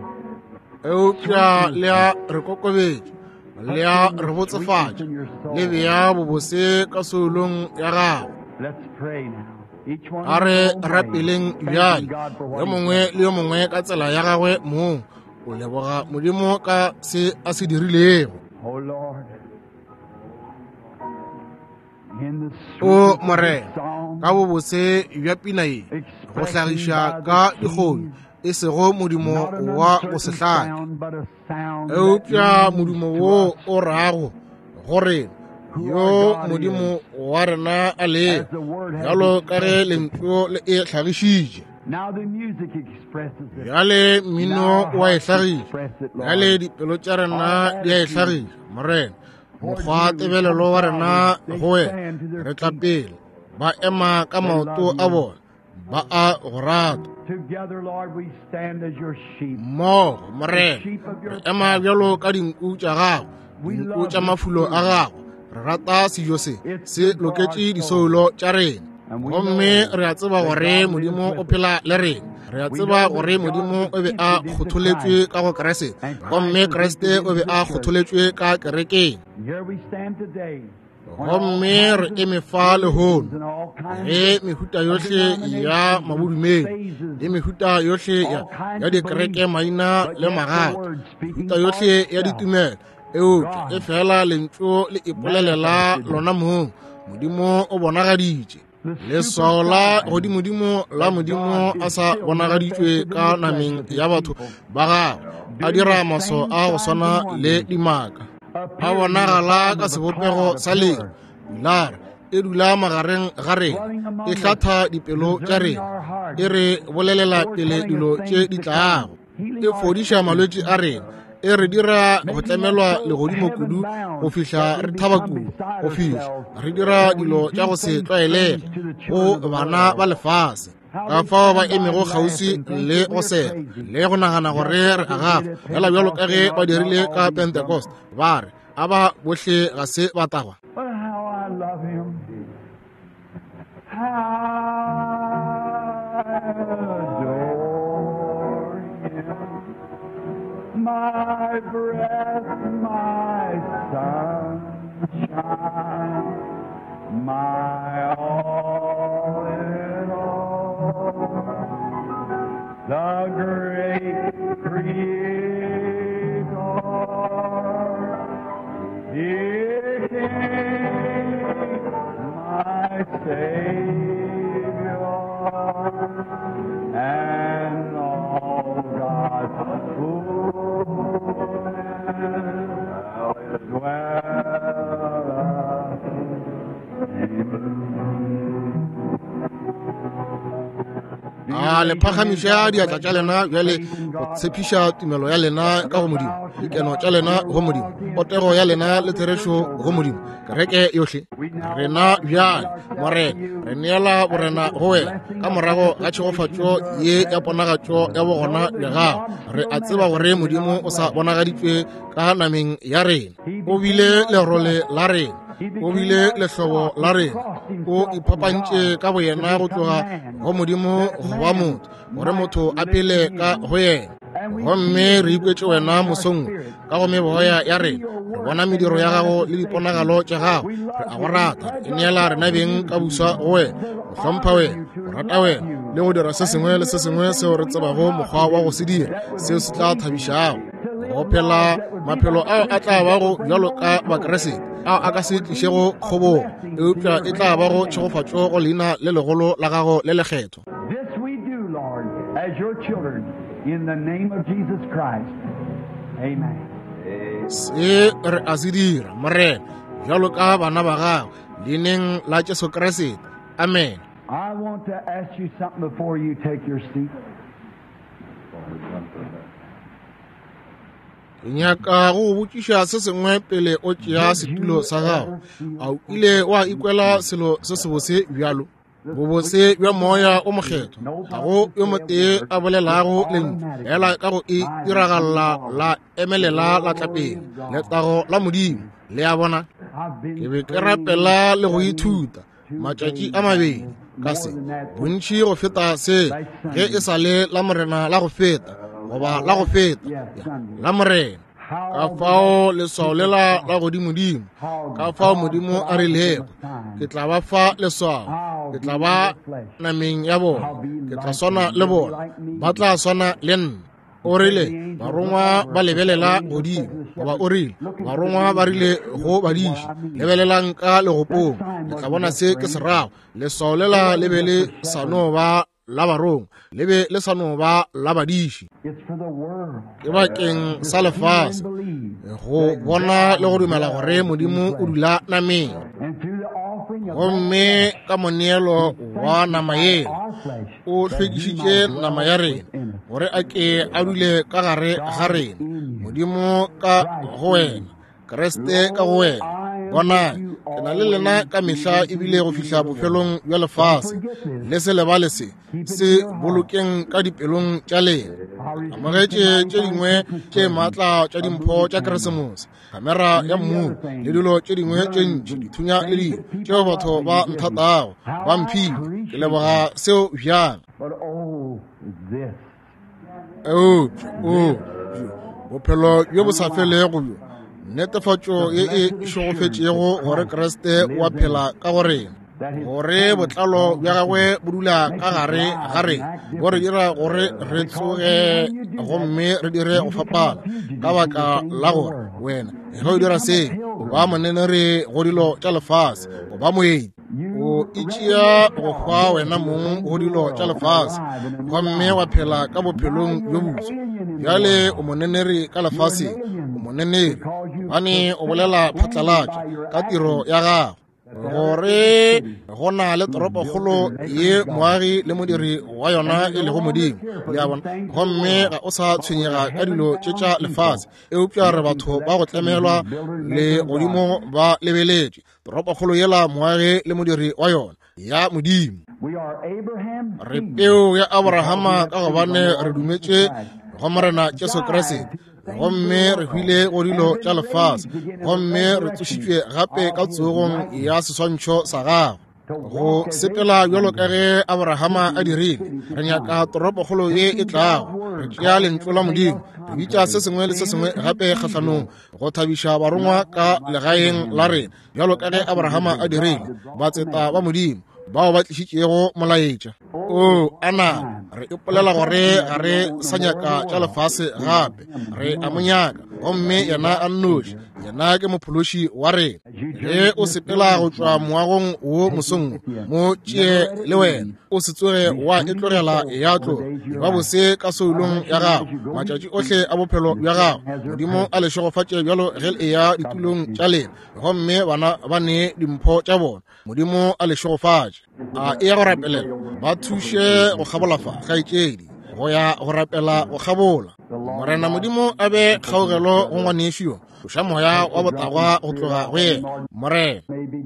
eupša le a re kokobetša le a re botsefatša le bea bobose ka soulong ya gago Let's pray now. Each one a re in his own way, rapeleng bjale thanking God for yo what He mongwe le yo mongwe ka tsela ya gagwe moo o leboga modimo ka se a se dirilego Oh Lord, o morena ka bobose bja pina e go hlagiša ka dikgoni e sego modimo wa go sehlake eupša modimo wo o rago gore yo modimo wa rena a le bjalo ka ge lentswe le e hlagišitše bjale mmino wa e hlagiša bjale dipelo tša rena di a e hlagiša morena mokgwa tebelelo wa rena go wena re tla pele ba ema ka maoto a bona ba a go rata mmogo morena re ema bjalo ka dinku tša gago dinku tša mafulo a gago re rata sejo se se loketše disolo tša rena gomme re a tseba gore modimo o phela le rena re a tseba gore modimo o be a kgotholetšwe ka go keresete gomme keresete o be a kgotholetšwe ka kerekeng gomme re eme fa lehono ge mehuta yohle ya mabodumeng le mehuta yohle ya dikereke maina le magato mehuta yohle ya ditumelo eupša e fela lentšu le ipolelela lona moo modimo o bonagaditše leswao la godimodimo la modimo a sa bonagaditšwe ka nameng ya batho ba gago a dira maso a go swana le dimaka a bonagala ka sebopego sa lena pilara e dula magareng ga rena e hlatha dipelo tša rena e re bolelela pele dilo tše di tlago e fodiša malwetši a rena e re dira go tlemelwa legodimo kudu go fihla re thaba kudu go fihla re dira dilo tša go se tlwaelega go bana ba lefase ka fao ba emego kgauswi le go sega le go nagana gore re agafa fela bjalo ka ge ba dirile ka pentecost ba re a ba bohle ga se batagwa My breath, my sunshine, my all in all, the great Creator, dear King, my Savior, and all God's a le phagamiša diatla tša lena bjale go tshepiša tumelo ya lena ka go modimo dikeno tša lena go modimo potego ya lena le therešo go modimo kereke yohle rena bjale morena re neela borena go wena ka morago ga tšhegofatšo ye ya ponagatšo ya bogona bja gago re a tseba gore modimo o sa bonagaditšwe ka nameng ya rena o bile lerole la rena o bile lehlobo la rena o iphapantše ka boyena go tloga go modimo go ba motho gore motho a phele ka go yena gomme re ikwetše wena mosong ka go meboya ya rena re bona mediro ya gago le diponagalo tša gago re a go rata e neela rena beng ka busa go wena go hlompha wena go rata wena le go dira se sengwe le se sengwe seo re tsebago mokgwa wa go se dira seo se tla thabišago go phela maphelo ao a tla bago bjalo ka bakeresete ao a ka se tlišego kgobong eupša e tla bago tšhegofatšo go leina le legolo la gago le lekgetho This we do, Lord, as your children, in the name of Jesus Christ. Amen. se re a se dira morena bjalo ka bana ba gago leineng la Jesu Kriste amen. I want to ask you something before you take your seat. ke nyaka go botšiša se sengwe pele o tšea setulo sa gago a o ile wa ikwela selo se se bose bjalo bobose bja moya o mokgetho ga go yo motee a bolelago lentswe fela ka go e diragalela la emelela la tlapeng letago la modimo le a bona ke be ke rapela le go ithuta matšatši a mabedi ka se bontši go feta se ge e sa le la morena la go feta goba la go feta la morena ka fao leswao lela la godimodimo ka fao modimo a rilego ke tla ba fa leswao ke tla ba nameng ya bona ke tla swana le bona ba tla swana le nna o rile barongwa ba lebelela godimo goba o rile barongwa ba rile go badiši lebelelang ka legopong le tla bona se ke se rago lesolela le be le sa no ba la barong le be le sa no ba la badiši ke bakeng sa lefase go bona le go dumela gore modimo o dula nameng gomme ka moneelo wa nama ye o hlwekišitše nama ya rena gore a ke a dule ka gare ga rena modimo ka go wena Kriste ka go wena bona ke na le lena ka mehla ebile go fihla bofelong bja lefase le se lebale se se bolokeng ka dipelong tša lena amogetše tše dingwe tše maatla tša dimpho tša keresemose kamera ya mmu le dilo tše dingwe tše ntši dithunya le dilo tšeo batho ba nthatago ba mphile ke leboga seo bjang bophelo bjo bo sa felego bjo netefatšo ye e šogofetšego gore Kriste wa phela ka gore gore botlalo bja gagwe bo dula ka gare ga rena bo re dira gore re tsoge gomme re dire go fapana ka baka la gore wena ge o dira se o ba monenere go dilo tša lefase o ba moedi o itšea go hwa wena mong go dilo tša lefase gomme wa phela ka bophelong bjo boso bjale o monenere ka lefase o monenere bane o bolela phatlalatša ka tiro ya gago gore go na le toropokgolo ye moagi le modiri wa yona e lego modimo ya bona gomme ga o sa tshwenyega ka dilo tše tša lefase eupša re batho ba go tlemelwa le godimo ba lebeletše toropokgolo yela moagi le modiri wa yona ya modimo re peu ya Abrahama ka gobane re dumetše go morena Jesu Kriste gomme re hwile go dilo tša lefase gomme re tsošitšwe gape ka tsogong ya seswantšho sa gago go sepela bjalo ka ge Abrahama a dirile re nyaka toropokgolo ye e tlago re tšea lentlo la modimo re bitša se sengwe le se sengwe gape kgahlanong go thabiša barongwa ka legaeng la rena bjalo ka ge Abrahama a dirile batseta ba modimo bao ba tlišitšego molaetša o ana re ipolela gore ga re sa nyaka tša lefase gape re a mo nyaka gomme yena a nnoši yena ke mophološi wa rena ge o sepela go tšwa moagong wo mosong mo tšee le wena o se tsoge wa e tlogela ya tlo ba bose ka soulong ya gago matšatši ohle a bophelo bja gago modimo a lešogofatše bjalo ge e ya ditulong tša lena gomme bana ba ne dimpho tša bona modimo a lešogofatše a e ya go rapelela ba thuše go kgabolafa kgaetšedi go ya go rapela go kgabola morena modimo a be kgaogelo go ngwanešio tloša moya wa botagwa go tloga go yena morena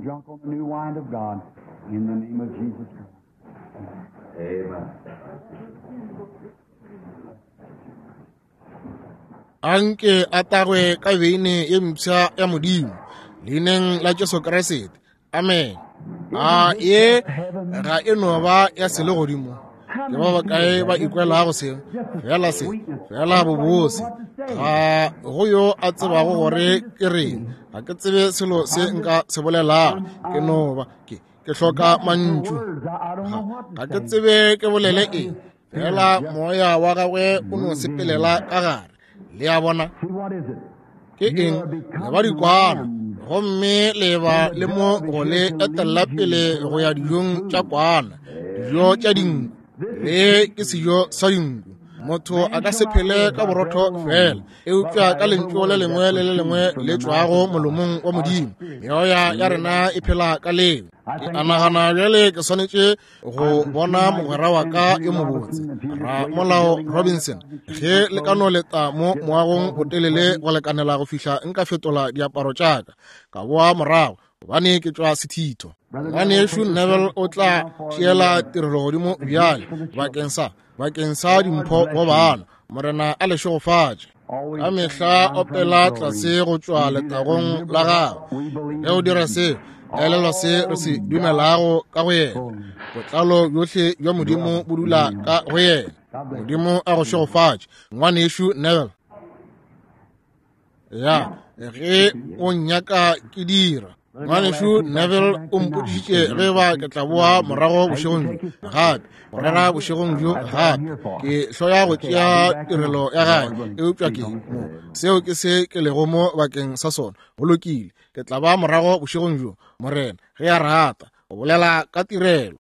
anke a tagwe ka beine ye mpšha ya modimo leineng la Jesu Kriste amen a ye ga e no ba ya sele godimo le ba bakae ba ikwela go se fela se fela bobose ga go yo a tsebago gore ke reng ga ke tsebe selo se nka se bolela ke no ba ke ke hloka mantšu ga ke tsebe ke bolele eng fela moya wa gagwe o no sepelela ka gare le ya bona ke eng le ba dikwana gomme leba le mo go le etela pele go ya dijong tša kwana dijo tša dinku le ke sejo sa dinku motho a ka se phele ka borotho fela eupša ka lentšu le lengwe le le lengwe le tšwago molomong wa modimo meoya ya rena e phela ka leo ke anagana bjale ke swanetše go bona mogwera wa ka yo mobotse ra molao Robinson ge le ka no leta mo moagong o telele go lekanela go fihla nka fetola diaparo tšaka ka boa morago gobane ke tšwa sethito ngwane yešo Neville o tla tšeela tirelo godimo bjale bakeng sa bakeng sa dimpho go bana morena a lešogofatše ka mehla opela tlase go tšwa letagong la gago ge o dira seo elelwa se re se dumelago ka go yena botlalo bjohle bja modimo bo dula ka go yena modimo a go šogofatše ngwane yešo Neville ya ge o nyaka ke dira ngwanesho Neville o mpoditše ge ba ke tla boa morago bošegong gape morara bošegong bjo gape ke hloya go tšea tirelo ya gae eupša ke seo ke se ke lego mo bakeng sa sona go lokile ke tla ba morago bošegong bjo morena ge a rata go bolela ka tirelo.